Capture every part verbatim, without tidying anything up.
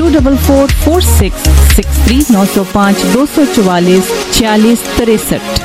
To double four four six six three नौ सौ पाँच दो सौ चौवालीस छियालीस तिरसठ।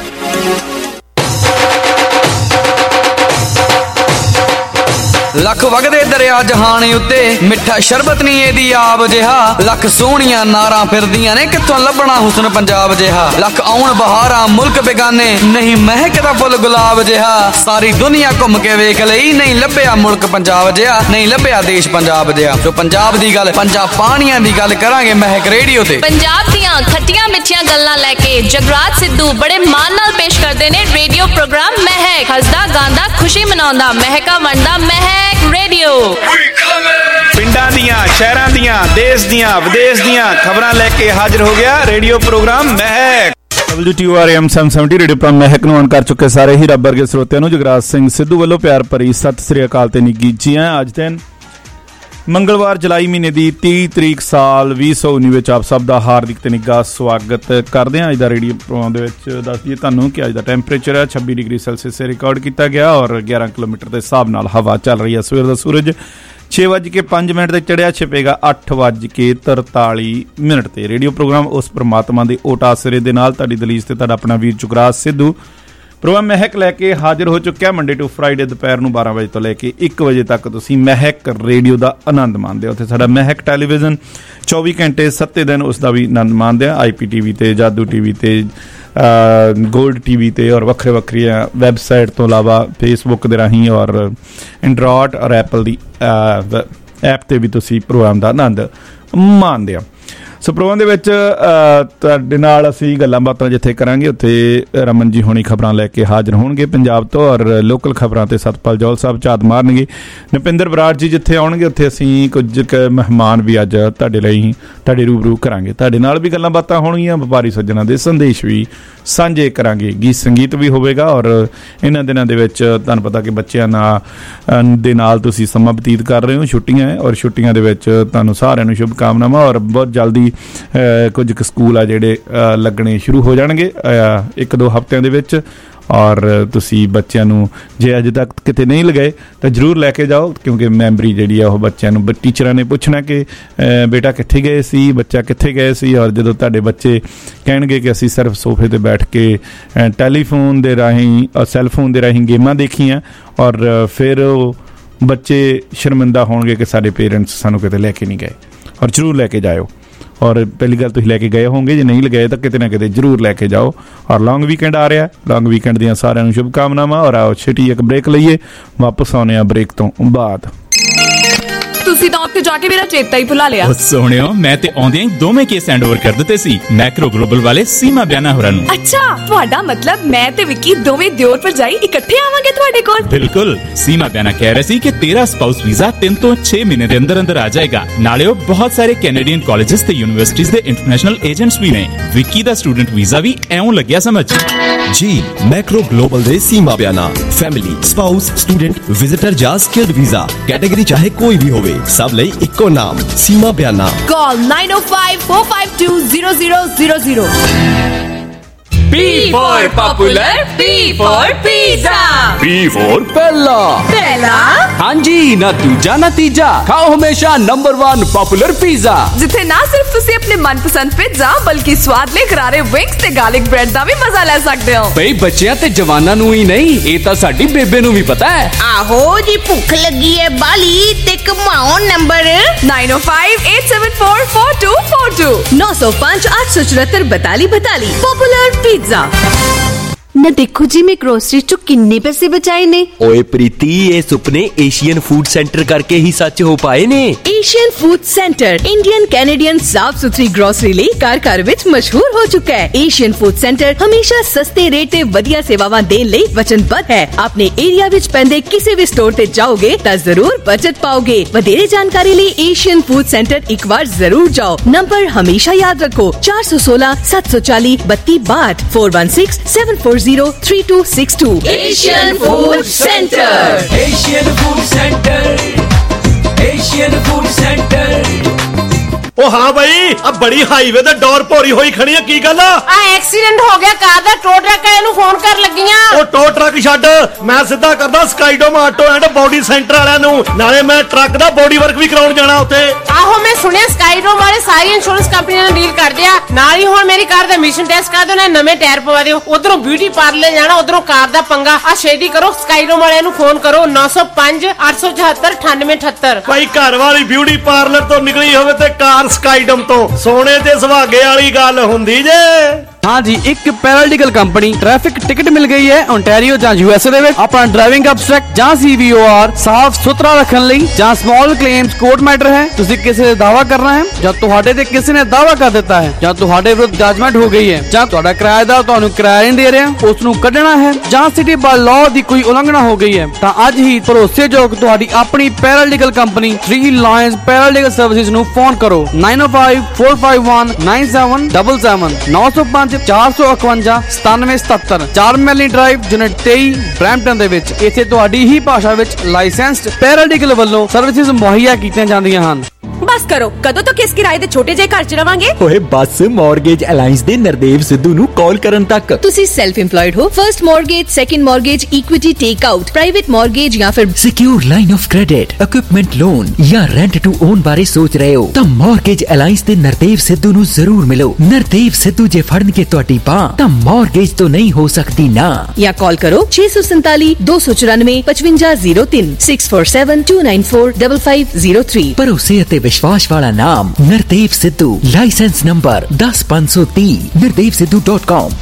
लख वगदे दरिया जहान उत्ते मिठा शरबत नहीं एदी आब जिहा लख सोहणियां नारां फिरदियां ने कित्थों लभना हुस्न पंजाब जिहा लख आउण बहारां मुल्क बेगाने नहीं महकदा फुल गुलाब जिहा सारी दुनिया घुम के वेख लई नहीं लभ्या मुल्क पंजाब जिहा नहीं लभ्या देश पंजाब जिहा। जो पंजाब दी गल पंजाब पाणियां दी गल करांगे महक रेडियो ते पंजाब दियां खट्टियां मिठियां गल्लां लैके जगराज सिद्धू बड़े मान नाल पेश करदे ने रेडियो प्रोग्राम महक हसदा गांदा खुशी मनाउंदा महका वंडदा महक रेडियो। पिंडां दियां शहरां दियां देश दियां विदेश दियां खबरां लेके हाजिर हो गया radio program Mahak. W T O R M seven seventy radio program Mahak ਨੂੰ ਆਨ ਕਰ ਚੁੱਕੇ ਸਾਰੇ ਹੀ ਰੱਬ ਵਰਗੇ ਸਰੋਤਿਆਂ ਨੂੰ ਜਗਰਾਜ ਸਿੰਘ ਸਿੱਧੂ ਵੱਲੋਂ ਪਿਆਰ ਭਰੀ ਸਤਿ ਸ੍ਰੀ ਅਕਾਲ ਤੇ ਨਿੱਘੀ ਜੀ ਆਇਆਂ। ਅੱਜ ਦਿਨ ਮੰਗਲਵਾਰ ਜੁਲਾਈ ਮਹੀਨੇ ਦੀ ਤੀਹ ਤਰੀਕ ਸਾਲ ਵੀਹ ਸੌ ਉੱਨੀ ਵਿੱਚ ਆਪ ਸਭ ਦਾ ਹਾਰਦਿਕ ਤੇ ਨਿੱਘਾ ਸਵਾਗਤ ਕਰਦੇ ਹਾਂ। ਅੱਜ ਦਾ ਰੇਡੀਓ ਪ੍ਰੋਗਰਾਮ ਦੇ ਵਿੱਚ ਦੱਸ ਦਈਏ ਤੁਹਾਨੂੰ ਕਿ ਅੱਜ ਦਾ ਟੈਂਪਰੇਚਰ ਹੈ ਛੱਬੀ ਡਿਗਰੀ ਸੈਲਸੀਅਸ ਤੇ ਰਿਕਾਰਡ ਕੀਤਾ ਗਿਆ ਔਰ ਗਿਆਰਾਂ ਕਿਲੋਮੀਟਰ ਦੇ ਹਿਸਾਬ ਨਾਲ ਹਵਾ ਚੱਲ ਰਹੀ ਹੈ। ਸਵੇਰ ਦਾ ਸੂਰਜ ਛੇ ਵੱਜ ਕੇ ਪੰਜ ਮਿੰਟ ਤੇ ਚੜਿਆ ਛਿਪੇਗਾ ਅੱਠ ਵੱਜ ਕੇ ਤਰਤਾਲੀ ਮਿੰਟ ਤੇ। ਰੇਡੀਓ ਪ੍ਰੋਗਰਾਮ ਉਸ ਪਰਮਾਤਮਾ ਦੇ ਓਟ ਆਸਰੇ ਦੇ ਨਾਲ ਤੁਹਾਡੀ ਦਲੀਸ ਤੇ ਤੁਹਾਡਾ ਆਪਣਾ ਵੀਰ ਜੁਗਰਾਜ ਸਿੱਧੂ ਪ੍ਰੋਗਰਾਮ ਮਹਿਕ ਲੈ ਕੇ ਹਾਜ਼ਰ ਹੋ ਚੁੱਕਿਆ। ਮੰਡੇ ਟੂ ਫਰਾਈਡੇ ਦੁਪਹਿਰ ਨੂੰ ਬਾਰਾਂ ਵਜੇ ਤੋਂ ਲੈ ਕੇ ਇੱਕ ਵਜੇ ਤੱਕ ਤੁਸੀਂ ਮਹਿਕ ਰੇਡੀਓ ਦਾ ਆਨੰਦ ਮਾਣਦੇ ਹੋ। ਉੱਥੇ ਸਾਡਾ ਮਹਿਕ ਟੈਲੀਵਿਜ਼ਨ ਚੌਵੀ ਘੰਟੇ ਸੱਤੇ ਦਿਨ ਉਸ ਦਾ ਵੀ ਆਨੰਦ ਮਾਣਦੇ ਆ। ਆਈ ਪੀ ਟੀ ਵੀ ਤੇ ਜਾਦੂ ਟੀ ਵੀ ਤੇ ਗੋਲਡ ਟੀ ਵੀ ਤੇ ਔਰ ਵੱਖਰੇ ਵੱਖਰੀਆਂ ਵੈਬਸਾਈਟ ਤੋਂ ਇਲਾਵਾ ਫੇਸਬੁੱਕ ਦੇ ਰਾਹੀਂ ਔਰ ਐਂਡਰੋਇਡ ਔਰ ਐਪਲ ਦੀ ਐਪ 'ਤੇ ਵੀ ਤੁਸੀਂ ਪ੍ਰੋਗਰਾਮ ਦਾ ਆਨੰਦ ਮਾਣਦੇ ਆ। ਸੋ ਪ੍ਰੋਗਰਾਮ ਦੇ ਵਿੱਚ ਤੁਹਾਡੇ ਨਾਲ ਅਸੀਂ ਗੱਲਾਂ ਬਾਤਾਂ ਜਿੱਥੇ ਕਰਾਂਗੇ ਉੱਥੇ ਰਮਨ ਜੀ ਹੋਣੀ ਖਬਰਾਂ ਲੈ ਕੇ ਹਾਜ਼ਰ ਹੋਣਗੇ ਪੰਜਾਬ ਤੋਂ ਔਰ ਲੋਕਲ ਖਬਰਾਂ ਤੇ ਸਤਪਾਲ ਜੌਲ ਸਾਹਿਬ ਝਾਤ ਮਾਰਨਗੇ। ਨਪਿੰਦਰ ਬਰਾੜ ਜੀ ਜਿੱਥੇ ਆਉਣਗੇ ਉੱਥੇ ਅਸੀਂ ਕੁਝ ਕੁ ਮਹਿਮਾਨ ਵੀ ਅੱਜ ਤੁਹਾਡੇ ਲਈ ਤੁਹਾਡੇ ਰੂਬਰੂ ਕਰਾਂਗੇ। ਤੁਹਾਡੇ ਨਾਲ ਵੀ ਗੱਲਾਂ ਬਾਤਾਂ ਹੋਣਗੀਆਂ, ਵਪਾਰੀ ਸੱਜਣਾ ਦੇ ਸੰਦੇਸ਼ ਵੀ ਸਾਂਝੇ ਕਰਾਂਗੇ, ਗੀਤ ਸੰਗੀਤ ਵੀ ਹੋਵੇਗਾ। ਔਰ ਇਹਨਾਂ ਦਿਨਾਂ ਦੇ ਵਿੱਚ ਤੁਹਾਨੂੰ ਪਤਾ ਕਿ ਬੱਚਿਆਂ ਨਾਲ ਦੇ ਨਾਲ ਤੁਸੀਂ ਸਮਾਂ ਬਤੀਤ ਕਰ ਰਹੇ ਹੋ, ਛੁੱਟੀਆਂ ਹੈ ਔਰ ਛੁੱਟੀਆਂ ਦੇ ਵਿੱਚ ਤੁਹਾਨੂੰ ਸਾਰਿਆਂ ਨੂੰ ਸ਼ੁਭ ਕਾਮਨਾਵਾਂ। ਔਰ ਬਹੁਤ ਜਲਦੀ ਕੁਝ ਕੁ ਸਕੂਲ ਆ ਜਿਹੜੇ ਲੱਗਣੇ ਸ਼ੁਰੂ ਹੋ ਜਾਣਗੇ ਇੱਕ ਦੋ ਹਫ਼ਤਿਆਂ ਦੇ ਵਿੱਚ। ਔਰ ਤੁਸੀਂ ਬੱਚਿਆਂ ਨੂੰ ਜੇ ਅਜੇ ਤੱਕ ਕਿਤੇ ਨਹੀਂ ਲਗਾਏ ਤਾਂ ਜ਼ਰੂਰ ਲੈ ਕੇ ਜਾਓ ਕਿਉਂਕਿ ਮੈਮਰੀ ਜਿਹੜੀ ਆ ਉਹ ਬੱਚਿਆਂ ਨੂੰ ਟੀਚਰਾਂ ਨੇ ਪੁੱਛਣਾ ਕਿ ਬੇਟਾ ਕਿੱਥੇ ਗਏ ਸੀ, ਬੱਚਾ ਕਿੱਥੇ ਗਏ ਸੀ। ਔਰ ਜਦੋਂ ਤੁਹਾਡੇ ਬੱਚੇ ਕਹਿਣਗੇ ਕਿ ਅਸੀਂ ਸਿਰਫ ਸੋਫੇ 'ਤੇ ਬੈਠ ਕੇ ਟੈਲੀਫੋਨ ਦੇ ਰਾਹੀਂ ਔਰ ਸੈੱਲਫੋਨ ਦੇ ਰਾਹੀਂ ਗੇਮਾਂ ਦੇਖੀਆਂ ਔਰ ਫਿਰ ਉਹ ਬੱਚੇ ਸ਼ਰਮਿੰਦਾ ਹੋਣਗੇ ਕਿ ਸਾਡੇ ਪੇਰੈਂਟਸ ਸਾਨੂੰ ਕਿਤੇ ਲੈ ਕੇ ਨਹੀਂ ਗਏ। ਔਰ ਜ਼ਰੂਰ ਲੈ ਕੇ ਜਾਇਓ। ਔਰ ਪਹਿਲੀ ਗੱਲ ਤੁਸੀਂ ਲੈ ਕੇ ਗਏ ਹੋਵੋਗੇ, ਜੇ ਨਹੀਂ ਲਗਾਏ ਤਾਂ ਕਿਤੇ ਨਾ ਕਿਤੇ ਜ਼ਰੂਰ ਲੈ ਕੇ ਜਾਓ। ਔਰ ਲੌਂਗ ਵੀਕਐਂਡ ਆ ਰਿਹਾ, ਲੌਂਗ ਵੀਕਐਂਡ ਦੀਆਂ ਸਾਰਿਆਂ ਨੂੰ ਸ਼ੁਭ ਕਾਮਨਾਵਾਂ। ਔਰ ਆਓ ਛੇਤੀ ਇੱਕ ਬ੍ਰੇਕ ਲਈਏ, ਵਾਪਸ ਆਉਂਦੇ ਹਾਂ ਬ੍ਰੇਕ ਤੋਂ ਬਾਅਦ। ਤੁਸੀਂ ਤਾਂ ਉੱਥੇ ਜਾ ਕੇ ਮੇਰਾ ਚੇਤਾ ਹੀ ਭੁਲਾ ਲਿਆ। ਸੋਹਣਿਓ ਮੈਂ ਤੇ ਆਉਂਦਿਆਂ ਹੀ ਦੋਵੇਂ ਕੇਸ ਹੈਂਡ ਓਵਰ ਕਰ ਦਿੱਤੇ ਸੀ ਮੈਕਰੋ ਗਲੋਬਲ ਵਾਲੇ ਸੀਮਾ ਬਿਆਨਾ ਹੋਰਾਂ ਨੂੰ। ਅੱਛਾ, ਤੁਹਾਡਾ ਮਤਲਬ ਮੈਂ ਤੇ ਵਿੱਕੀ ਦੋਵੇਂ ਦਿਓਰ ਭਰਜਾਈ ਇਕੱਠੇ ਆਵਾਂਗੇ ਤੁਹਾਡੇ ਕੋਲ? ਬਿਲਕੁਲ। ਸੀਮਾ ਬਿਆਨਾ ਕਹਿ ਰਿਹਾ ਸੀ ਕਿ ਤੇਰਾ ਸਪਾਊਸ ਵੀਜ਼ਾ ਤਿੰਨ ਤੋਂ ਛੇ ਮਹੀਨੇ ਦੇ ਅੰਦਰ ਅੰਦਰ ਆ ਜਾਏਗਾ। ਨਾਲੇ ਉਹ ਬਹੁਤ ਸਾਰੇ ਕੈਨੇਡੀਅਨ ਕਾਲਜਸ ਤੇ ਯੂਨੀਵਰਸਿਟੀਜ਼ ਦੇ ਇੰਟਰਨੈਸ਼ਨਲ ਏਜੰਟਸ ਵੀ ਨੇ। ਵਿੱਕੀ ਦਾ ਸਟੂਡੈਂਟ ਵੀਜ਼ਾ ਵੀ ਐਉਂ ਲੱਗਿਆ ਸਮਝ। ਜੀ ਮੈਕਰੋ ਗਲੋਬਲ ਦੇ Seema Biana family spouse student visitor ਜਾਂ ਸਕਿਲਡ ਵੀਜ਼ਾ ਕੈਟਾਗਰੀ ਚਾਹੇ ਕੋਈ ਵੀ ਹੋਵੇ ਸਭ ਲਈ ਇੱਕੋ ਨਾਮ Seema Biana. Call nine O five four five two zero zero zero zero। P for popular, P for pizza, P for पहला पहला हाँ जी ना दूजा ना तीजा खाओ हमेशा नंबर वन पॉपुलर पिज़्ज़ा जिथे ना सिर्फ तुसी अपने मनपसंद पिज़्ज़ा बल्कि स्वादले करारे विंग्स ते गार्लिक ब्रेड दा भी मजा ले सकते हो। भाई बच्चियां ते जवानां नूं ही नहीं ये तां साडी बेबे नूं भी पता है। आहो जी भुख लगी है बाली ते कमाओ number nine O five eight seven four four two four two नौ सौ पाँच आठ सौ चौहत्तर बताली बताली पॉपुलर पिज़्ज़ा। ना देखो जी मैं ग्रोसरी चो किन्ने पैसे बचाए ने। ओए प्रीति ये सुपने एशियन फूड सेंटर करके ही सच हो पाए ने। Asian food centre Indian Canadian साफ सुथरी ग्रोसरी ਲਈ ਘਰ ਘਰ ਵਿੱਚ ਮਸ਼ਹੂਰ ਹੋ ਚੁੱਕਾ ਹੈ। ਏਸ਼ੀਅਨ ਫੂਡ ਸੈਂਟਰ ਹਮੇਸ਼ਾ ਸਸਤੇ ਰੇਟ ਤੇ ਵਧੀਆ ਸੇਵਾਵਾਂ ਦੇਣ ਲਈ ਵਚਨਬੱਧ ਹੈ। ਆਪਣੇ ਏਰੀਆ ਵਿੱਚ ਪੈਂਦੇ ਕਿਸੇ ਵੀ ਸਟੋਰ ਤੇ ਜਾਓਗੇ ਤਾਂ ਜ਼ਰੂਰ ਬਚਤ ਪਾਓਗੇ। ਵਧੇਰੇ ਜਾਣਕਾਰੀ ਲਈ ਏਸ਼ੀਅਨ ਫੂਡ ਸੈਂਟਰ ਇੱਕ ਵਾਰ ਜ਼ਰੂਰ ਜਾਓ। ਨੰਬਰ ਹਮੇਸ਼ਾ ਯਾਦ ਰੱਖੋ ਚਾर सौ सोलह सात सौ चालीस बत्ती बाट four one six seven four zero three two six two. Asian food centre, Asian food centre, Asian food centre. ओ हाँ भाई, अब बड़ी हाईवे ते डोर भोरी होई खड़ी है, की गल आ? एक्सीडेंट हो गया कार दा, टो ट्रक ਇਹਨੂੰ ਫੋਨ ਕਰ ਲੱਗੀਆਂ। ਉਹ ਟੋ ਟਰੱਕ ਛੱਡ, ਮੈਂ ਸਿੱਧਾ ਕਰਦਾ Skydome auto and body centre ਵਾਲਿਆਂ ਨੂੰ, ਨਾਲੇ ਮੈਂ ਟਰੱਕ ਦਾ ਬੋਡੀ ਵਰਕ ਵੀ ਕਰਾਉਣ ਜਾਣਾ ਉੱਥੇ। ਆਹੋ ਮੈਂ ਸੁਣਿਆ ਸਕਾਈਡੋਮ ਵਾਲੇ ਸਾਰੀ ਇੰਸ਼ੋਰੈਂਸ ਕੰਪਨੀਆਂ ਨਾਲ ਡੀਲ ਕਰਦੇ ਆ, ਨਾਲ ਹੀ ਹੁਣ ਮੇਰੀ ਕਾਰ ਦਾ ਐਮਿਸ਼ਨ ਟੈਸਟ ਕਰਾ ਦਿਓ, ਨਾ ਨਵੇਂ ਟਾਇਰ ਪਵਾ ਦਿਓ। ਉਧਰੋਂ ਬਿਊਟੀ ਪਾਰਲਰ ਜਾਣਾ, ਉਧਰੋਂ ਕਾਰ ਦਾ ਪੰਗਾ। ਆ ਛੇਤੀ ਕਰੋ, ਸਕਾਈਡੋਮ ਵਾਲਿਆਂ ਨੂੰ ਫੋਨ ਕਰੋ ਨੌ ਸੌ ਪੰਜ ਅੱਠ ਸੌ ਚੁਹੱਤਰ ਅਠਾਨਵੇਂ ਅਠੱਤਰ। ਭਾਈ ਘਰ ਵਾਲੀ ਬਿਊਟੀ ਪਾਰਲਰ ਤੋਂ ਨਿਕਲੀ ਹੋਵੇ ਤੇ ਕਾਰ ਸਕਾਈਡੋਮ ਤੋਂ, ਸੋਨੇ ਤੇ ਸੁਹਾਗੇ ਵਾਲੀ ਗੱਲ ਹੁੰਦੀ ਜੇ। हाँ जी, एक पैरालीगल कंपनी ट्रैफिक टिकट मिल गई है ओंटारियो ਜਾਂ यूएसए ਦੇ ਵਿੱਚ। ਆਪਣਾ ਡਰਾਈਵਿੰਗ ਅਬਸਟ੍ਰੈਕਟ ਜਾਂ ਸੀਵੀਓਆਰ ਸਾਫ਼ ਸੁਥਰਾ ਰੱਖਣ ਲਈ, ਜਾਂ ਸਮਾਲ ਕਲੇਮਸ ਕੋਰਟ ਮੈਟਰ ਹੈ, ਤੁਸੀਂ ਕਿਸੇ ਦਾ ਦਾਅਵਾ ਕਰਨਾ ਹੈ, ਜਾਂ ਤੁਹਾਡੇ ਤੇ ਕਿਸੇ ਨੇ ਦਾਅਵਾ ਕਰ ਦਿੱਤਾ ਹੈ, ਜਾਂ ਤੁਹਾਡੇ ਵਿਰੁੱਧ ਜਜਮੈਂਟ ਹੋ ਗਈ ਹੈ, ਜਾਂ ਤੁਹਾਡਾ ਕਿਰਾਏਦਾਰ ਤੁਹਾਨੂੰ ਕਿਰਾਇਆ ਨਹੀਂ ਦੇ ਰਿਹਾ, ਉਸ ਨੂੰ ਕੱਢਣਾ ਹੈ, ਜਾਂ ਸਿਟੀ ਬਾਈ ਲਾਅ ਦੀ ਕੋਈ ਉਲੰਘਣਾ ਹੋ ਗਈ ਹੈ, ਤਾਂ ਅੱਜ ਹੀ ਭਰੋਸੇਯੋਗ ਤੁਹਾਡੀ ਆਪਣੀ paralegal company three lines paralegal services ਨੂੰ ਫੋਨ ਕਰੋ nine O five four five one nine seven seven seven नौ सौ पाँच ਚਾਰ ਸੌ ਇਕਵੰਜਾ ਸਤਾਨਵੇਂ ਸਤੱਤਰ। ਚਾਰ ਮੈਲੀ ਡਰਾਈਵ ਯੂਨਿਟ ਤੇਈ ਬਰੈਂਪਟਨ ਦੇ ਵਿੱਚ। ਇੱਥੇ ਤੁਹਾਡੀ ਹੀ ਭਾਸ਼ਾ ਵਿੱਚ ਲਾਇਸੈਂਸਡ ਪੈਰਾਲੀਗਲ ਵੱਲੋਂ ਸਰਵਿਸਿਜ਼ ਮੁਹੱਈਆ ਕੀਤੀਆਂ ਜਾਂਦੀਆਂ ਹਨ। बस करो, कदों तक इस किराए दे छोटे जे घर च रवांगे? ओए बस मॉर्गेज अलायंस दे नरदेव सिद्धू नु कॉल करन तक। तुसी सेल्फ एम्प्लॉयड हो, first mortgage, second mortgage, equity take out, private mortgage या फिर secure line of credit, equipment loan या रेंट टू ओन बारे सोच रहे हो तो मॉर्गेज अलायंस दे नरदेव सिद्धू नु जरूर मिलो। नरदेव सिद्धू जे फड़न के तुहाडी बां तां मॉर्गेज तो नहीं हो सकती ना। या कॉल करो छे सौ संताली दो सौ चौरानवे पचवंजा जीरो तीन six four seven two nine four double five zero three. भरोसे अते विश्वास वाला नाम नरदेव सिद्धू। लाइसेंस नंबर दस पाँच सौ तीस नरदेव सिद्धू डॉट कॉम।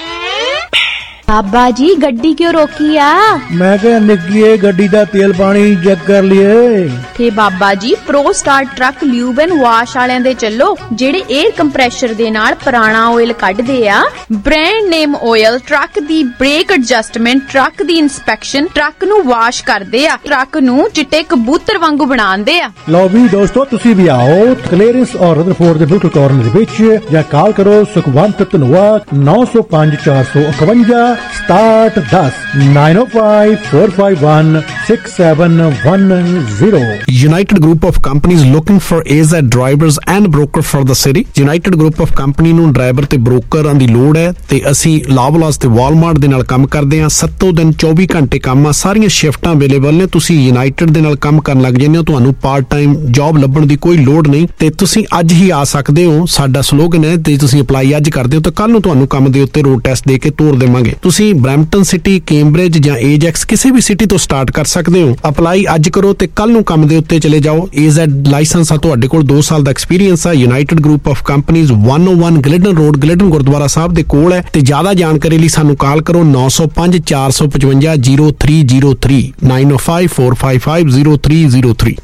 बाबा जी गड्डी क्यों रोकी आ? मैं क्या निक्की गड्डी दा तेल पानी चेक कर लिए थे बाबा जी। Pro Star Truck Lube and Wash वालियां दे चलो, जेड़े एयर कंप्रेशर दे नाल पुराना ऑयल कढदे आ। ब्रांड नेम ऑयल, ट्रक दी ब्रेक एडजस्टमेंट, ट्रक दी इंस्पेक्शन, ट्रक नु वाश करदे आ, ट्रक नु चिट्टे कबूतर वांगू बनांदे आ। लो भी दोस्तों, तुसी भी आओ क्लीयरेंस और रदरफोर्ड दे बिल्कुल कॉर्नर विच, या कॉल करो सुखवंत धनवाद नौ सौ पाँच चार सौ इकवंजा स्टार्ट दस nine O five four five one six seven one zero. United Group of Companies looking for A Z drivers and broker for the city। United Group of Company ਨੂੰ driver ਤੇ ਬ੍ਰੋਕਰਾਂ ਦੀ ਲੋੜ ਹੈ ਤੇ ਅਸੀਂ ਲਾਵਲਾਸ ਤੇ ਵਾਲਮਾਰਟ ਦੇ ਨਾਲ ਕੰਮ ਕਰਦੇ ਹਾਂ। ਸੱਤੋਂ ਦਿਨ ਚੌਵੀ ਘੰਟੇ ਕੰਮ ਆ, ਸਾਰੀਆਂ ਸ਼ਿਫਟਾਂ ਅਵੇਲੇਬਲ ਨੇ। ਤੁਸੀਂ ਯੂਨਾਈਟਿਡ ਦੇ ਨਾਲ ਕੰਮ ਕਰਨ ਲੱਗ ਜਾਂਦੇ ਹੋ, ਤੁਹਾਨੂੰ ਪਾਰਟ ਟਾਈਮ ਜੌਬ ਲੱਭਣ ਦੀ ਕੋਈ ਲੋੜ ਨਹੀਂ ਤੇ ਤੁਸੀਂ ਅੱਜ ਹੀ ਆ ਸਕਦੇ ਹੋ। ਸਾਡਾ ਸਲੋਗਨ ਹੈ ਤੇ ਤੁਸੀਂ ਅਪਲਾਈ ਅੱਜ ਕਰਦੇ ਹੋ ਤਾਂ ਕੱਲ ਨੂੰ ਤੁਹਾਨੂੰ ਕੰਮ ਦੇ ਉੱਤੇ ਰੋਡ ਟੈਸਟ ਦੇ ਕੇ ਤੋਰ ਦੇਵਾਂਗੇ। ਤੁਸੀਂ ਬਰੈਂਪਟਨ ਸਿਟੀ, ਕੈਂਬਰਿਜ ਜਾਂ ਏਜੈਕਸ ਕਿਸੇ ਵੀ ਸਿਟੀ ਤੋਂ ਸਟਾਰਟ ਕਰ ਸਕਦੇ ਹੋ। ਅਪਲਾਈ ਅੱਜ ਕਰੋ ਤੇ ਕੱਲ ਨੂੰ ਕੰਮ ਦੇ ਉੱਤੇ ਚਲੇ ਜਾਓ। A Z ਲਾਇਸੈਂਸ ਆ ਤੁਹਾਡੇ ਕੋਲ, ਦੋ ਸਾਲ ਦਾ ਐਕਸਪੀਰੀਅੰਸ ਆ। ਯੂਨਾਈਟਿਡ ਗਰੁੱਪ ਆਫ ਕੰਪਨੀਜ਼ ਇੱਕ ਸੌ ਇੱਕ ਗਲਿਡਨ ਰੋਡ, ਗਲਿਡਨ ਗੁਰਦੁਆਰਾ ਸਾਹਿਬ ਦੇ ਕੋਲ ਹੈ ਤੇ ਜ਼ਿਆਦਾ ਜਾਣਕਾਰੀ ਲਈ ਸਾਨੂੰ ਕਾਲ ਕਰੋ ਨੌ ਸੌ ਪੰਜ ਚਾਰ ਸੌ ਪਚਵੰਜਾ zero three zero three nine O five four five five zero three zero three.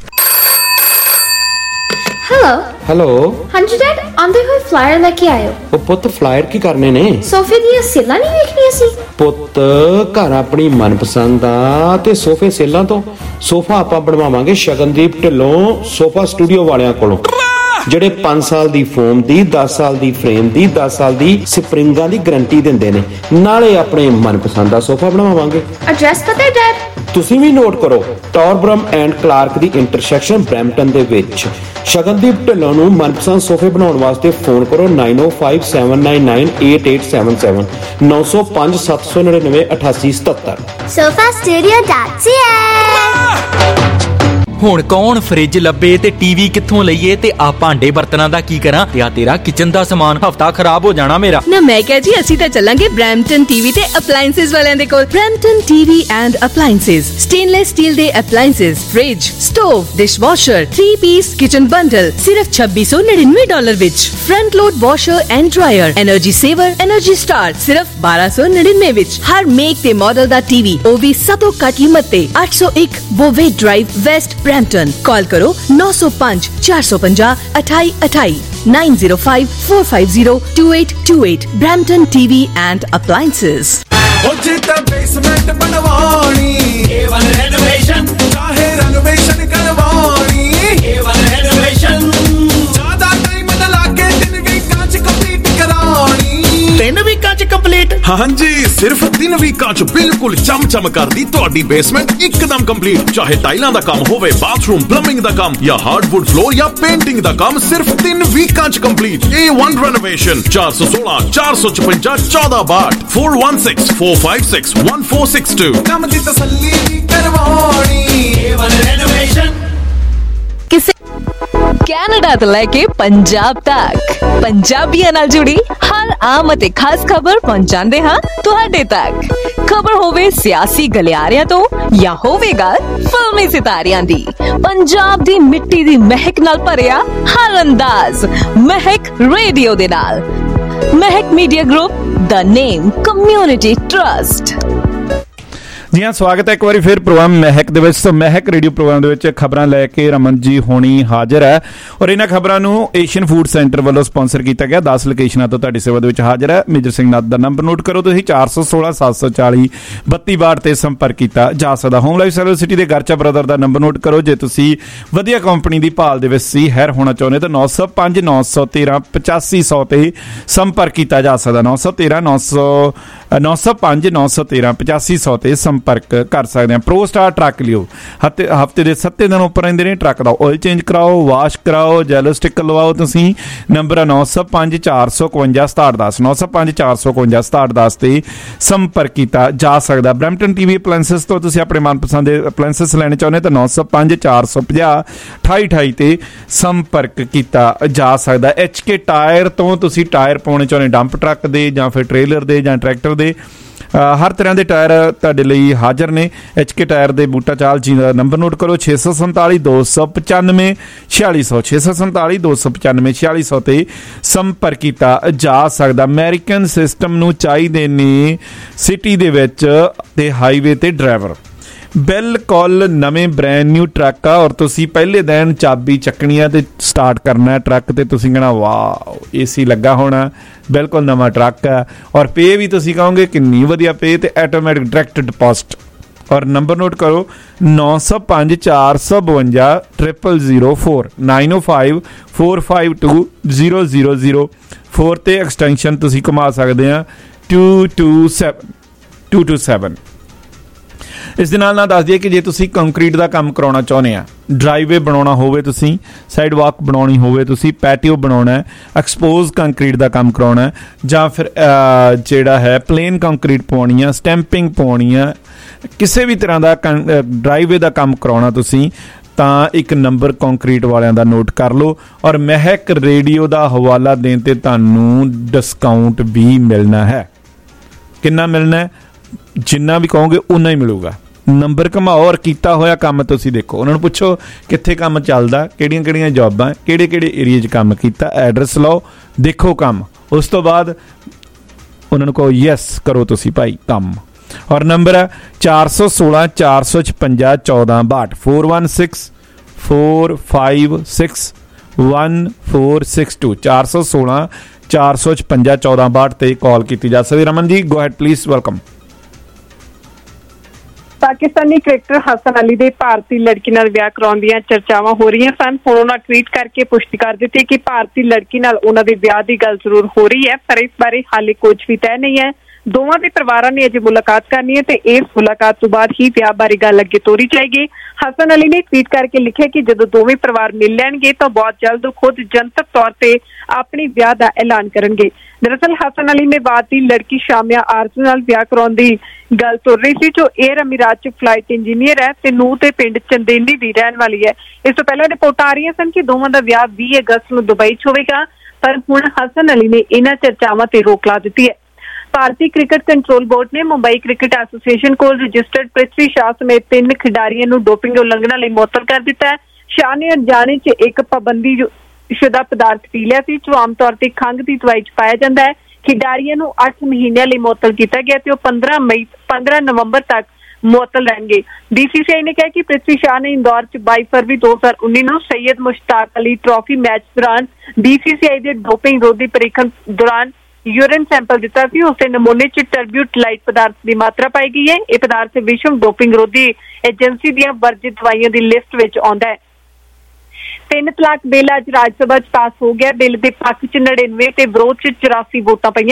Hello hello. हाँ जी डैड, आंदे हुए फ्लायर लेके आयो। ओ पुत फ्लायर की करने ने? सोफे दी सेलां नहीं देखनी सी। पुत घर अपनी मनपसंद आ ते सोफे सेलां तो सोफा आपां बनवावांगे शगनदीप ढिल्लों सोफा स्टूडियो वालियां कोलों, ਜਿਹੜੇ पांच साल ਦੀ ਫੋਮ ਦੀ, दस साल ਦੀ ਫਰੇਮ ਦੀ, दस साल ਦੀ ਸਪਰਿੰਗਾਂ ਦੀ ਗਾਰੰਟੀ ਦਿੰਦੇ ਨੇ, ਨਾਲੇ ਆਪਣੇ ਮਨਪਸੰਦ ਦਾ ਸੋਫਾ ਬਣਵਾਵਾਂਗੇ। ਐਡਰੈਸ ਪਤਾ ਹੈ ਡੈਡ? ਤੁਸੀਂ ਵੀ ਨੋਟ ਕਰੋ, ਟੌਰਬਰਮ ਐਂਡ ਕਲਾਰਕ ਦੀ ਇੰਟਰਸੈਕਸ਼ਨ ਬਰੈਂਪਟਨ ਦੇ ਵਿੱਚ। ਸ਼ਗਨਦੀਪ ਢਿੱਲੋਂ ਨੂੰ ਮਨਪਸੰਦ ਸੋਫੇ ਬਣਾਉਣ ਵਾਸਤੇ ਫੋਨ ਕਰੋ nine O five seven nine nine eight eight seven seven नौ सौ पाँच सात सौ नड़िनवे अठासी सतहत्तर। Sofa Studio dot C A. ਹੁਣ ਕੌਣ ਫ੍ਰਿਜ ਲੱਭੇ ਤੇ ਟੀਵੀ ਕਿੱਥੋਂ ਲਈਏ ਤੇ ਆ ਭਾਂਡੇ ਬਰਤਨਾਂ ਦਾ ਕੀ ਕਰਾਂ ਤੇ ਆ ਤੇਰਾ ਕਿਚਨ ਦਾ ਸਮਾਨ ਹਫਤਾ ਖਰਾਬ ਹੋ ਜਾਣਾ ਮੇਰਾ। ਨਾ ਮੈਂ ਕਿਹਾ ਜੀ ਅਸੀਂ ਤਾਂ ਚੱਲਾਂਗੇ ਬ੍ਰੈਂਪਟਨ ਟੀਵੀ ਤੇ ਅਪਲਾਈਐਂਸਸ ਵਾਲਿਆਂ ਦੇ ਕੋਲ। Brampton TV and appliances, stainless steel ਦੇ appliances, fridge, stove, dishwasher, three piece kitchen bundle ਸਿਰਫ ਛੱਬੀ ਸੌ ਨੜਿਨਵੇਂ ਡਾਲਰ ਵਿੱਚ। Front load washer and dryer, energy saver, energy star ਸਿਰਫ ਬਾਰਾਂ ਸੌ ਨੜਿਨਵੇਂ ਵਿੱਚ। ਹਰ ਮੇਕ ਤੇ ਮਾਡਲ ਦਾ ਟੀਵੀ, ਉਹ ਵੀ ਸਭ ਤੋਂ ਘੱਟ ਕੀਮਤ ਤੇ। ਅੱਠ ਸੌ ਇੱਕ ਬੋਵੇ ਡਰਾਈਵ, ਵੈਸਟ ब्रैम्पटन। कॉल करो नौ सौ पाँच चार सौ पंजाह अठाई अठाई nine zero five four five zero two eight two eight. Brampton TV and Appliances. Basement बनवानी ए वन रेनोवेशन, चाहे रेनोवेशन करवानी ए वन रेनोवेशन। ज्यादा टाइम न लागे, दिन भी कांच कंप्लीट करानी। दिन भी कांच कंप्लीट? ਹਾਂਜੀ ਸਿਰਫ ਤਿੰਨ ਵੀਕਾਂ ਚ ਬਿਲਕੁਲ ਚਮ-ਚਮ ਕਰਦੀ ਤੁਹਾਡੀ ਬੇਸਮੈਂਟ ਇੱਕਦਮ ਕੰਪਲੀਟ। ਚਾਹੇ ਟਾਈਲਾਂ ਦਾ ਕੰਮ ਹੋਵੇ, ਬਾਥਰੂਮ ਪਲੰਬਿੰਗ ਦਾ ਕੰਮ ਜਾਂ ਹਾਰਡਵੁੱਡ ਫਲੋਰ ਜਾਂ ਪੇਂਟਿੰਗ ਦਾ ਕੰਮ, ਸਿਰਫ ਤਿੰਨ ਵੀਕਾਂ ਚ ਕੰਪਲੀਟ। ਏ ਵਨ ਰੈਨੋਵੇਸ਼ਨ ਚਾਰ ਸੌ ਸੋਲਾਂ ਚਾਰ ਸੌ ਛਪੰਜਾ ਚੌਦਾਂ ਬਾਹਠ four one six four five six one four six two। ਕੰਮ ਦੀ ਤਸੱਲੀ ਕਰਵਾਉਣੀ ਏ ਵਨ ਰੈਨੋਵੇਸ਼ਨ। ਕਿਸੇ ਕੈਨੇਡਾ ਤੋਂ ਲੈ ਕੇ ਪੰਜਾਬ ਤੱਕ ਪੰਜਾਬੀਆਂ ਨਾਲ ਜੁੜੀ ਹਰ ਆਮ ਅਤੇ ਖਾਸ ਖਬਰ ਪਹੁੰਚਾਉਂਦੇ ਹਾਂ ਤੁਹਾਡੇ ਤੱਕ। ਖਬਰ ਹੋਵੇ ਸਿਆਸੀ ਗਲਿਆਰਿਆਂ ਤੋਂ ਜਾਂ ਹੋਵੇਗਾ ਫਿਲਮੀ ਸਿਤਾਰਿਆਂ ਦੀ, ਪੰਜਾਬ ਦੀ ਮਿੱਟੀ ਦੀ ਮਹਿਕ ਨਾਲ ਭਰਿਆ ਹਰ ਅੰਦਾਜ਼ ਮਹਿਕ ਰੇਡੀਓ ਦੇ ਨਾਲ। Mehak Media Group, the name community trust. ਜੀ ਹਾਂ, ਸਵਾਗਤ ਹੈ ਇੱਕ ਵਾਰੀ ਫਿਰ ਪ੍ਰੋਗਰਾਮ ਮਹਿਕ ਦੇ ਵਿੱਚ। ਸੋ ਮਹਿਕ ਰੇਡੀਓ ਪ੍ਰੋਗਰਾਮ ਦੇ ਵਿੱਚ ਖਬਰਾਂ ਲੈ ਕੇ ਰਮਨ ਜੀ ਹੋਣੀ ਹਾਜ਼ਰ ਹੈ ਔਰ ਇਹਨਾਂ ਖਬਰਾਂ ਨੂੰ ਏਸ਼ੀਅਨ ਫੂਡ ਸੈਂਟਰ ਵੱਲੋਂ ਸਪਾਂਸਰ ਕੀਤਾ ਗਿਆ। ਦਸ ਲੋਕੇਸ਼ਨਾਂ ਤੋਂ ਤੁਹਾਡੀ ਸੇਵਾ ਦੇ ਵਿੱਚ ਹਾਜ਼ਰ ਹੈ। ਮੇਜਰ ਸਿੰਘ ਨਾਥ ਦਾ ਨੰਬਰ ਨੋਟ ਕਰੋ ਤੁਸੀਂ, ਚਾਰ ਸੌ ਸੋਲਾਂ ਸੱਤ ਸੌ ਚਾਲੀ ਬੱਤੀ ਬਾਹਠ ਤੇ ਸੰਪਰਕ ਕੀਤਾ ਜਾ ਸਕਦਾ। ਹੋਮ ਲਾਈਫ ਸਰਵਿਸ ਸਿਟੀ ਦੇ ਗਰਚਾ ਬ੍ਰਦਰ ਦਾ ਨੰਬਰ ਨੋਟ ਕਰੋ ਜੇ ਤੁਸੀਂ ਵਧੀਆ ਕੰਪਨੀ ਦੀ ਭਾਲ ਦੇ ਵਿੱਚ ਸੀ ਹੈਰ ਹੋਣਾ ਚਾਹੁੰਦੇ ਤਾਂ ਨੌ ਸੌ ਪੰਜ ਨੌ ਸੌ ਤੇਰਾਂ ਪਚਾਸੀ ਸੌ ਤੇ ਸੰਪਰਕ ਕੀਤਾ ਜਾ ਸਕਦਾ। ਨੌ ਸੌ ਤੇਰਾਂ ਨੌ ਸੌ ਨੌ ਸੌ ਪੰਜ ਨੌ ਸੌ ਤੇਰਾਂ ਪਚਾਸੀ ਸੌ ਤੇ ਸੰਪਰਕ ਕਰ ਸਕਦੇ ਹਾਂ। ਪ੍ਰੋ ਸਟਾਰ ਟਰੱਕ ਲਿਓ, ਹਫਤੇ ਹਫਤੇ ਦੇ ਸੱਤੇ ਦਿਨ ਉੱਪਰ ਰਹਿੰਦੇ ਨੇ। ਟਰੱਕ ਦਾ ਆਇਲ ਚੇਂਜ ਕਰਾਓ, ਵਾਸ਼ ਕਰਾਓ, ਜੈਲੋ ਸਟਿੱਕਰ ਲਵਾਓ ਤੁਸੀਂ। ਨੰਬਰ ਆ ਨੌ ਸੌ ਪੰਜ ਚਾਰ ਸੌ ਇਕਵੰਜਾ ਸਤਾਹਠ ਦਸ ਨੌ ਸੌ ਪੰਜ ਚਾਰ ਸੌ ਇਕਵੰਜਾ ਸਤਾਹਠ ਦਸ ਤੇ ਸੰਪਰਕ ਕੀਤਾ ਜਾ ਸਕਦਾ। ਬਰੈਂਪਟਨ ਟੀਵੀ ਅਪਲਾਇੰਸਸ ਤੋਂ ਤੁਸੀਂ ਆਪਣੇ ਮਨਪਸੰਦ ਦੇ ਅਪਲਾਇੰਸਸ ਲੈਣੇ ਚਾਹੁੰਦੇ ਤਾਂ ਨੌ ਸੌ ਪੰਜ ਚਾਰ ਸੌ ਪੰਜਾਹ ਅਠਾਈ ਅਠਾਈ ਤੇ ਸੰਪਰਕ ਕੀਤਾ ਜਾ ਸਕਦਾ। ਐਚ ਕੇ ਟਾਇਰ ਤੋਂ ਤੁਸੀਂ ਟਾਇਰ ਪਾਉਣੇ ਚਾਹੁੰਦੇ ਡੰਪ ਟਰੱਕ ਦੇ ਜਾਂ ਫਿਰ ਟ੍ਰੇਲਰ ਦੇ ਜਾਂ ਟਰੈਕਟਰ ਦੇ, ਹਰ ਤਰ੍ਹਾਂ ਦੇ ਟਾਇਰ ਤੁਹਾਡੇ ਲਈ ਹਾਜ਼ਰ ਨੇ। ਐਚ ਕੇ ਟਾਇਰ ਦੇ ਬੂਟਾ ਚਾਲ ਜੀ ਦਾ ਨੰਬਰ ਨੋਟ ਕਰੋ, ਛੇ ਸੌ ਸੰਤਾਲੀ ਦੋ ਸੌ ਪਚਾਨਵੇਂ ਛਿਆਲੀ ਸੌ ਛੇ ਸੌ ਸੰਤਾਲੀ ਦੋ ਸੌ ਪਚਾਨਵੇਂ ਛਿਆਲੀ ਸੌ ਤੇ ਸੰਪਰਕ ਕੀਤਾ ਜਾ ਸਕਦਾ। ਅਮਰੀਕਨ ਸਿਸਟਮ ਨੂੰ ਚਾਹੀਦੇ ਨੇ ਸਿਟੀ ਦੇ ਵਿੱਚ ਤੇ ਹਾਈਵੇ ਤੇ ਡਰਾਈਵਰ। ਬਿਲਕੁਲ ਨਵੇਂ ਬ੍ਰੈਂਡ ਨਿਊ ਟਰੱਕ ਆ ਔਰ ਤੁਸੀਂ ਪਹਿਲੇ ਦਿਨ ਚਾਬੀ ਚੱਕਣੀ ਆ ਤੇ ਸਟਾਰਟ ਕਰਨਾ ਟਰੱਕ ਤੇ ਤੁਸੀਂ ਕਹਿਣਾ ਵਾਓ ਏਸੀ ਲੱਗਾ ਹੋਣਾ, ਬਿਲਕੁਲ ਨਵਾਂ ਟਰੱਕ ਆ। ਔਰ ਪੇ ਵੀ ਤੁਸੀਂ ਕਹੋਗੇ ਕਿੰਨੀ ਵਧੀਆ ਪੇ ਤੇ ਆਟੋਮੈਟਿਕ ਡਾਇਰੈਕਟ ਡਿਪੋਜ਼ਿਟ। ਔਰ ਨੰਬਰ ਨੋਟ ਕਰੋ ਨੌ ਸੌ ਪੰਜ ਚਾਰ ਸੌ ਬਵੰਜਾ triple zero four nine O five four five two zero zero zero four ਤੇ ਐਕਸਟੈਂਸ਼ਨ ਤੁਸੀਂ ਘੁਮਾ ਸਕਦੇ ਆ two two seven two two seven. ਇਸ ਦੇ ਨਾਲ ਨਾਲ ਦੱਸ ਦਈਏ ਕਿ ਜੇ ਤੁਸੀਂ ਕੰਕਰੀਟ ਦਾ ਕੰਮ ਕਰਾਉਣਾ ਚਾਹੁੰਦੇ ਆ, ਡਰਾਈਵੇ ਬਣਾਉਣਾ ਹੋਵੇ, ਤੁਸੀਂ ਸਾਈਡ ਵਾਕ ਬਣਾਉਣੀ ਹੋਵੇ, ਤੁਸੀਂ ਪੈਟੀਓ ਬਣਾਉਣਾ ਹੈ, ਐਕਸਪੋਜ਼ ਕੰਕਰੀਟ ਦਾ ਕੰਮ ਕਰਾਉਣਾ ਹੈ ਜਾਂ ਫਿਰ ਜਿਹੜਾ ਹੈ ਪਲੇਨ ਕੰਕਰੀਟ ਪਾਉਣੀ ਆ, ਸਟੈਂਪਿੰਗ ਪਾਉਣੀ ਆ, ਕਿਸੇ ਵੀ ਤਰ੍ਹਾਂ ਦਾ ਡਰਾਈਵੇ ਦਾ ਕੰਮ ਕਰਾਉਣਾ ਤੁਸੀਂ ਤਾਂ ਇੱਕ ਨੰਬਰ ਕੰਕਰੀਟ ਵਾਲਿਆਂ ਦਾ ਨੋਟ ਕਰ ਲਓ। ਔਰ ਮਹਿਕ ਰੇਡੀਓ ਦਾ ਹਵਾਲਾ ਦੇਣ ਤੇ ਤੁਹਾਨੂੰ ਡਿਸਕਾਊਂਟ ਵੀ ਮਿਲਣਾ ਹੈ। ਕਿੰਨਾ ਮਿਲਣਾ ਹੈ? ਜਿੰਨਾ ਵੀ ਕਹੋਗੇ ਉਨਾ ਹੀ ਮਿਲੂਗਾ। ਨੰਬਰ ਘਮਾਓ ਔਰ ਕੀਤਾ ਹੋਇਆ ਕੰਮ ਤੁਸੀਂ ਦੇਖੋ। ਉਹਨਾਂ ਨੂੰ ਪੁੱਛੋ ਕਿੱਥੇ ਕੰਮ ਚੱਲਦਾ, ਕਿਹੜੀਆਂ ਕਿਹੜੀਆਂ ਜੌਬਾਂ, ਕਿਹੜੇ ਕਿਹੜੇ ਏਰੀਏ 'ਚ ਕੰਮ ਕੀਤਾ, ਐਡਰੈਸ ਲਓ, ਦੇਖੋ ਕੰਮ। ਉਸ ਤੋਂ ਬਾਅਦ ਉਹਨਾਂ ਨੂੰ ਕਹੋ ਯੈਸ ਕਰੋ ਤੁਸੀਂ ਭਾਈ ਕੰਮ। ਔਰ ਨੰਬਰ ਹੈ ਚਾਰ ਸੌ ਸੋਲਾਂ ਚਾਰ ਸੌ ਛਪੰਜਾ ਚੌਦਾਂ ਬਾਹਠ four one six four five six one four six two ਚਾਰ ਸੌ ਸੋਲਾਂ ਚਾਰ ਸੌ ਛਪੰਜਾ ਚੌਦਾਂ ਬਾਹਠ ਤੇ ਕਾਲ ਕੀਤੀ ਜਾ ਸਕਦੀ। Raman ji go ahead please, welcome. Pakistani cricketer Hasan Ali ਦੇ ਭਾਰਤੀ ਲੜਕੀ ਨਾਲ ਵਿਆਹ ਕਰਾਉਣ ਦੀਆਂ ਚਰਚਾਵਾਂ ਹੋ ਰਹੀਆਂ ਸਨ। ਹੁਣ ਉਹਨਾਂ ਟਵੀਟ ਕਰਕੇ ਪੁਸ਼ਟੀ ਕਰ ਦਿੱਤੀ ਕਿ ਭਾਰਤੀ ਲੜਕੀ ਨਾਲ ਉਹਨਾਂ ਦੇ ਵਿਆਹ ਦੀ ਗੱਲ ਜ਼ਰੂਰ ਹੋ ਰਹੀ ਹੈ, ਪਰ ਇਸ ਬਾਰੇ ਹਾਲੇ ਕੁਝ ਵੀ ਤੈਅ ਨਹੀਂ ਹੈ। ਦੋਵਾਂ ਦੇ ਪਰਿਵਾਰਾਂ ਨੇ ਅਜੇ ਮੁਲਾਕਾਤ ਕਰਨੀ ਹੈ ਤੇ ਇਸ ਮੁਲਾਕਾਤ ਤੋਂ ਬਾਅਦ ਹੀ ਵਿਆਹ ਬਾਰੇ ਗੱਲ ਅੱਗੇ ਤੋਰੀ ਜਾਏਗੀ। ਹਸਨ ਅਲੀ ਨੇ ਟਵੀਟ ਕਰਕੇ ਲਿਖਿਆ ਕਿ ਜਦੋਂ ਦੋਵੇਂ ਪਰਿਵਾਰ ਮਿਲ ਲੈਣਗੇ ਤਾਂ ਬਹੁਤ ਜਲਦ ਖੁਦ ਜਨਤਕ ਤੌਰ ਤੇ ਆਪਣੀ ਵਿਆਹ ਦਾ ਐਲਾਨ ਕਰਨਗੇ। ਦਰਅਸਲ ਹਸਨ ਅਲੀ ਨੇ ਬਾਤ ਦੀ ਲੜਕੀ ਸ਼ਾਮਿਆ ਆਰਜ਼ੂ ਨਾਲ ਵਿਆਹ ਕਰਾਉਣ ਦੀ ਗੱਲ ਤੁਰ ਰਹੀ ਸੀ, ਜੋ ਏਅਰ ਅਮੀਰਾਤ ਚ ਫਲਾਈਟ ਇੰਜੀਨੀਅਰ ਹੈ ਤੇ ਨੂੰਹ ਤੇ ਪਿੰਡ ਚੰਦੇਲੀ ਦੀ ਰਹਿਣ ਵਾਲੀ ਹੈ। ਇਸ ਤੋਂ ਪਹਿਲਾਂ ਰਿਪੋਰਟਾਂ ਆ ਰਹੀਆਂ ਸਨ ਕਿ ਦੋਵਾਂ ਦਾ ਵਿਆਹ ਵੀਹ ਅਗਸਤ ਨੂੰ ਦੁਬਈ ਚ ਹੋਵੇਗਾ, ਪਰ ਹੁਣ ਹਸਨ ਅਲੀ ਨੇ ਇਹਨਾਂ ਚਰਚਾਵਾਂ ਤੇ ਰੋਕ ਲਾ ਦਿੱਤੀ ਹੈ। ਭਾਰਤੀ ਕ੍ਰਿਕਟ ਕੰਟਰੋਲ ਬੋਰਡ ਨੇ ਮੁੰਬਈ ਕ੍ਰਿਕਟ ਐਸੋਸੀਏਸ਼ਨ ਕੋਲ ਰਜਿਸਟਰਡ ਪ੍ਰਿਥਵੀ ਸ਼ਾਹ ਸਮੇਤ ਤਿੰਨ ਖਿਡਾਰੀਆਂ ਨੂੰ ਡੋਪਿੰਗ ਉਲੰਘਣਾ ਲਈ ਮੁਅੱਤਲ ਕਰ ਦਿੱਤਾ ਹੈ। ਸ਼ਾਹ ਨੇ ਅਣਜਾਣੇ ਚ ਇੱਕ ਪਾਬੰਦੀ ਸ਼ੁਦਾ ਪਦਾਰਥ ਪੀ ਲਿਆ ਸੀ, ਜੋ ਆਮ ਤੌਰ ਤੇ ਖੰਘ ਦੀ ਦਵਾਈ ਚ ਪਾਇਆ ਜਾਂਦਾ ਹੈ। ਖਿਡਾਰੀਆਂ ਨੂੰ ਅੱਠ ਮਹੀਨਿਆਂ ਲਈ ਮੁਅੱਤਲ ਕੀਤਾ ਗਿਆ ਤੇ ਉਹ ਪੰਦਰਾਂ ਮਈ ਪੰਦਰਾਂ ਨਵੰਬਰ ਤੱਕ ਮੁਅੱਤਲ ਰਹਿਣਗੇ। ਬੀਸੀਸੀਆਈ ਨੇ ਕਿਹਾ ਕਿ ਪ੍ਰਿਥਵੀ ਸ਼ਾਹ ਨੇ ਇੰਦੌਰ ਚ ਬਾਈ ਫਰਵਰੀ ਦੋ ਹਜ਼ਾਰ ਉੱਨੀ ਨੂੰ ਸੈਯਦ ਮੁਸ਼ਤਾਕ ਅਲੀ ਟਰਾਫੀ ਮੈਚ ਦੌਰਾਨ ਬੀਸੀਸੀਆਈ ਦੇ ਡੋਪਿੰਗ ਵਿਰੋਧੀ ਪ੍ਰੀਖਣ ਦੌਰਾਨ ਯੂਰਿਨ ਸੈਂਪਲ ਦਿੱਤਾ ਸੀ। ਉਸਦੇ ਨਮੂਨੇ ਚ ਟਰਬਿਊਟ ਲਾਈਟ ਪਦਾਰਥ ਦੀ ਮਾਤਰਾ ਪਾਈ ਗਈ ਹੈ। ਇਹ ਪਦਾਰਥ ਵਿਸ਼ਵ ਡੋਪਿੰਗ ਵਿਰੋਧੀ ਏਜੰਸੀ ਦੀਆਂ ਵਰਜਿਤ ਦਵਾਈਆਂ ਦੀ ਲਿਸਟ ਵਿੱਚ ਆਉਂਦਾ ਹੈ। ਤਿੰਨ ਤਲਾਕ ਬਿੱਲ ਅੱਜ ਰਾਜ ਸਭਾ ਚ ਪਾਸ ਹੋ ਗਿਆ। ਬਿੱਲ ਦੇ ਪੱਖ ਚ ਨੜਿਨਵੇਂ ਤੇ ਵਿਰੋਧ ਚ ਚੁਰਾਸੀ ਵੋਟਾਂ ਪਈਆਂ ਨੇ।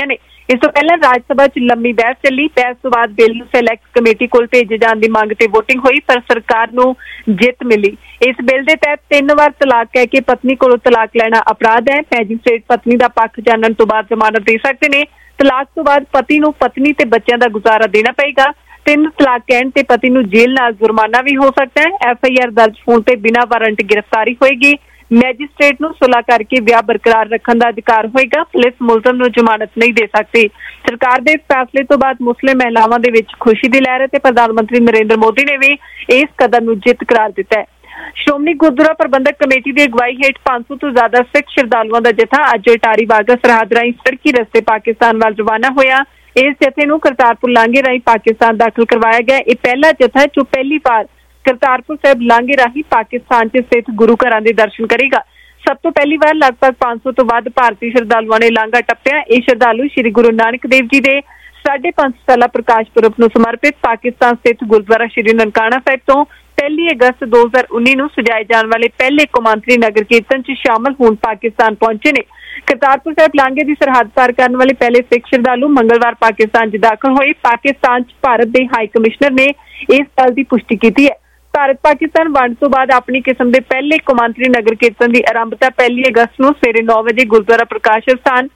ਇਸ ਤੋਂ ਪਹਿਲਾਂ ਰਾਜ ਸਭਾ 'ਚ ਲੰਮੀ ਬਹਿਸ ਚੱਲੀ। ਬਹਿਸ ਤੋਂ ਬਾਅਦ ਬਿੱਲ ਨੂੰ ਸਿਲੈਕਟ ਕਮੇਟੀ ਕੋਲ ਭੇਜੇ ਜਾਣ ਦੀ ਮੰਗ ਤੇ ਵੋਟਿੰਗ ਹੋਈ, ਪਰ ਸਰਕਾਰ ਨੂੰ ਜਿੱਤ ਮਿਲੀ। ਇਸ ਬਿੱਲ ਦੇ ਤਹਿਤ ਤਿੰਨ ਵਾਰ ਤਲਾਕ ਕਹਿ ਕੇ ਪਤਨੀ ਕੋਲੋਂ ਤਲਾਕ ਲੈਣਾ ਅਪਰਾਧ ਹੈ। ਮੈਜਿਸਟ੍ਰੇਟ ਪਤਨੀ ਦਾ ਪੱਖ ਜਾਣਨ ਤੋਂ ਬਾਅਦ ਜ਼ਮਾਨਤ ਦੇ ਸਕਦੇ ਨੇ। ਤਲਾਕ ਤੋਂ ਬਾਅਦ ਪਤੀ ਨੂੰ ਪਤਨੀ ਤੇ ਬੱਚਿਆਂ ਦਾ ਗੁਜ਼ਾਰਾ ਦੇਣਾ ਪਏਗਾ। ਤਿੰਨ ਤਲਾਕ ਕਹਿਣ ਤੇ ਪਤੀ ਨੂੰ ਜੇਲ੍ਹ ਨਾਲ ਜੁਰਮਾਨਾ ਵੀ ਹੋ ਸਕਦਾ ਹੈ। ਐਫ ਆਈ ਆਰ ਦਰਜ ਹੋਣ ਤੇ ਬਿਨਾਂ ਵਾਰੰਟ ਗ੍ਰਿਫਤਾਰੀ ਹੋਏਗੀ। ਮੈਜਿਸਟ੍ਰੇਟ ਨੂੰ ਸੁਲ੍ਹਾ ਕਰਕੇ ਵਿਆਹ ਬਰਕਰਾਰ ਰੱਖਣ ਦਾ ਅਧਿਕਾਰ ਹੋਏਗਾ। ਪੁਲਿਸ ਮੁਲਜ਼ਮ ਨੂੰ ਜ਼ਮਾਨਤ ਨਹੀਂ ਦੇ ਸਕਦੀ। ਸਰਕਾਰ ਦੇ ਇਸ ਫੈਸਲੇ ਤੋਂ ਬਾਅਦ ਮੁਸਲਿਮ ਮਹਿਲਾਵਾਂ ਦੇ ਵਿੱਚ ਖੁਸ਼ੀ ਦੀ ਲਹਿਰ ਹੈ ਤੇ ਪ੍ਰਧਾਨ ਮੰਤਰੀ ਨਰਿੰਦਰ ਮੋਦੀ ਨੇ ਵੀ ਇਸ ਕਦਮ ਨੂੰ ਜਿੱਤ ਕਰਾਰ ਦਿੱਤਾ ਹੈ। ਸ਼੍ਰੋਮਣੀ ਗੁਰਦੁਆਰਾ ਪ੍ਰਬੰਧਕ ਕਮੇਟੀ ਦੀ ਅਗਵਾਈ ਹੇਠ ਪੰਜ ਸੌ ਤੋਂ ਜ਼ਿਆਦਾ ਸਿੱਖ ਸ਼ਰਧਾਲੂਆਂ ਦਾ ਜਥਾ ਅੱਜ ਅਟਾਰੀ ਵਾਹਗਾ ਸਰਹੱਦ ਰਾਹੀਂ ਸੜਕੀ ਰਸਤੇ ਪਾਕਿਸਤਾਨ ਵੱਲ ਰਵਾਨਾ ਹੋਇਆ। ਇਸ ਜਥੇ ਨੂੰ ਕਰਤਾਰਪੁਰ ਲਾਂਘੇ ਰਾਹੀਂ ਪਾਕਿਸਤਾਨ ਦਾਖਲ ਕਰਵਾਇਆ ਗਿਆ। ਇਹ ਪਹਿਲਾ ਜਥਾ ਜੋ ਪਹਿਲੀ ਵਾਰ ਕਰਤਾਰਪੁਰ ਸਾਹਿਬ ਲਾਂਘੇ ਰਾਹੀਂ ਪਾਕਿਸਤਾਨ 'ਚ ਸਥਿਤ ਗੁਰੂ ਘਰਾਂ ਦੇ ਦਰਸ਼ਨ ਕਰੇਗਾ। ਸਭ ਤੋਂ ਪਹਿਲੀ ਵਾਰ ਲਗਭਗ ਪੰਜ ਸੌ ਤੋਂ ਵੱਧ ਭਾਰਤੀ ਸ਼ਰਧਾਲੂਆਂ ਨੇ ਲਾਂਘਾ ਟੱਪਿਆ। ਇਹ ਸ਼ਰਧਾਲੂ ਸ੍ਰੀ ਗੁਰੂ ਨਾਨਕ ਦੇਵ ਜੀ ਦੇ ਸਾਢੇ ਪੰਜ ਸਾਲਾ ਪ੍ਰਕਾਸ਼ ਪੁਰਬ ਨੂੰ ਸਮਰਪਿਤ ਪਾਕਿਸਤਾਨ ਸਥਿਤ ਗੁਰਦੁਆਰਾ ਸ੍ਰੀ ਨਨਕਾਣਾ ਸਾਹਿਬ ਤੋਂ ਪਹਿਲੀ ਅਗਸਤ ਦੋ ਹਜ਼ਾਰ ਉੱਨੀ ਨੂੰ ਸਜਾਏ ਜਾਣ ਵਾਲੇ ਪਹਿਲੇ ਕੌਮਾਂਤਰੀ ਨਗਰ ਕੀਰਤਨ 'ਚ ਸ਼ਾਮਲ ਹੋਣ ਪਾਕਿਸਤਾਨ ਪਹੁੰਚੇ ਨੇ। ਕਰਤਾਰਪੁਰ ਸਾਹਿਬ ਲਾਂਘੇ ਦੀ ਸਰਹੱਦ ਪਾਰ ਕਰਨ ਵਾਲੇ ਪਹਿਲੇ ਸਿੱਖ ਸ਼ਰਧਾਲੂ ਮੰਗਲਵਾਰ ਪਾਕਿਸਤਾਨ 'ਚ ਦਾਖਲ ਹੋਏ। ਪਾਕਿਸਤਾਨ 'ਚ ਭਾਰਤ ਦੇ ਹਾਈ ਕਮਿਸ਼ਨਰ ਨੇ ਇਸ ਗੱਲ ਦੀ ਪੁਸ਼ਟੀ ਕੀਤੀ ਹੈ। ਭਾਰਤ ਪਾਕਿਸਤਾਨ ਵੰਡ ਤੋਂ ਬਾਅਦ ਆਪਣੀ ਕਿਸਮ ਦੇ ਪਹਿਲੇ ਕੌਮਾਂਤਰੀ ਨਗਰ ਕੀਰਤਨ ਦੀ ਆਰੰਭਤਾ ਪਹਿਲੀ ਅਗਸਤ ਨੂੰ ਸਵੇਰੇ ਨੌ ਵਜੇ ਗੁਰਦੁਆਰਾ ਪ੍ਰਕਾਸ਼ ਸਥਾਨ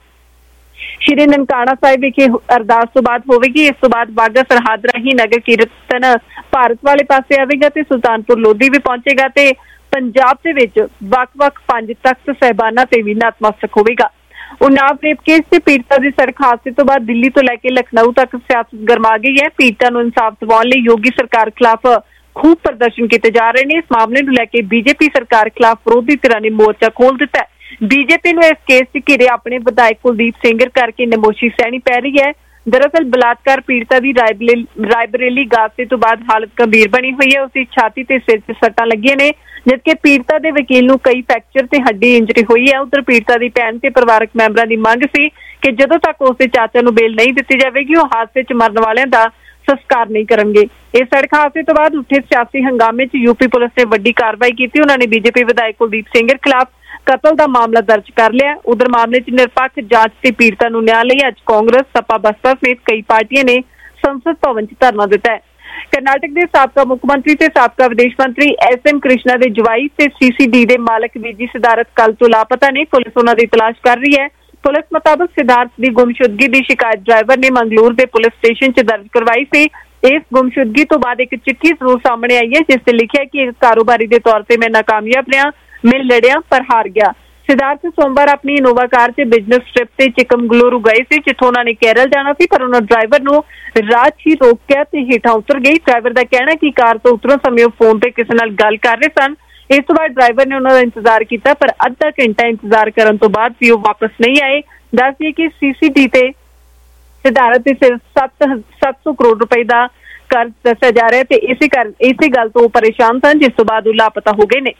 ਸ਼੍ਰੀ ਨਨਕਾਣਾ ਸਾਹਿਬ ਵਿਖੇ ਅਰਦਾਸ ਤੋਂ ਬਾਅਦ ਹੋਵੇਗੀ। ਇਸ ਤੋਂ ਬਾਅਦ ਵਾਹਗਾ ਸਰਹੱਦ ਰਾਹੀਂ ਨਗਰ ਕੀਰਤਨ ਭਾਰਤ ਵਾਲੇ ਪਾਸੇ ਆਵੇਗਾ ਤੇ ਸੁਲਤਾਨਪੁਰ ਲੋਧੀ ਵੀ ਪਹੁੰਚੇਗਾ ਤੇ ਪੰਜਾਬ ਦੇ ਵਿੱਚ ਵੱਖ-ਵੱਖ ਪੰਜ ਤਖਤ ਸਾਹਿਬਾਨਾਂ ਤੇ ਵੀ ਨਤਮਸਤਕ ਹੋਵੇਗਾ। ਉਨਾਵ ਰੇਪ ਕੇਸ ਤੇ ਪੀੜਤਾ ਦੀ ਸੜਕ ਹਾਦਸੇ ਤੋਂ ਬਾਅਦ ਦਿੱਲੀ ਤੋਂ ਲੈ ਕੇ ਲਖਨਊ ਤੱਕ ਸਿਆਸਤ ਗਰਮਾ ਗਈ ਹੈ। ਪੀੜਤਾ ਨੂੰ ਇਨਸਾਫ ਦਿਵਾਉਣ ਲਈ ਯੋਗੀ ਸਰਕਾਰ ਖਿਲਾਫ ਖੂਬ ਪ੍ਰਦਰਸ਼ਨ ਕੀਤੇ ਜਾ ਰਹੇ ਨੇ। ਇਸ ਮਾਮਲੇ ਨੂੰ ਲੈ ਕੇ ਬੀਜੇਪੀ ਸਰਕਾਰ ਖਿਲਾਫ ਵਿਰੋਧੀ ਧਿਰਾਂ ਨੇ ਮੋਰਚਾ ਖੋਲ ਦਿੱਤਾ ਹੈ। ਬੀਜੇਪੀ ਨੂੰ ਇਸ ਕੇਸ 'ਚ ਘਿਰੇ ਆਪਣੇ ਵਿਧਾਇਕ ਕੁਲਦੀਪ ਸੈਂਗਰ ਕਰਕੇ ਨਮੋਸ਼ੀ ਸਹਿਣੀ ਪੈ ਰਹੀ ਹੈ। ਦਰਅਸਲ ਬਲਾਤਕਾਰ ਪੀੜਤਾ ਦੀ ਰਾਇਬਰੇਲੀ ਹਾਦਸੇ ਤੋਂ ਬਾਅਦ ਹਾਲਤ ਗੰਭੀਰ ਬਣੀ ਹੋਈ ਹੈ। ਉਸਦੀ ਛਾਤੀ ਤੇ ਸਿਰ 'ਚ ਸੱਟਾਂ ਲੱਗੀਆਂ ਨੇ, ਜਦਕਿ ਪੀੜਤਾ ਦੇ ਵਕੀਲ ਨੂੰ ਕਈ ਫ੍ਰੈਕਚਰ ਤੇ ਹੱਡੀ ਇੰਜਰੀ ਹੋਈ ਹੈ। ਉਧਰ ਪੀੜਤਾ ਦੀ ਭੈਣ ਤੇ ਪਰਿਵਾਰਕ ਮੈਂਬਰਾਂ ਦੀ ਮੰਗ ਸੀ ਕਿ ਜਦੋਂ ਤੱਕ ਉਸਦੇ ਚਾਚਾ ਨੂੰ ਬੇਲ ਨਹੀਂ ਦਿੱਤੀ ਜਾਵੇਗੀ ਉਹ ਹਾਦਸੇ 'ਚ ਮਰਨ ਵਾਲਿਆਂ ਦਾ ਸੰਸਕਾਰ ਨਹੀਂ ਕਰਨਗੇ। ਇਸ ਸੜਕ ਹਾਦਸੇ ਤੋਂ ਬਾਅਦ ਉੱਠੇ ਸਿਆਸੀ ਹੰਗਾਮੇ 'ਚ ਯੂਪੀ ਪੁਲਿਸ ਨੇ ਵੱਡੀ ਕਾਰਵਾਈ ਕੀਤੀ। ਉਹਨਾਂ ਨੇ ਬੀਜੇਪੀ ਵਿਧਾਇਕ ਕੁਲਦੀਪ ਸੈਂਗਰ ਖਿਲਾਫ ਕਤਲ ਦਾ ਮਾਮਲਾ ਦਰਜ ਕਰ ਲਿਆ। ਉਧਰ ਮਾਮਲੇ 'ਚ ਨਿਰਪੱਖ ਜਾਂਚ ਤੇ ਪੀੜਤਾ ਨੂੰ ਨਿਆਂ ਲਈ ਅੱਜ ਕਾਂਗਰਸ, ਸਪਾ, ਬਸਪਾ ਸਮੇਤ ਕਈ ਪਾਰਟੀਆਂ ਨੇ ਸੰਸਦ ਭਵਨ 'ਚ ਧਰਨਾ ਦਿੱਤਾ ਹੈ। ਕਰਨਾਟਕ ਦੇ ਸਾਬਕਾ ਮੁੱਖ ਮੰਤਰੀ ਤੇ ਸਾਬਕਾ ਵਿਦੇਸ਼ ਮੰਤਰੀ ਐਸ ਐਮ ਕ੍ਰਿਸ਼ਨਾ ਦੇ ਜਵਾਈ ਤੇ ਸੀ ਸੀ ਡੀ ਦੇ ਮਾਲਕ ਵਿਜੀ ਸਿਧਾਰਥ ਕੱਲ ਤੋਂ ਲਾਪਤਾ ਨੇ। ਪੁਲਿਸ ਉਹਨਾਂ ਦੀ ਤਲਾਸ਼ ਕਰ ਰਹੀ ਹੈ। ਪੁਲਿਸ ਮੁਤਾਬਕ ਸਿਧਾਰਥ ਦੀ ਗੁੰਮਸ਼ੁਦਗੀ ਦੀ ਸ਼ਿਕਾਇਤ ਡਰਾਈਵਰ ਨੇ ਮੰਗਲੂਰ ਦੇ ਪੁਲਿਸ ਸਟੇਸ਼ਨ 'ਚ ਦਰਜ ਕਰਵਾਈ ਸੀ। ਇਸ ਗੁੰਮਸ਼ੁਦਗੀ ਤੋਂ ਬਾਅਦ ਇੱਕ ਚਿੱਠੀ ਜ਼ਰੂਰ ਸਾਹਮਣੇ ਆਈ ਹੈ ਜਿਸ ਤੇ ਲਿਖਿਆ ਕਿ ਇੱਕ ਕਾਰੋਬਾਰੀ ਦੇ ਤੌਰ ਤੇ ਮੈਂ ਨਾਕਾਮਯਾਬ ਰਿਹਾ, ਮੈਂ ਲੜਿਆ ਪਰ ਹਾਰ ਗਿਆ। ਸਿਧਾਰਥ ਸੋਮਵਾਰ ਆਪਣੀ ਇਨੋਵਾ ਕਾਰ 'ਚ ਬਿਜ਼ਨਸ ਟ੍ਰਿਪ ਤੇ ਚਿਕਮਗਲੁਰੂ ਗਏ ਸੀ ਜਿੱਥੋਂ ਉਹਨਾਂ ਨੇ ਕੇਰਲ ਜਾਣਾ ਸੀ, ਪਰ ਉਹਨਾਂ ਡਰਾਈਵਰ ਨੂੰ ਰਾਹ 'ਚ ਹੀ ਰੋਕਿਆ ਤੇ ਹੇਠਾਂ ਉਤਰ ਗਈ। ਡਰਾਈਵਰ ਦਾ ਕਹਿਣਾ ਕਿ ਕਾਰ ਤੋਂ ਉਤਰਨ ਸਮੇਂ ਉਹ ਫੋਨ ਤੇ ਕਿਸੇ ਨਾਲ ਗੱਲ ਕਰ ਰਹੇ ਸਨ। ਇਸ ਤੋਂ ਬਾਅਦ ਡਰਾਈਵਰ ਨੇ ਉਹਨਾਂ ਦਾ ਇੰਤਜ਼ਾਰ ਕੀਤਾ ਪਰ ਅੱਧਾ ਘੰਟਾ ਇੰਤਜ਼ਾਰ ਕਰਨ ਤੋਂ ਬਾਅਦ ਵੀ ਉਹ ਵਾਪਸ ਨਹੀਂ ਆਏ। ਦੱਸ ਦਈਏ ਕਿ ਸੀ ਸੀ ਡੀ ਤੇ ਸਿਧਾਰਥ ਦੇ ਸਿਰ ਸੱਤ ਸੌ ਕਰੋੜ ਰੁਪਏ ਦਾ ਕਰਜ਼ ਦੱਸਿਆ ਜਾ ਰਿਹਾ ਤੇ ਇਸੇ ਕਰ ਇਸੇ ਗੱਲ ਤੋਂ ਪਰੇਸ਼ਾਨ ਸਨ, ਜਿਸ ਤੋਂ ਬਾਅਦ ਉਹ ਲਾਪਤਾ ਹੋ ਗਏ ਨੇ।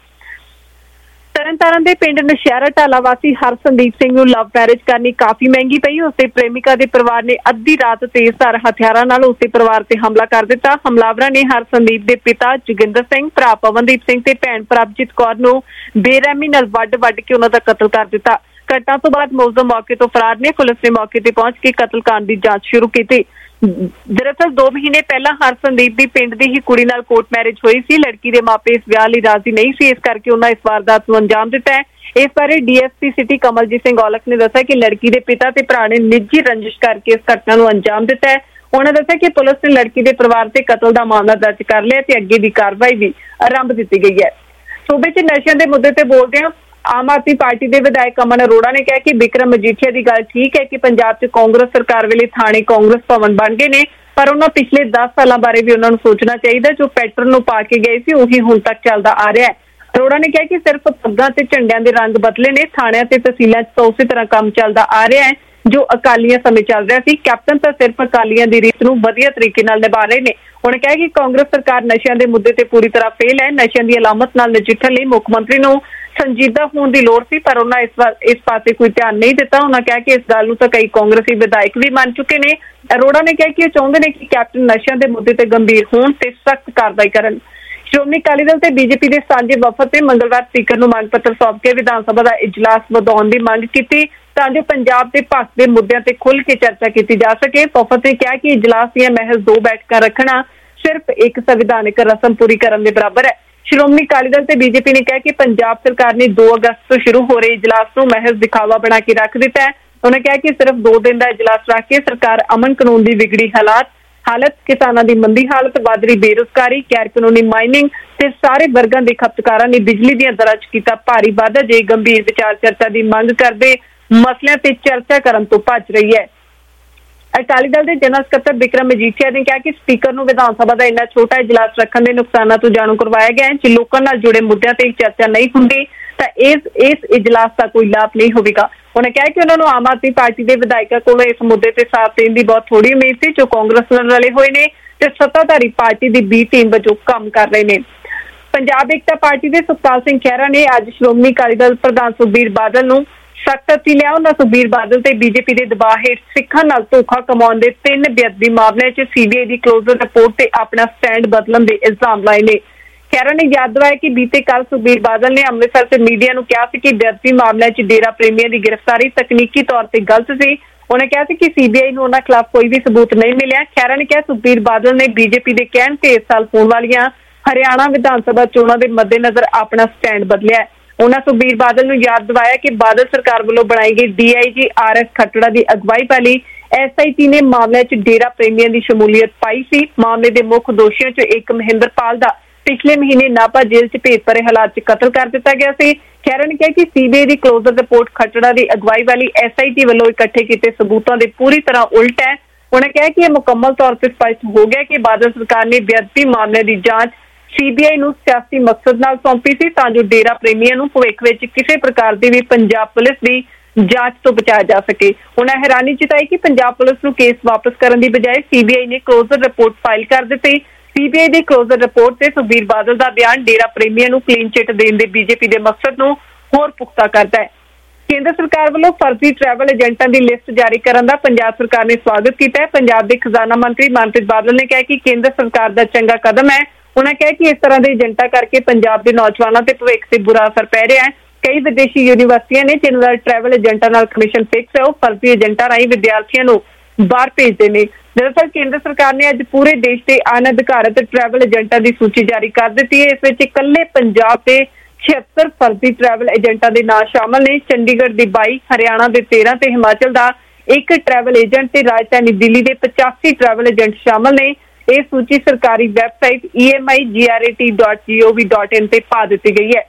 ਤਰਨਤਾਰਨ ਦੇ ਪਿੰਡ ਨਸ਼ਹਿਰਾ ਢਾਲਾ ਵਾਸੀ ਹਰਸੰਦੀਪ ਸਿੰਘ ਨੂੰ ਲਵ ਮੈਰਿਜ ਕਰਨੀ ਕਾਫੀ ਮਹਿੰਗੀ ਪਈ। ਉਸਦੇ ਪ੍ਰੇਮਿਕਾ ਦੇ ਪਰਿਵਾਰ ਨੇ ਅੱਧੀ ਰਾਤ ਤੇਜ਼ਧਾਰ ਹਥਿਆਰਾਂ ਨਾਲ ਉਸਦੇ ਪਰਿਵਾਰ ਤੇ ਹਮਲਾ ਕਰ ਦਿੱਤਾ। ਹਮਲਾਵਰਾਂ ਨੇ ਹਰਸੰਦੀਪ ਦੇ ਪਿਤਾ ਜੋਗਿੰਦਰ ਸਿੰਘ, ਭਰਾ ਪਵਨਦੀਪ ਸਿੰਘ ਤੇ ਭੈਣ ਪ੍ਰਭਜੀਤ ਕੌਰ ਨੂੰ ਬੇਰਹਿਮੀ ਨਾਲ ਵੱਢ-ਵੱਢ ਕੇ ਉਹਨਾਂ ਦਾ ਕਤਲ ਕਰ ਦਿੱਤਾ। ਘਟਨਾ ਤੋਂ ਬਾਅਦ ਮੁਲਜ਼ਮ ਮੌਕੇ ਤੋਂ ਫਰਾਰ ਨੇ। ਪੁਲਿਸ ਨੇ ਮੌਕੇ ਤੇ ਪਹੁੰਚ ਕੇ ਕਤਲकांड ਦੀ ਜਾਂਚ ਸ਼ੁਰੂ ਕੀਤੀ। ਦਰਅਸਲ ਦੋ ਮਹੀਨੇ ਪਹਿਲਾਂ ਹਰਸੰਦੀਪ ਦੀ ਪਿੰਡ ਦੀ ਹੀ ਕੁੜੀ ਨਾਲ ਕੋਰਟ ਮੈਰਿਜ ਹੋਈ ਸੀ। ਲੜਕੀ ਦੇ ਮਾਪੇ ਇਸ ਵਿਆਹ ਲਈ ਰਾਜ਼ੀ ਨਹੀਂ ਸੀ, ਇਸ ਕਰਕੇ ਉਹਨਾਂ ਇਸ ਵਾਰਦਾਤ ਨੂੰ ਅੰਜਾਮ ਦਿੱਤਾ ਹੈ। ਇਸ ਬਾਰੇ D S P city Kamaljit Singh Aulakh ਨੇ ਦੱਸਿਆ ਕਿ ਲੜਕੀ ਦੇ ਪਿਤਾ ਤੇ ਭਰਾ ਨੇ ਨਿੱਜੀ ਰੰਜਿਸ਼ ਕਰਕੇ ਇਸ ਘਟਨਾ ਨੂੰ ਅੰਜਾਮ ਦਿੱਤਾ ਹੈ। ਉਹਨਾਂ ਦੱਸਿਆ ਕਿ ਪੁਲਿਸ ਨੇ ਲੜਕੀ ਦੇ ਪਰਿਵਾਰ ਤੇ ਕਤਲ ਦਾ ਮਾਮਲਾ ਦਰਜ ਕਰ ਲਿਆ ਤੇ ਅੱਗੇ ਦੀ ਕਾਰਵਾਈ ਵੀ ਆਰੰਭ ਦਿੱਤੀ ਗਈ ਹੈ। ਸੂਬੇ 'ਚ ਨਸ਼ਿਆਂ ਦੇ ਮੁੱਦੇ ਤੇ ਬੋਲਦਿਆਂ ਆਮ ਆਦਮੀ ਪਾਰਟੀ ਦੇ ਵਿਧਾਇਕ ਅਮਨ ਅਰੋੜਾ ਨੇ ਕਿਹਾ ਕਿ ਬਿਕਰਮ ਮਜੀਠੀਆ ਦੀ ਗੱਲ ਠੀਕ ਹੈ ਕਿ ਪੰਜਾਬ 'ਚ ਕਾਂਗਰਸ ਸਰਕਾਰ ਵੇਲੇ ਥਾਣੇ ਕਾਂਗਰਸ ਭਵਨ ਬਣ ਗਏ ਨੇ, ਪਰ ਉਹਨਾਂ ਪਿਛਲੇ ਦਸ ਸਾਲਾਂ ਬਾਰੇ ਵੀ ਉਹਨਾਂ ਨੂੰ ਸੋਚਣਾ ਚਾਹੀਦਾ। ਜੋ ਪੈਟਰਨ ਨੂੰ ਪਾ ਕੇ ਗਏ ਸੀ ਉਹੀ ਹੁਣ ਤੱਕ ਚੱਲਦਾ ਆ ਰਿਹਾ ਹੈ। ਅਰੋੜਾ ਨੇ ਕਿਹਾ ਕਿ ਸਿਰਫ ਪੱਗਾਂ ਤੇ ਝੰਡਿਆਂ ਦੇ ਰੰਗ ਬਦਲੇ ਨੇ, ਥਾਣਿਆਂ ਤੇ ਤਹਿਸੀਲਾਂ 'ਚ ਤਾਂ ਉਸੇ ਤਰ੍ਹਾਂ ਕੰਮ ਚੱਲਦਾ ਆ ਰਿਹਾ ਹੈ ਜੋ ਅਕਾਲੀਆਂ ਸਮੇਂ ਚੱਲ ਰਿਹਾ ਸੀ। ਕੈਪਟਨ ਤਾਂ ਸਿਰਫ ਅਕਾਲੀਆਂ ਦੀ ਰੀਤ ਨੂੰ ਵਧੀਆ ਤਰੀਕੇ ਨਾਲ ਨਿਭਾ ਰਹੇ ਨੇ। ਉਹਨੇ ਕਿਹਾ ਕਿ ਕਾਂਗਰਸ ਸਰਕਾਰ ਨਸ਼ਿਆਂ ਦੇ ਮੁੱਦੇ ਤੇ ਪੂਰੀ ਤਰ੍ਹਾਂ ਫੇਲ ਹੈ। ਨਸ਼ਿਆਂ ਦੀ ਅਲਾਮਤ ਨਾਲ ਨਜਿੱਠਣ ਲਈ ਮੁੱਖ ਮੰਤਰੀ ਨੂੰ ਸੰਜੀਦਾ ਹੋਣ ਦੀ ਲੋੜ ਸੀ, ਪਰ ਉਹਨਾਂ ਇਸ ਵਾਰ ਇਸ ਪਾਸੇ ਕੋਈ ਧਿਆਨ ਨਹੀਂ ਦਿੱਤਾ। ਉਹਨਾਂ ਕਿਹਾ ਕਿ ਇਸ ਗੱਲ ਨੂੰ ਤਾਂ ਕਈ ਕਾਂਗਰਸੀ ਵਿਧਾਇਕ ਵੀ ਮੰਨ ਚੁੱਕੇ ਨੇ। ਅਰੋੜਾ ਨੇ ਕਿਹਾ ਕਿ ਉਹ ਚਾਹੁੰਦੇ ਨੇ ਕਿ ਕੈਪਟਨ ਨਸ਼ਿਆਂ ਦੇ ਮੁੱਦੇ ਤੇ ਗੰਭੀਰ ਹੋਣ ਤੇ ਸਖਤ ਕਾਰਵਾਈ ਕਰਨ। ਸ਼੍ਰੋਮਣੀ ਅਕਾਲੀ ਦਲ ਤੇ ਬੀਜੇਪੀ ਦੇ ਸਾਂਝੇ ਵਫਦ ਨੇ ਮੰਗਲਵਾਰ ਸਪੀਕਰ ਨੂੰ ਮੰਗ ਪੱਤਰ ਸੌਂਪ ਕੇ ਵਿਧਾਨ ਸਭਾ ਦਾ ਇਜਲਾਸ ਵਧਾਉਣ ਦੀ ਮੰਗ ਕੀਤੀ। ਤਾਂ ਜੋ ਪੰਜਾਬ ਦੇ ਭਖ ਦੇ ਮੁੱਦਿਆਂ ਤੇ ਖੁੱਲ੍ਹ ਕੇ ਚਰਚਾ ਕੀਤੀ ਜਾ ਸਕੇ। ਵਫਦ ਨੇ ਕਿਹਾ ਕਿ ਇਜਲਾਸ ਦੀਆਂ ਮਹਿਜ਼ ਦੋ ਬੈਠਕਾਂ ਰੱਖਣਾ ਸਿਰਫ ਇੱਕ ਸੰਵਿਧਾਨਕ ਰਸਮ ਪੂਰੀ ਕਰਨ ਦੇ ਬਰਾਬਰ ਹੈ। ਸ਼੍ਰੋਮਣੀ ਅਕਾਲੀ ਦਲ ਤੇ ਬੀਜੇਪੀ ਨੇ ਕਿਹਾ ਕਿ ਪੰਜਾਬ ਸਰਕਾਰ ਨੇ ਦੋ ਅਗਸਤ ਤੋਂ ਸ਼ੁਰੂ ਹੋ ਰਹੇ ਇਜਲਾਸ ਨੂੰ ਮਹਿਜ਼ ਦਿਖਾਵਾ ਬਣਾ ਕੇ ਰੱਖ ਦਿੱਤਾ ਹੈ। ਉਹਨਾਂ ਕਿਹਾ ਕਿ ਸਿਰਫ ਦੋ ਦਿਨ ਦਾ ਇਜਲਾਸ ਰੱਖ ਕੇ ਸਰਕਾਰ ਅਮਨ ਕਾਨੂੰਨ ਦੀ ਵਿਗੜੀ ਹਾਲਾਤ ਹਾਲਤ ਕਿਸਾਨਾਂ ਦੀ ਮੰਦੀ ਹਾਲਤ, ਵੱਧ ਰਹੀ ਬੇਰੁਜ਼ਗਾਰੀ, ਗੈਰ ਕਾਨੂੰਨੀ ਮਾਈਨਿੰਗ ਤੇ ਸਾਰੇ ਵਰਗਾਂ ਦੇ ਖਪਤਕਾਰਾਂ ਨੇ ਬਿਜਲੀ ਦੀਆਂ ਦਰਾਂ 'ਚ ਕੀਤਾ ਭਾਰੀ ਵਾਧਾ ਜੇ ਗੰਭੀਰ ਵਿਚਾਰ ਚਰਚਾ ਦੀ ਮੰਗ ਕਰਦੇ ਮਸਲਿਆਂ ਤੇ ਚਰਚਾ ਕਰਨ ਤੋਂ ਭੱਜ ਰਹੀ ਹੈ। ਅਕਾਲੀ ਦਲ ਦੇ ਜਨਰਲ ਸਕੱਤਰ ਬਿਕਰਮ ਮਜੀਠੀਆ ਨੇ ਕਿਹਾ ਕਿ ਸਪੀਕਰ ਨੂੰ ਵਿਧਾਨ ਸਭਾ ਦਾ ਇੰਨਾ ਛੋਟਾ ਇਜਲਾਸ ਰੱਖਣ ਦੇ ਨੁਕਸਾਨਾਂ ਤੋਂ ਜਾਣੂ ਕਰਵਾਇਆ ਗਿਆ ਹੈ। ਜੇ ਲੋਕਾਂ ਨਾਲ ਜੁੜੇ ਮੁੱਦਿਆਂ ਤੇ ਚਰਚਾ ਨਹੀਂ ਹੁੰਦੀ ਤਾਂ ਇਸ ਇਸ ਇਜਲਾਸ ਦਾ ਕੋਈ ਲਾਭ ਨਹੀਂ ਹੋਵੇਗਾ। ਉਹਨੇ ਕਿਹਾ ਕਿ ਉਹਨਾਂ ਨੂੰ ਆਮ ਆਦਮੀ ਪਾਰਟੀ ਦੇ ਵਿਧਾਇਕਾਂ ਕੋਲੋਂ ਇਸ ਮੁੱਦੇ ਤੇ ਸਾਥ ਦੇਣ ਦੀ ਬਹੁਤ ਥੋੜੀ ਉਮੀਦ ਸੀ, ਜੋ ਕਾਂਗਰਸ ਨਾਲ ਰਲੇ ਹੋਏ ਨੇ ਤੇ ਸੱਤਾਧਾਰੀ ਪਾਰਟੀ ਦੀ ਬੀ ਟੀਮ ਵਜੋਂ ਕੰਮ ਕਰ ਰਹੇ ਨੇ। ਪੰਜਾਬ ਏਕਤਾ ਪਾਰਟੀ ਦੇ ਸੁਖਪਾਲ ਸਿੰਘ ਖਹਿਰਾ ਨੇ ਅੱਜ ਸ਼੍ਰੋਮਣੀ ਅਕਾਲੀ ਦਲ ਪ੍ਰਧਾਨ ਸੁਖਬੀਰ ਬਾਦਲ ਨੂੰ ਸਖਤ ਹੱਥੀ ਲਿਆ। ਉਹਨਾਂ ਸੁਖਬੀਰ ਬਾਦਲ ਤੇ ਬੀਜੇਪੀ ਦੇ ਦਬਾਅ ਹੇਠ ਸਿੱਖਾਂ ਨਾਲ ਧੋਖਾ ਕਮਾਉਣ ਦੇ ਤਿੰਨ ਬੇਅਦਬੀ ਮਾਮਲਿਆਂ 'ਚ ਸੀਬੀਆਈ ਦੀ ਕਲੋਜ਼ਰ ਰਿਪੋਰਟ ਤੇ ਆਪਣਾ ਸਟੈਂਡ ਬਦਲਣ ਦੇ ਇਲਜ਼ਾਮ ਲਾਏ ਨੇ। ਖਹਿਰਾ ਨੇ ਯਾਦ ਦਿਵਾਇਆ ਕਿ ਬੀਤੇ ਕੱਲ ਸੁਖਬੀਰ ਬਾਦਲ ਨੇ ਅੰਮ੍ਰਿਤਸਰ 'ਚ ਮੀਡੀਆ ਨੂੰ ਕਿਹਾ ਸੀ ਕਿ ਬੇਅਦਬੀ ਮਾਮਲਿਆਂ 'ਚ ਡੇਰਾ ਪ੍ਰੇਮੀਆਂ ਦੀ ਗ੍ਰਿਫਤਾਰੀ ਤਕਨੀਕੀ ਤੌਰ ਤੇ ਗਲਤ ਸੀ। ਉਹਨੇ ਕਿਹਾ ਸੀ ਕਿ ਸੀਬੀਆਈ ਨੂੰ ਉਹਨਾਂ ਖਿਲਾਫ ਕੋਈ ਵੀ ਸਬੂਤ ਨਹੀਂ ਮਿਲਿਆ। ਖਹਿਰਾ ਨੇ ਕਿਹਾ ਸੁਖਬੀਰ ਬਾਦਲ ਨੇ ਬੀਜੇਪੀ ਦੇ ਕਹਿਣ ਤੇ ਇਸ ਸਾਲ ਹੋਣ ਵਾਲੀਆਂ ਹਰਿਆਣਾ ਵਿਧਾਨ ਸਭਾ ਚੋਣਾਂ ਦੇ ਮੱਦੇਨਜ਼ਰ ਆਪਣਾ ਸਟੈਂਡ ਬਦਲਿਆ। ਉਹਨਾਂ ਸੁਖਬੀਰ ਬਾਦਲ ਨੂੰ ਯਾਦ ਦਿਵਾਇਆ ਕਿ ਬਾਦਲ ਸਰਕਾਰ ਵੱਲੋਂ ਬਣਾਈ ਗਈ ਡੀ ਆਈ ਜੀ ਆਰ ਐਸ ਖੱਟੜਾ ਦੀ ਅਗਵਾਈ ਵਾਲੀ ਐਸ ਆਈ ਟੀ ਨੇ ਮਾਮਲਿਆਂ 'ਚ ਡੇਰਾ ਪ੍ਰੇਮੀਆਂ ਦੀ ਸ਼ਮੂਲੀਅਤ ਪਾਈ ਸੀ। ਮਾਮਲੇ ਦੇ ਮੁੱਖ ਦੋਸ਼ੀਆਂ 'ਚੋਂ ਇੱਕ ਮਹਿੰਦਰਪਾਲ ਦਾ ਪਿਛਲੇ ਮਹੀਨੇ ਨਾਭਾ ਜੇਲ੍ਹ 'ਚ ਭੇਤ ਭਰੇ ਹਾਲਾਤ 'ਚ ਕਤਲ ਕਰ ਦਿੱਤਾ ਗਿਆ ਸੀ। ਖਹਿਰਾ ਨੇ ਕਿਹਾ ਕਿ ਸੀਬੀਆਈ ਦੀ ਕਲੋਜ਼ਰ ਰਿਪੋਰਟ ਖੱਟੜਾ ਦੀ ਅਗਵਾਈ ਵਾਲੀ ਐਸ ਆਈ ਟੀ ਵੱਲੋਂ ਇਕੱਠੇ ਕੀਤੇ ਸਬੂਤਾਂ ਦੇ ਪੂਰੀ ਤਰ੍ਹਾਂ ਉਲਟ ਹੈ। ਉਹਨੇ ਕਿਹਾ ਕਿ ਇਹ ਮੁਕੰਮਲ ਤੌਰ ਤੇ ਸਪਸ਼ਟ ਹੋ ਗਿਆ ਕਿ ਬਾਦਲ ਸਰਕਾਰ ਨੇ ਬੇਅਦਬੀ ਮਾਮਲੇ ਦੀ ਜਾਂਚ ਸੀਬੀਆਈ ਨੂੰ ਸਿਆਸੀ ਮਕਸਦ ਨਾਲ ਸੌਂਪੀ ਸੀ ਤਾਂ ਜੋ ਡੇਰਾ ਪ੍ਰੇਮੀਆਂ ਨੂੰ ਭਵਿੱਖ ਵਿੱਚ ਕਿਸੇ ਪ੍ਰਕਾਰ ਦੀ ਵੀ ਪੰਜਾਬ ਪੁਲਿਸ ਦੀ ਜਾਂਚ ਤੋਂ ਬਚਾਇਆ ਜਾ ਸਕੇ। ਉਹਨਾਂ ਹੈਰਾਨੀ ਜਤਾਈ ਕਿ ਪੰਜਾਬ ਪੁਲਿਸ ਨੂੰ ਕੇਸ ਵਾਪਸ ਕਰਨ ਦੀ ਬਜਾਏ ਸੀਬੀਆਈ ਨੇ ਕਲੋਜ਼ਰ ਰਿਪੋਰਟ ਫਾਈਲ ਕਰ ਦਿੱਤੀ। ਸੀਬੀਆਈ ਦੀ ਕਲੋਜ਼ਰ ਰਿਪੋਰਟ ਤੇ ਸੁਖਬੀਰ ਬਾਦਲ ਦਾ ਬਿਆਨ ਡੇਰਾ ਪ੍ਰੇਮੀਆਂ ਨੂੰ ਕਲੀਨ ਚਿੱਟ ਦੇਣ ਦੇ ਬੀਜੇਪੀ ਦੇ ਮਕਸਦ ਨੂੰ ਹੋਰ ਪੁਖਤਾ ਕਰਦਾ ਹੈ। ਕੇਂਦਰ ਸਰਕਾਰ ਵੱਲੋਂ ਫਰਜ਼ੀ ਟਰੈਵਲ ਏਜੰਟਾਂ ਦੀ ਲਿਸਟ ਜਾਰੀ ਕਰਨ ਦਾ ਪੰਜਾਬ ਸਰਕਾਰ ਨੇ ਸਵਾਗਤ ਕੀਤਾ ਹੈ। ਪੰਜਾਬ ਦੇ ਖਜ਼ਾਨਾ ਮੰਤਰੀ ਮਨਪ੍ਰੀਤ ਬਾਦਲ ਨੇ ਕਿਹਾ ਕਿ ਕੇਂਦਰ ਸਰਕਾਰ ਦਾ ਚੰਗਾ ਕਦਮ ਹੈ। ਉਹਨਾਂ ਕਿਹਾ ਕਿ ਇਸ ਤਰ੍ਹਾਂ ਦੇ ਏਜੰਟਾਂ ਕਰਕੇ ਪੰਜਾਬ ਦੇ ਨੌਜਵਾਨਾਂ ਤੇ ਭਵਿੱਖ ਤੇ ਬੁਰਾ ਅਸਰ ਪੈ ਰਿਹਾ ਹੈ। ਕਈ ਵਿਦੇਸ਼ੀ ਯੂਨੀਵਰਸਿਟੀਆਂ ਨੇ ਜਿਨ੍ਹਾਂ ਦਾ ਟਰੈਵਲ ਏਜੰਟਾਂ ਨਾਲ ਕਮਿਸ਼ਨ ਫਿਕਸ ਹੈ, ਉਹ ਫਰਜ਼ੀ ਏਜੰਟਾਂ ਰਾਹੀਂ ਵਿਦਿਆਰਥੀਆਂ ਨੂੰ ਬਾਹਰ ਭੇਜਦੇ ਨੇ। ਦਰਅਸਲ ਕੇਂਦਰ ਸਰਕਾਰ ਨੇ ਅੱਜ ਪੂਰੇ ਦੇਸ਼ ਦੇ ਅਣਅਧਿਕਾਰਤ ਟਰੈਵਲ ਏਜੰਟਾਂ ਦੀ ਸੂਚੀ ਜਾਰੀ ਕਰ ਦਿੱਤੀ ਹੈ। ਇਸ ਵਿੱਚ ਇਕੱਲੇ ਪੰਜਾਬ ਦੇ ਛਿਹੱਤਰ ਫਰਜ਼ੀ ਟਰੈਵਲ ਏਜੰਟਾਂ ਦੇ ਨਾਂ ਸ਼ਾਮਲ ਨੇ। ਚੰਡੀਗੜ੍ਹ ਦੇ ਬਾਈ, ਹਰਿਆਣਾ ਦੇ ਤੇਰਾਂ ਤੇ ਹਿਮਾਚਲ ਦਾ ਇੱਕ ਟਰੈਵਲ ਏਜੰਟ ਤੇ ਰਾਜਧਾਨੀ ਦਿੱਲੀ ਦੇ ਪਚਾਸੀ ਟਰੈਵਲ ਏਜੰਟ ਸ਼ਾਮਲ ਨੇ। ਇਹ ਸੂਚੀ ਸਰਕਾਰੀ ਵੈਬਸਾਈਟ ਈ ਐਮ ਆਈ ਜੀ ਆਰ ਏ ਟੀ ਡਾਟ ਜੀ ਓ ਵੀ ਡਾਟ ਇਨ ਤੇ ਪਾ ਦਿੱਤੀ ਗਈ ਹੈ।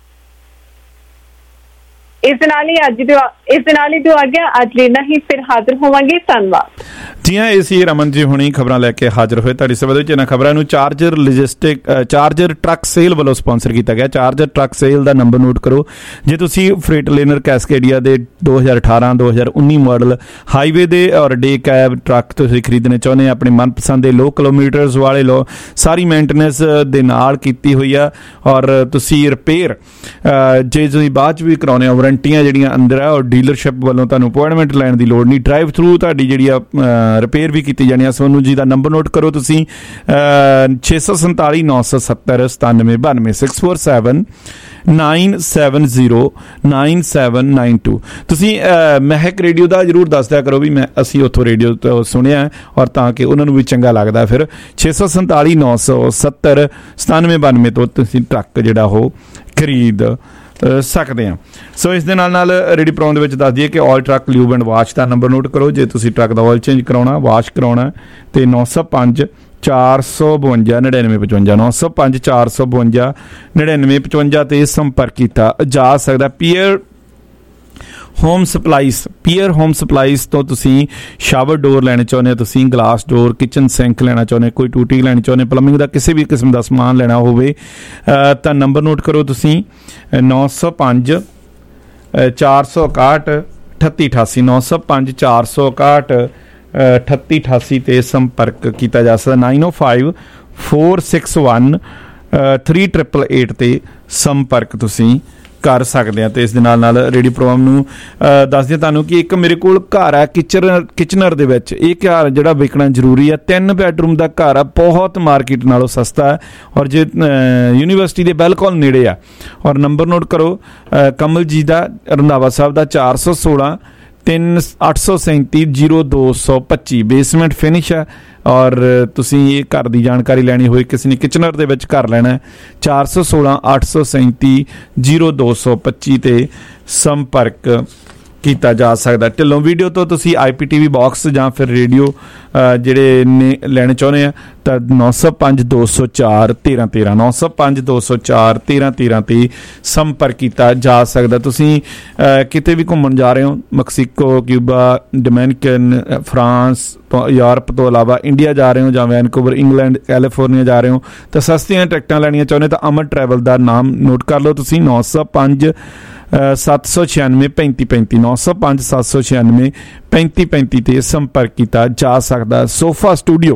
ਇਸ ਦੇ ਨਾਲ ਹੀ ਅੱਜ ਦੇ ਇਸ ਦੇ ਨਾਲ ਹੀ ਜੋ ਆ ਗਿਆ ਅੱਜ ਲਈ ਨਹੀਂ, ਫਿਰ ਹਾਜ਼ਰ ਹੋਵਾਂਗੇ। ਧੰਨਵਾਦ ਜੀ ਹਾਂ, ਇਹ ਸੀ ਰਮਨ ਜੀ ਹੁਣੀ ਖਬਰਾਂ ਲੈ ਕੇ ਹਾਜ਼ਰ ਹੋਏ ਤੁਹਾਡੀ ਸੇਵਾ ਵਿੱਚ। ਇਹਨਾਂ ਖਬਰਾਂ ਨੂੰ Charger Logistic Charger Truck Sale ਵੱਲੋਂ ਸਪਾਂਸਰ ਕੀਤਾ ਗਿਆ। ਚਾਰਜਰ ਟਰੱਕ ਸੇਲ ਦਾ ਨੰਬਰ ਨੋਟ ਕਰੋ। ਜੇ ਤੁਸੀਂ ਫਰੇਟਲੇਨਰ ਕੈਸਕੇਡੀਆ ਦੇ ਦੋ ਹਜ਼ਾਰ ਅਠਾਰਾਂ ਦੋ ਹਜ਼ਾਰ ਉੱਨੀ ਮਾਡਲ ਹਾਈਵੇ ਦੇ ਔਰ ਡੇ ਕੈਬ ਟਰੱਕ ਤੁਸੀਂ ਖਰੀਦਣੇ ਚਾਹੁੰਦੇ ਆ, ਆਪਣੇ ਮਨਪਸੰਦ ਦੇ ਲੋ ਕਿਲੋਮੀਟਰਸ ਵਾਲੇ ਲੋ, ਸਾਰੀ ਮੇਨਟੇਨੈਂਸ ਦੇ ਨਾਲ ਕੀਤੀ ਹੋਈ ਆ। ਔਰ ਤੁਸੀਂ ਰਿਪੇਅਰ ਜੇ ਤੁਸੀਂ ਬਾਅਦ 'ਚ ਵੀ ਕਰਾਉਂਦੇ ਹੋ, ਵਾਰੰਟੀਆਂ ਜਿਹੜੀਆਂ ਅੰਦਰ ਆ, ਔਰ ਡੀਲਰਸ਼ਿਪ ਵੱਲੋਂ ਤੁਹਾਨੂੰ ਅਪੁਆਇੰਟਮੈਂਟ ਲੈਣ ਦੀ ਲੋੜ ਨਹੀਂ। ਡਰਾਈਵ ਥਰੂ ਤੁਹਾਡੀ ਜਿਹੜੀ ਆ ਰਿਪੇਅਰ ਵੀ ਕੀਤੀ ਜਾਣੀ ਆ। ਸੋਨੂੰ ਜੀ ਦਾ ਨੰਬਰ ਨੋਟ ਕਰੋ ਤੁਸੀਂ, ਛੇ ਸੌ ਸੰਤਾਲੀ ਨੌ ਸੌ ਸੱਤਰ ਸਤਾਨਵੇਂ ਬਾਨਵੇਂ six four seven nine seven zero nine seven nine two. ਤੁਸੀਂ ਮਹਿਕ ਰੇਡੀਓ ਦਾ ਜ਼ਰੂਰ ਦੱਸ ਦਿਆ ਕਰੋ ਵੀ ਮੈਂ ਅਸੀਂ ਉੱਥੋਂ ਰੇਡੀਓ ਤੋਂ ਸੁਣਿਆ, ਔਰ ਤਾਂ ਕਿ ਉਹਨਾਂ ਨੂੰ ਵੀ ਚੰਗਾ ਲੱਗਦਾ। ਫਿਰ ਛੇ ਸੌ ਸੰਤਾਲੀ ਨੌ ਸੌ ਸੱਤਰ ਸਤਾਨਵੇਂ ਬਾਨਵੇਂ ਤੋਂ ਤੁਸੀਂ ਟਰੱਕ ਜਿਹੜਾ ਉਹ ਖਰੀਦ ਸਕਦੇ ਹਾਂ। ਸੋ ਇਸ ਦੇ ਨਾਲ ਨਾਲ ਰੇਡੀ ਪ੍ਰੋਨ ਦੇ ਵਿੱਚ ਦੱਸ ਦਈਏ ਕਿ All Truck Lube and Wash ਦਾ ਨੰਬਰ ਨੋਟ ਕਰੋ। ਜੇ ਤੁਸੀਂ ਟਰੱਕ ਦਾ ਆਇਲ ਚੇਂਜ ਕਰਾਉਣਾ, ਵਾਸ਼ ਕਰਾਉਣਾ, ਤੇ ਨੌ ਸੌ ਪੰਜ ਚਾਰ ਸੌ ਬਵੰਜਾ ਨੜਿਨਵੇਂ ਪਚਵੰਜਾ ਨੌ ਸੌ ਪੰਜ ਚਾਰ ਸੌ ਬਵੰਜਾ ਨੜਿਨਵੇਂ ਪਚਵੰਜਾ ਤੇ ਸੰਪਰਕ ਕੀਤਾ ਜਾ ਸਕਦਾ। Pier Home Supplies Pier Home Supplies ਤੋਂ ਤੁਸੀਂ ਸ਼ਾਵਰ ਡੋਰ ਲੈਣੇ ਚਾਹੁੰਦੇ ਹੋ, ਤੁਸੀਂ ਗਲਾਸ ਡੋਰ, ਕਿਚਨ ਸਿੰਕ ਲੈਣਾ ਚਾਹੁੰਦੇ, ਕੋਈ ਟੂਟੀ ਲੈਣੀ ਚਾਹੁੰਦੇ, ਪਲੰਬਿੰਗ ਦਾ ਕਿਸੇ ਵੀ ਕਿਸਮ ਦਾ ਸਮਾਨ ਲੈਣਾ ਹੋਵੇ ਤਾਂ ਨੰਬਰ ਨੋਟ ਕਰੋ ਤੁਸੀਂ ਨੌ ਸੌ ਪੰਜ ਚਾਰ ਸੌ ਇਕਾਹਠ ਅਠੱਤੀ ਅਠਾਸੀ ਨੌ ਸੌ ਪੰਜ ਚਾਰ ਸੌ ਇਕਾਹਠ ਅਠੱਤੀ ਅਠਾਸੀ ਤੇ ਸੰਪਰਕ ਕੀਤਾ ਜਾ ਸਕਦਾ। Nine O five four six one three triple eight ਤੇ ਸੰਪਰਕ ਤੁਸੀਂ ਕਰ ਸਕਦੇ ਆ। ਤੇ ਇਸ ਦੇ ਨਾਲ ਨਾਲ ਰੇਡੀਓ ਪ੍ਰੋਗਰਾਮ ਨੂੰ ਦੱਸ ਦਿਆਂ ਤੁਹਾਨੂੰ ਕਿ ਇੱਕ ਮੇਰੇ ਕੋਲ ਘਰ ਹੈ ਕਿਚਨ ਕਿਚਨਰ ਦੇ ਵਿੱਚ। ਇਹ ਘਰ ਜਿਹੜਾ ਵਿਕਣਾ ਜ਼ਰੂਰੀ ਆ। ਤਿੰਨ ਬੈਡਰੂਮ ਦਾ ਘਰ ਆ, ਬਹੁਤ ਮਾਰਕੀਟ ਨਾਲੋਂ ਸਸਤਾ ਹੈ ਔਰ ਜੇ ਯੂਨੀਵਰਸਿਟੀ ਦੇ ਬਿਲਕੁਲ ਨੇੜੇ ਆ। ਔਰ ਨੰਬਰ ਨੋਟ ਕਰੋ ਕਮਲ ਜੀ ਦਾ, ਰੰਧਾਵਾ ਸਾਹਿਬ ਦਾ, ਚਾਰ ਸੌ ਸੋਲਾਂ ਤਿੰਨ ਅੱਠ ਸੌ ਸੈਂਤੀ ਜੀਰੋ ਦੋ ਸੌ ਪੱਚੀ। ਬੇਸਮੈਂਟ ਫਿਨਿਸ਼ ਹੈ ਔਰ ਤੁਸੀਂ ਇਹ ਘਰ ਦੀ ਜਾਣਕਾਰੀ ਲੈਣੀ ਹੋਏ, ਕਿਸੇ ਨੇ ਕਿਚਨਰ ਦੇ ਵਿੱਚ ਘਰ ਲੈਣਾ, ਚਾਰ ਸੌ ਸੋਲਾਂ ਅੱਠ ਸੌ ਸੈਂਤੀ ਜੀਰੋ ਦੋ ਸੌ ਪੱਚੀ 'ਤੇ ਸੰਪਰਕ ਕੀਤਾ ਜਾ ਸਕਦਾ। ਢਿੱਲੋਂ ਵੀਡੀਓ ਤੋਂ ਤੁਸੀਂ ਆਈ ਪੀ ਟੀ ਵੀ ਬਾਕਸ ਜਾਂ ਫਿਰ ਰੇਡੀਓ ਜਿਹੜੇ ਨੇ ਲੈਣੇ ਚਾਹੁੰਦੇ ਆ ਤਾਂ ਨੌ ਸੌ ਪੰਜ ਦੋ ਸੌ ਚਾਰ ਤੇਰਾਂ ਤੇਰਾਂ ਨੌ ਸੌ ਪੰਜ ਦੋ ਸੌ ਚਾਰ ਤੇਰਾਂ ਤੇਰਾਂ 'ਤੇ ਸੰਪਰਕ ਕੀਤਾ ਜਾ ਸਕਦਾ। ਤੁਸੀਂ ਕਿਤੇ ਵੀ ਘੁੰਮਣ ਜਾ ਰਹੇ ਹੋ, ਮੈਕਸੀਕੋ, ਕਿਊਬਾ, ਡੋਮਿਨਿਕਨ, ਫਰਾਂਸ ਤੋਂ, ਯੂਰਪ ਤੋਂ ਇਲਾਵਾ ਇੰਡੀਆ ਜਾ ਰਹੇ ਹੋ ਜਾਂ ਵੈਨਕੂਵਰ, ਇੰਗਲੈਂਡ, ਕੈਲੀਫੋਰਨੀਆ ਜਾ ਰਹੇ ਹੋ ਤਾਂ ਸਸਤੀਆਂ ਟਿਕਟਾਂ ਲੈਣੀਆਂ ਚਾਹੁੰਦੇ ਤਾਂ ਅਮਰ ਟਰੈਵਲ ਦਾ ਨਾਮ ਨੋਟ ਕਰ ਲਓ ਤੁਸੀਂ। ਨੌ ਸੌ ਪੰਜ ਸੱਤ ਸੌ ਛਿਆਨਵੇਂ ਪੈਂਤੀ ਪੈਂਤੀ ਨੌ ਸੌ ਪੰਜ ਸੱਤ ਸੌ ਛਿਆਨਵੇਂ ਪੈਂਤੀ ਪੈਂਤੀ 'ਤੇ ਸੰਪਰਕ ਕੀਤਾ ਜਾ ਸਕਦਾ। ਸੋਫਾ ਸਟੂਡੀਓ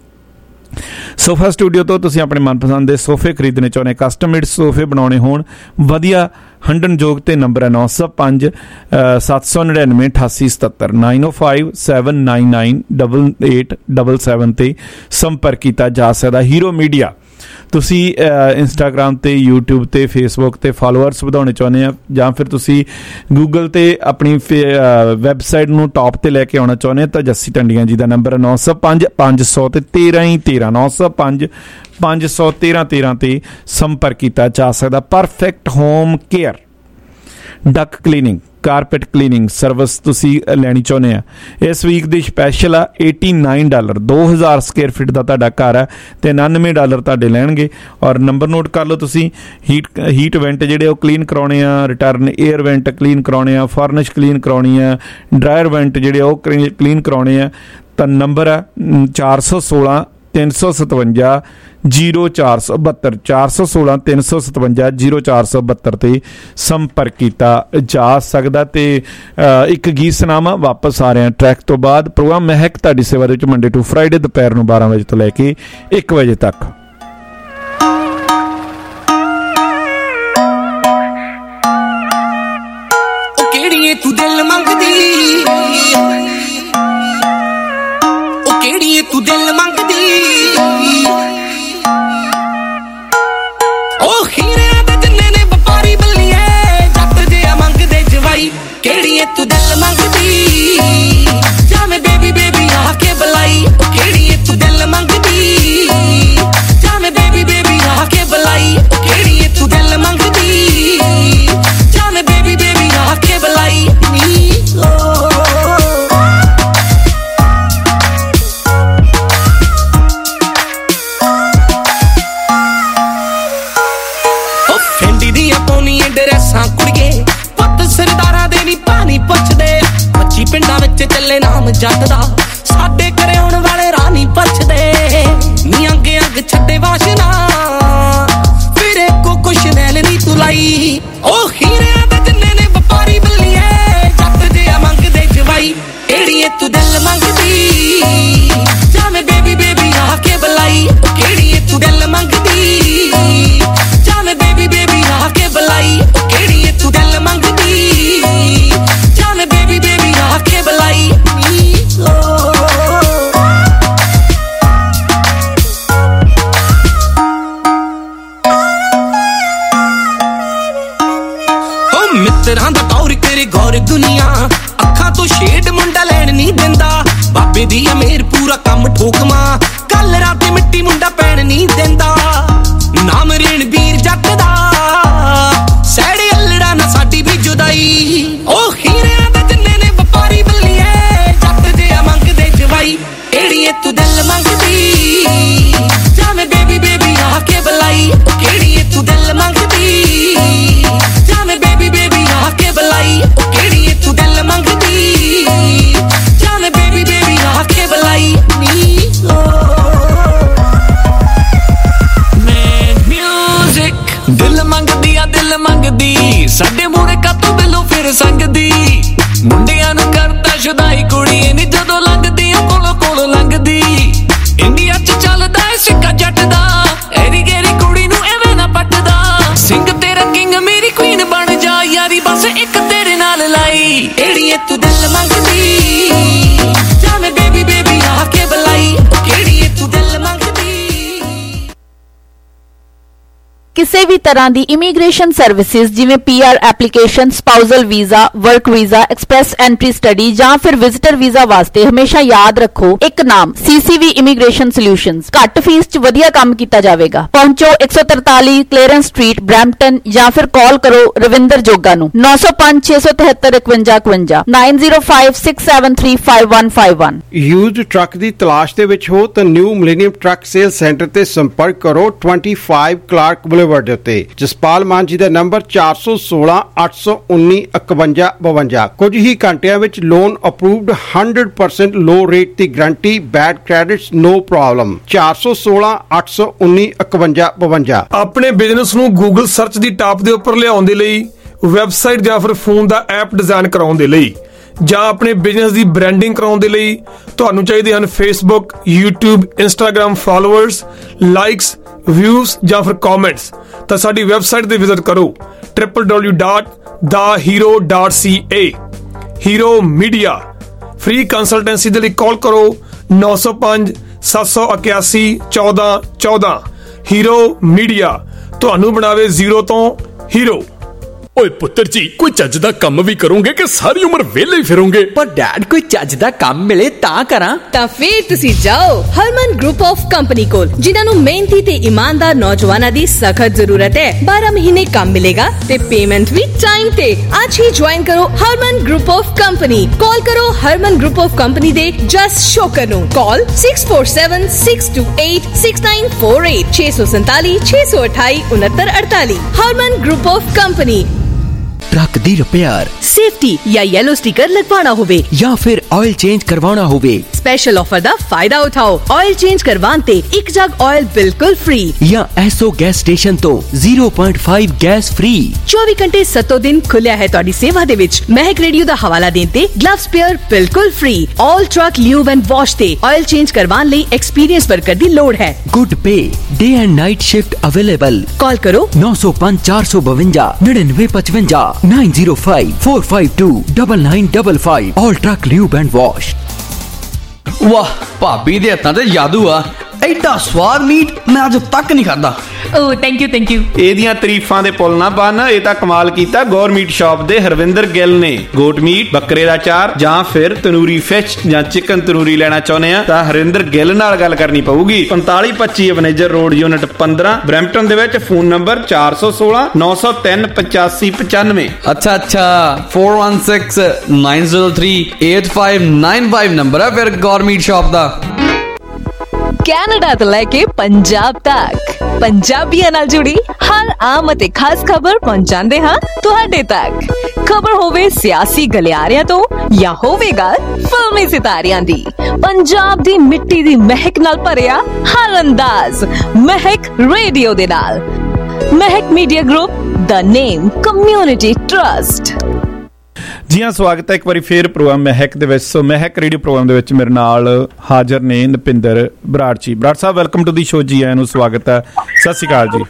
ਸੋਫਾ ਸਟੂਡੀਓ ਤੋਂ ਤੁਸੀਂ ਆਪਣੇ ਮਨਪਸੰਦ ਦੇ ਸੋਫੇ ਖਰੀਦਣੇ ਚਾਹੁੰਦੇ, ਕਸਟਮ ਮੇਡ ਸੋਫੇ ਬਣਾਉਣੇ ਹੋਣ, ਵਧੀਆ ਹੰਡਣਯੋਗ ਤੇ ਨੰਬਰ ਹੈ ਨੌ ਸੌ ਪੰਜ ਸੱਤ ਸੌ ਨੜਿਨਵੇਂ ਅਠਾਸੀ ਸਤੱਤਰ nine O five seven nine nine double eight double seven 'ਤੇ ਸੰਪਰਕ ਕੀਤਾ ਜਾ ਸਕਦਾ। ਹੀਰੋ ਮੀਡੀਆ ਤੁਸੀਂ ਇੰਸਟਾਗ੍ਰਾਮ 'ਤੇ, ਯੂਟਿਊਬ 'ਤੇ, ਫੇਸਬੁੱਕ 'ਤੇ ਫਾਲੋਅਰਸ ਵਧਾਉਣੇ ਚਾਹੁੰਦੇ ਆ ਜਾਂ ਫਿਰ ਤੁਸੀਂ ਗੂਗਲ 'ਤੇ ਆਪਣੀ ਵੈਬਸਾਈਟ ਨੂੰ ਟੌਪ 'ਤੇ ਲੈ ਕੇ ਆਉਣਾ ਚਾਹੁੰਦੇ ਆ ਤਾਂ ਜੱਸੀ ਟੰਡੀਆਂ ਜੀ ਦਾ ਨੰਬਰ ਹੈ ਨੌ ਸੌ ਪੰਜ ਪੰਜ ਸੌ ਤੇ ਤੇਰਾਂ ਹੀ ਤੇਰਾਂ ਨੌ ਸੌ ਪੰਜ ਪੰਜ ਸੌ ਤੇਰਾਂ ਤੇਰਾਂ 'ਤੇ ਸੰਪਰਕ ਕੀਤਾ ਜਾ ਸਕਦਾ। Perfect home care, duct cleaning, carpet cleaning service ਤੁਸੀਂ ਲੈਣੀ ਚਾਹੁੰਦੇ ਆ। ਇਸ ਵੀਕ ਦੀ ਸਪੈਸ਼ਲ ਆ ਨੜਿਨਵੇਂ ਡਾਲਰ, ਦੋ ਹਜ਼ਾਰ ਸਕੁਅਰ ਫਿਟ ਦਾ ਤੁਹਾਡਾ ਘਰ ਹੈ ਤੇ ਉਣਾਨਵੇਂ ਡਾਲਰ ਤੁਹਾਡੇ ਲੈਣਗੇ। ਔਰ ਨੰਬਰ ਨੋਟ ਕਰ ਲਓ ਤੁਸੀਂ। ਹੀਟ ਹੀਟ ਵੈਂਟ ਜਿਹੜੇ ਉਹ ਕਲੀਨ ਕਰਾਉਣੇ ਆ, ਰਿਟਰਨ ਏਅਰ ਵੈਂਟ ਕਲੀਨ ਕਰਾਉਣੇ ਆ, ਫਰਨਿਸ਼ ਕਲੀਨ ਕਰਾਉਣੀ ਆ, ਡਰਾਇਰ ਵੈਂਟ ਜਿਹੜੇ ਉਹ ਕਲੀਨ ਕਰਾਉਣੇ ਆ ਤਾਂ ਨੰਬਰ ਆ ਚਾਰ ਸੌ ਸੋਲਾਂ ਤਿੰਨ ਸੌ ਸਤਵੰਜਾ ਜੀਰੋ ਚਾਰ ਸੌ ਬਹੱਤਰ ਚਾਰ ਸੌ ਸੋਲਾਂ ਤਿੰਨ ਸੌ ਸਤਵੰਜਾ ਜੀਰੋ ਚਾਰ ਸੌ ਬਹੱਤਰ 'ਤੇ ਸੰਪਰਕ ਕੀਤਾ ਜਾ ਸਕਦਾ। ਤੇ ਇੱਕ ਗੀਤ ਸੁਣਾਵਾਂ, ਵਾਪਸ ਆ ਰਹੇ ਹਾਂ ਟਰੈਕ ਤੋਂ ਬਾਅਦ। ਪ੍ਰੋਗਰਾਮ ਮਹਿਕ ਤੁਹਾਡੀ ਸੇਵਾ ਦੇ ਵਿੱਚ ਮੰਡੇ ਟੂ ਫਰਾਈਡੇ ਦੁਪਹਿਰ ਨੂੰ ਬਾਰਾਂ ਵਜੇ ਤੋਂ ਲੈ ਕੇ ਇੱਕ ਵਜੇ ਤੱਕ। ਉਹ ਕਿਹੜੀ ਤੂੰ ਦਿਲ ਮੰਗਦੀ, ਉਹ ਕਿਹੜੀ ਤੂੰ ਦਿਲ ਮੰਗਦੀ, ਉਹ ਹੀਰਿਆਂ ਦੇ ਜਿੰਨੇ ਨੇ ਵਪਾਰੀ ਬੱਲੀਏ, ਜੱਟ ਜਿਹਾ ਮੰਗਦੇ ਜਵਾਈ। ਕਿਹੜੀ ਤੂੰ ਦਿਲ ਮੰਗਦੀ, ਜਾਵੇਂ ਬੇਬੀ ਬੇਬੀ ਆ ਕੇ ਬੁਲਾਈ। ਉਹ ਕਿਹੜੀ ਤੂੰ ਦਿਲ ਮੰਗਦੀ, ਜਾਵੇਂ ਬੇਬੀ ਬੇਬੀ ਆ ਕੇ ਬੁਲਾਈ। ਉਹ ਕਿਹੜੀ ਤੂੰ ਦਿਲ ਮੰਗਦੀ, ਜਾਵੇਂ ਬੇਬੀ ਬੇਬੀ ਆ ਕੇ ਬੁਲਾਈ। ਨੀ ਡਰੈਸਾਂ ਕੁੜੀਏ, ਪੁੱਤ ਸਰਦਾਰਾਂ ਦੇ ਨੀ ਪਾਣੀ ਪੁੱਛਦੇ। ਪੱਚੀ ਪਿੰਡਾਂ ਵਿੱਚ ਚੱਲੇ ਨਾਮ ਜੱਟ ਦਾ, ਸਾਡੇ ਘਰੇ ਆਉਣ ਵਾਲੇ ਰਾਹ ਨੀ ਪੁੱਛਦੇ। ਨੀ ਅੰਗ ਅੰਗ ਛੱਡੇ ਵਾਸ਼ਨਾ, ਫਿਰੇ ਕੋ ਕੁਛ ਨੈਲ ਨੀ ਤੁਲਾਈ। ਉਹ ਹੀਰਿਆਂ ਦੇ ਜਿੰਨੇ ਨੇ ਵਪਾਰੀ ਬੱਲੀਏ, ਜੱਟ ਜਿਹਾ ਮੰਗਦੇ ਜਵਾਈ। ਕਿਹੜੀ ਤੂੰ ਦਿਲ ਮੰਗਦੀ, ਜਾਵੇਂ ਬੇਬੀ ਬੇਬੀ ਆ ਕੇ ਬੁਲਾਈ। ਉਹ ਕਿਹੜੀ ਤੂੰ ਦਿਲ ਮੰਗਦੀ, ਜਾਵੇਂ ਬੇਬੀ ਬੇਬੀ ਆ ਕੇ ਬੁਲਾਈ। ਉਹ ਕਿਹੜੀ ਤੂੰ ਦਿਲ ਮੰਗਦੀ, ਜਾਵੇਂ ਬੇਬੀ ਬੇਬੀ ਆ ਕੇ ਬੁਲਾਈ। ਉਹ ਮਿੱਤਰਾਂ ਦਾ ਟੌਰ ਕਰੇ ਗੌਰ ਦੁਨੀਆ, ਅੱਖਾਂ ਤੋਂ ਸ਼ੇਡ ਮੁੰਡਾ ਲੈਣ ਨਹੀਂ ਦਿੰਦਾ। ਬਾਬੇ ਦੀ ਅਮੀਰ ਪੂਰਾ ਕੰਮ ਠੋਕਮਾ, ਕੱਲ ਰਾਤ ਮਿੱਟੀ ਮੁੰਡਾ ਪੈਣ ਨਹੀਂ ਦਿੰਦਾ। ਨਾਮ ਰਣਬੀਰ ਜੱਟ ਦਾ, ਸੈੜੇ ਅਲੜਾ ਨਾ ਸਾਡੀ ਵੀ ਜੁਦਾਈ। ਉਹ ਹੀਰਿਆਂ ਦੇ ਜਿੰਨੇ ਨੇ ਵਪਾਰੀ ਬੱਲੀਏ, ਜੱਟ ਜਿਹਾ ਮੰਗਦੇ ਜਵਾਈ। ਕਿਹੜੀ ਤੂੰ ਦਿਲ ਮੰਗਦੀ, ਜਾਵੇਂ ਬੇਬੀ ਬੇਬੀ ਆ ਕੇ ਬੁਲਾਈ। ਉਹ ਕਿਹੜੀ ਤੂੰ ਦਿਲ ਮੰਗਦੀ, ਜਾਵੇਂ ਬੇਬੀ ਬੇਬੀ ਆ ਕੇ ਬੁਲਾਈ। ਉਹ ਕਿਹੜੀ ਤੂੰ ਦਿਲ ਮੰਗਦੀ, ਜਾਵੇਂ ਬੇਬੀ ਬੇਬੀ ਆ ਕੇ ਬੁਲਾਈ। ਨੀ केड़ी है तू दिल मंगदी जावे बेबी बेबी आके बुलाई केड़ी है तू दिल मंगदी। ਕਿਸੇ ਵੀ ਤਰ੍ਹਾਂ ਦੀ ਇਮੀਗ੍ਰੇਸ਼ਨ ਸਰਵਿਸਿਜ਼ ਜਿਵੇਂ PR application, spousal visa, work visa, express entry study ਜਾਂ ਫਿਰ ਵਿਜ਼ਿਟਰ ਵੀਜ਼ਾ ਵਾਸਤੇ ਹਮੇਸ਼ਾ ਯਾਦ ਰੱਖੋ ਇੱਕ ਨਾਮ ਸੀਸੀਵੀ ਇਮੀਗ੍ਰੇਸ਼ਨ ਸੋਲਿਊਸ਼ਨਜ਼। ਘੱਟ ਫੀਸ 'ਚ ਵਧੀਆ ਕੰਮ ਕੀਤਾ ਜਾਵੇਗਾ। ਪਹੁੰਚੋ ਇੱਕ ਸੌ ਤਰਤਾਲੀ ਕਲੀਅਰੈਂਸ ਸਟਰੀਟ ਬਰੈਂਪਟਨ ਜਾਂ ਫਿਰ ਕਾਲ ਕਰੋ ਰਵਿੰਦਰ ਜੋਗਾ ਨੂੰ ਨੌ ਸੌ ਪੰਜ ਛੇ ਸੌ ਤਿਹੱਤਰ ਇਕਵੰਜਾ ਇਕਵੰਜਾ nine zero five six seven three five one five one. Used truck ਦੀ ਤਲਾਸ਼ ਦੇ ਵਿੱਚ ਹੋ ਤਾਂ New millennium truck sale Centre ਤੇ ਸੰਪਰਕ ਕਰੋ ਪੱਚੀ ਕਲਾਰਕ ਬੁਲੇਵਾਰਡ ਉੱਤੇ। ਜਸਪਾਲ ਮਾਨ ਜੀ ਦਾ ਨੰਬਰ ਚਾਰ ਸੌ ਸੋਲਾਂ ਅੱਠ ਸੌ ਉੱਨੀ ਇਕਵੰਜਾ ਬਵੰਜਾ। ਕੁਝ ਹੀ ਘੰਟਿਆਂ ਵਿੱਚ loan approved hundred percent low rate ਦੀ guarantee, bad credits no problem. ਚਾਰ ਸੌ ਸੋਲਾਂ ਅੱਠ ਸੌ ਉੱਨੀ ਇਕਵੰਜਾ ਬਵੰਜਾ। ਆਪਣੇ ਬਿਜ਼ਨਸ ਨੂੰ ਗੂਗਲ ਸਰਚ ਦੀ ਟਾਪ ਦੇ ਉੱਪਰ ਲਿਆਉਣ ਦੇ ਲਈ, ਵੈਬਸਾਈਟ ਜਾਂ ਫਿਰ ਫੋਨ ਦਾ ਐਪ ਡਿਜ਼ਾਈਨ ਕਰਾਉਣ ਦੇ ਲਈ ਜਾਂ ਆਪਣੇ ਬਿਜ਼ਨਸ ਦੀ ਬ੍ਰਾਂਡਿੰਗ ਕਰਾਉਣ ਦੇ ਲਈ ਤੁਹਾਨੂੰ ਚਾਹੀਦੇ ਹਨ Facebook, YouTube, Instagram followers, likes, views ਜਾਂ ਫਿਰ ਕਮੈਂਟਸ। ਤਾਂ ਸਾਡੀ ਵੈਬਸਾਈਟ ਤੇ ਵਿਜ਼ਿਟ ਕਰੋ W W W dot the hero dot C A. Hero Media free consultancy ਦੇ ਲਈ ਕਾਲ ਕਰੋ ਨੌ ਸੌ ਪੰਜ ਸੱਤ ਸੌ ਇਕਿਆਸੀ ਚੌਦਾਂ ਚੌਦਾਂ। ਹੀਰੋ ਮੀਡੀਆ ਤੁਹਾਨੂੰ ਬਣਾਵੇ ਜ਼ੀਰੋ ਤੋਂ ਹੀਰੋ। ਓਏ ਪੁੱਤਰ ਜੀ, ਕੋਈ ਚੱਜ ਦਾ ਕੰਮ ਵੀ ਕਰੋਗੇ ਕਿ ਸਾਰੀ ਉਮਰ ਵਿਹਲੇ ਹੀ ਫਿਰੋਗੇ? ਪਰ ਡੈਡ ਕੋਈ ਚੱਜ ਦਾ ਕੰਮ ਮਿਲੇ ਤਾਂ ਕਰਾਂ। ਤਾਂ ਫੇਰ ਤੁਸੀਂ ਜਾਓ ਹਰਮਨ ਗਰੁੱਪ ਆਫ ਕੰਪਨੀ ਕੋਲ, ਜਿਨ੍ਹਾਂ ਨੂੰ ਮਿਹਨਤੀ ਤੇ ਇਮਾਨਦਾਰ ਨੌਜਵਾਨਾਂ ਦੀ ਸਖਤ ਜ਼ਰੂਰਤ ਹੈ। ਬਾਰਾਂ ਮਹੀਨੇ ਕੰਮ ਮਿਲੇਗਾ ਤੇ ਪੇਮੈਂਟ ਵੀ ਟਾਈਮ ਤੇ। ਅੱਜ ਹੀ ਜੁਆਇਨ ਕਰੋ Harman Group of Company. Call ਕਰੋ ਹਰਮਨ ਗਰੁੱਪ ਆਫ ਕੰਪਨੀ ਦੇ ਜਸ ਸ਼ੋਕਰ ਨੂੰ। Call six four seven six two eight six nine four eight ਛੇ ਸੌ ਸੰਤਾਲੀ ਛੇ ਸੌ ਅਠਾਈ ਉਨੱਤਰ ਅੜਤਾਲੀ। Harman Group of Company. Truck दी रिपेयर, सेफ्टी या येलो स्टिकर लगवाना होवे या फिर ऑयल चेंज करवाना होवे, स्पेशल ऑफर दा फायदा उठाओ। ऑयल चेंज करवान ते एक जग ऑयल बिल्कुल फ्री या एसओ गैस स्टेशन तो zero point five gas free. चौबीस घंटे सत्तो दिन खुलिया है तुहाडी सेवा दे विच। महक रेडियो दा हवाला देन ते ग्लव्स पेयर बिल्कुल free. All Truck Lube and Wash ते ऑयल चेंज करवान लई एक्सपीरियंस वर्कर दी लोड़ है। Good pay day and night shift available. Call करो नौ सौ पाँच चार सौ बवंजा निन्यानवे पचवंजा nine zero five four five two double nine double five. All Truck Lube and Wash. वाह, भाभी दे हत्थां ते जादू आ। ਐਡਾ ਸਵਾਦ ਮੀਟ ਮੈਂ ਅੱਜ ਤੱਕ ਨਹੀਂ ਖਾਦਾ। Oh thank you thank you. ਇਹਦੀਆਂ ਤਾਰੀਫਾਂ ਦੇ ਪੁੱਲ ਨਾ ਬੰਨ। ਇਹ ਤਾਂ ਕਮਾਲ ਕੀਤਾ ਗੌਰ ਮੀਟ ਸ਼ਾਪ ਦੇ ਹਰਵਿੰਦਰ ਗਿੱਲ ਨੇ। ਗੋਟ ਮੀਟ, ਬੱਕਰੇ ਦਾ ਚਾਰ ਜਾਂ ਫਿਰ ਤਨੂਰੀ ਫਿਸ਼ ਜਾਂ ਚਿਕਨ ਤਨੂਰੀ ਲੈਣਾ ਚਾਹੁੰਦੇ ਆ ਤਾਂ ਹਰਵਿੰਦਰ ਗਿੱਲ ਨਾਲ ਗੱਲ ਕਰਨੀ ਪਊਗੀ। ਪੰਤਾਲੀ ਪੱਚੀ ਅਬਨੇਜਰ ਰੋਡ ਯੂਨਿਟ ਪੰਦਰਾਂ ਬਰੈਂਪਟਨ ਦੇ ਵਿੱਚ। ਫੋਨ ਨੰਬਰ ਚਾਰ ਸੌ ਸੋਲਾਂ ਨੌ ਸੌ ਤਿੰਨ ਪਚਾਸੀ ਪਚਾਨਵੇਂ। ਅੱਛਾ ਅੱਛਾ four one six nine zero three eight five nine five number ਹੈ ਫਿਰ ਗੌਰ ਮੀਟ ਸ਼ਾਪ ਦਾ। ਕੈਨੇਡਾ ਤੋਂ ਲੈ ਕੇ ਪੰਜਾਬ ਤੱਕ ਪੰਜਾਬੀਆਂ ਨਾਲ ਜੁੜੀ ਹਰ ਆਮ ਅਤੇ ਖਾਸ ਖਬਰ ਪਹੁੰਚਾਉਂਦੇ ਹਾਂ ਤੁਹਾਡੇ ਤੱਕ। ਖਬਰ ਹੋਵੇ ਸਿਆਸੀ ਗਲਿਆਰਿਆਂ ਤੋਂ ਜਾਂ ਹੋਵੇਗਾ ਫਿਲਮੀ ਸਿਤਾਰਿਆਂ ਦੀ, ਪੰਜਾਬ ਦੀ ਮਿੱਟੀ ਦੀ ਮਹਿਕ ਨਾਲ ਭਰਿਆ ਹਰ ਅੰਦਾਜ਼ ਮਹਿਕ ਰੇਡੀਓ ਦੇ ਨਾਲ। Mehak Media Group, the name community trust. ਜੀ ਹਾਂ, ਸਵਾਗਤ ਹੈ ਇੱਕ ਵਾਰੀ ਫੇਰ ਪ੍ਰੋਗਰਾਮ ਮਹਿਕ ਦੇ ਵਿੱਚ। ਸੋ ਮਹਿਕ ਰੇਡੀਓ ਪ੍ਰੋਗਰਾਮ ਦੇ ਵਿੱਚ ਮੇਰੇ ਨਾਲ ਹਾਜ਼ਰ ਨੇ Napinder Brar ji. Brar Sahib, welcome to the show. ਜੀ ਆਇਆਂ ਨੂੰ, ਸਵਾਗਤ ਹੈ। ਸਤਿ ਸ਼੍ਰੀ ਅਕਾਲ ਜੀ।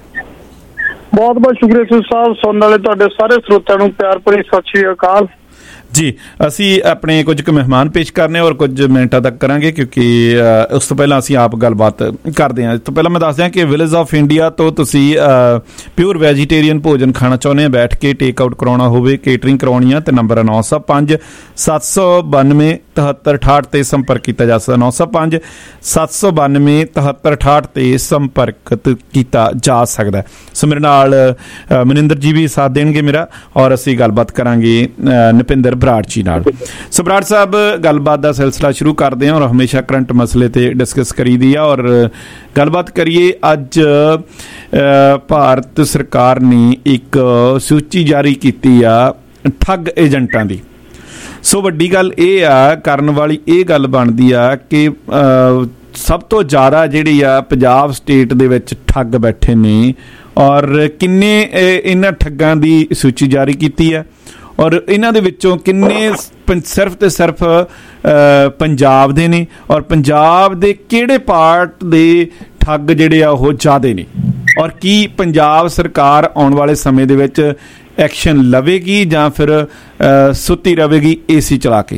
ਬਹੁਤ ਬਹੁਤ ਸ਼ੁਕਰੀਆ ਸੁਰ ਸਾਹਿਬ। ਸੁਣਨ ਵਾਲੇ ਤੁਹਾਡੇ ਸਾਰੇ ਸਰੋਤਿਆਂ ਨੂੰ ਪਿਆਰ ਭਰੀ ਸਤਿ ਸ਼੍ਰੀ ਅਕਾਲ ਜੀ। ਅਸੀਂ ਆਪਣੇ ਕੁਝ ਕੁ ਮਹਿਮਾਨ ਪੇਸ਼ ਕਰਨੇ ਔਰ ਕੁਝ ਮਿੰਟਾਂ ਤੱਕ ਕਰਾਂਗੇ ਕਿਉਂਕਿ ਉਸ ਤੋਂ ਪਹਿਲਾਂ ਅਸੀਂ ਆਪ ਗੱਲਬਾਤ ਕਰਦੇ ਹਾਂ। ਇਸ ਤੋਂ ਪਹਿਲਾਂ ਮੈਂ ਦੱਸ ਦਿਆਂ ਕਿ ਵਿਲੇਜ ਆਫ ਇੰਡੀਆ ਤੋਂ ਤੁਸੀਂ ਪਿਓਰ ਵੈਜੀਟੇਰੀਅਨ ਭੋਜਨ ਖਾਣਾ ਚਾਹੁੰਦੇ ਆ, ਬੈਠ ਕੇ ਟੇਕ ਆਊਟ ਕਰਾਉਣਾ ਹੋਵੇ, ਕੇਟਰਿੰਗ ਕਰਾਉਣੀ ਆ, ਤੇ ਨੰਬਰ ਨੌ ਸੌ ਪੰਜ ਸੱਤ ਸੌ ਬਾਨਵੇਂ ਤਿਹੱਤਰ ਅਠਾਹਠ ਤੇ ਸੰਪਰਕ ਕੀਤਾ ਜਾ ਸਕਦਾ। ਨੌ ਸੌ ਪੰਜ ਸੱਤ ਸੌ ਬਾਨਵੇਂ ਤਿਹੱਤਰ ਅਠਾਹਠ ਤੇ ਸੰਪਰਕ ਕੀਤਾ ਜਾ ਸਕਦਾ। ਸੋ ਮੇਰੇ ਨਾਲ ਮਨਿੰਦਰ ਜੀ ਵੀ ਸਾਥ ਦੇਣਗੇ ਮੇਰਾ, ਔਰ ਅਸੀਂ ਗੱਲਬਾਤ ਕਰਾਂਗੇ ਨਪਿੰਦਰ ਬਰਾੜ ਜੀ ਨਾਲ। ਸੋ ਬਰਾੜ ਸਾਹਿਬ, ਗੱਲਬਾਤ ਦਾ ਸਿਲਸਿਲਾ ਸ਼ੁਰੂ ਕਰਦੇ ਹਾਂ ਔਰ ਹਮੇਸ਼ਾ ਕਰੰਟ ਮਸਲੇ ਤੇ ਡਿਸਕਸ ਕਰੀਦੀ ਆ। ਔਰ ਗੱਲਬਾਤ ਕਰੀਏ, ਅੱਜ ਭਾਰਤ ਸਰਕਾਰ ਨੇ ਇੱਕ ਸੂਚੀ ਜਾਰੀ ਕੀਤੀ ਆ ਠੱਗ ਏਜੰਟਾਂ ਦੀ। ਸੋ ਵੱਡੀ ਗੱਲ ਇਹ ਆ, ਕਰਨ ਵਾਲੀ ਇਹ ਗੱਲ ਬਣਦੀ ਆ ਕਿ ਸਭ ਤੋਂ ਜ਼ਿਆਦਾ ਜਿਹੜੀ ਆ ਪੰਜਾਬ ਸਟੇਟ ਦੇ ਵਿੱਚ ਠੱਗ ਬੈਠੇ ਨੇ, ਔਰ ਕਿੰਨੇ ਇਹਨਾਂ ਠੱਗਾਂ ਦੀ ਸੂਚੀ ਜਾਰੀ ਕੀਤੀ ਆ, ਔਰ ਇਹਨਾਂ ਦੇ ਵਿੱਚੋਂ ਕਿੰਨੇ ਸਿਰਫ ਤੇ ਸਿਰਫ ਪੰਜਾਬ ਦੇ ਨੇ, ਔਰ ਪੰਜਾਬ ਦੇ ਕਿਹੜੇ ਪਾਰਟ ਦੇ ਠੱਗ ਜਿਹੜੇ ਆ ਉਹ ਜ਼ਿਆਦੇ ਨੇ, ਔਰ ਕੀ ਪੰਜਾਬ ਸਰਕਾਰ ਆਉਣ ਵਾਲੇ ਸਮੇਂ ਦੇ ਵਿੱਚ ਐਕਸ਼ਨ ਲਵੇਗੀ ਜਾਂ ਫਿਰ ਸੁੱਤੀ ਰਹੇਗੀ ਏਸੀ ਚਲਾ ਕੇ?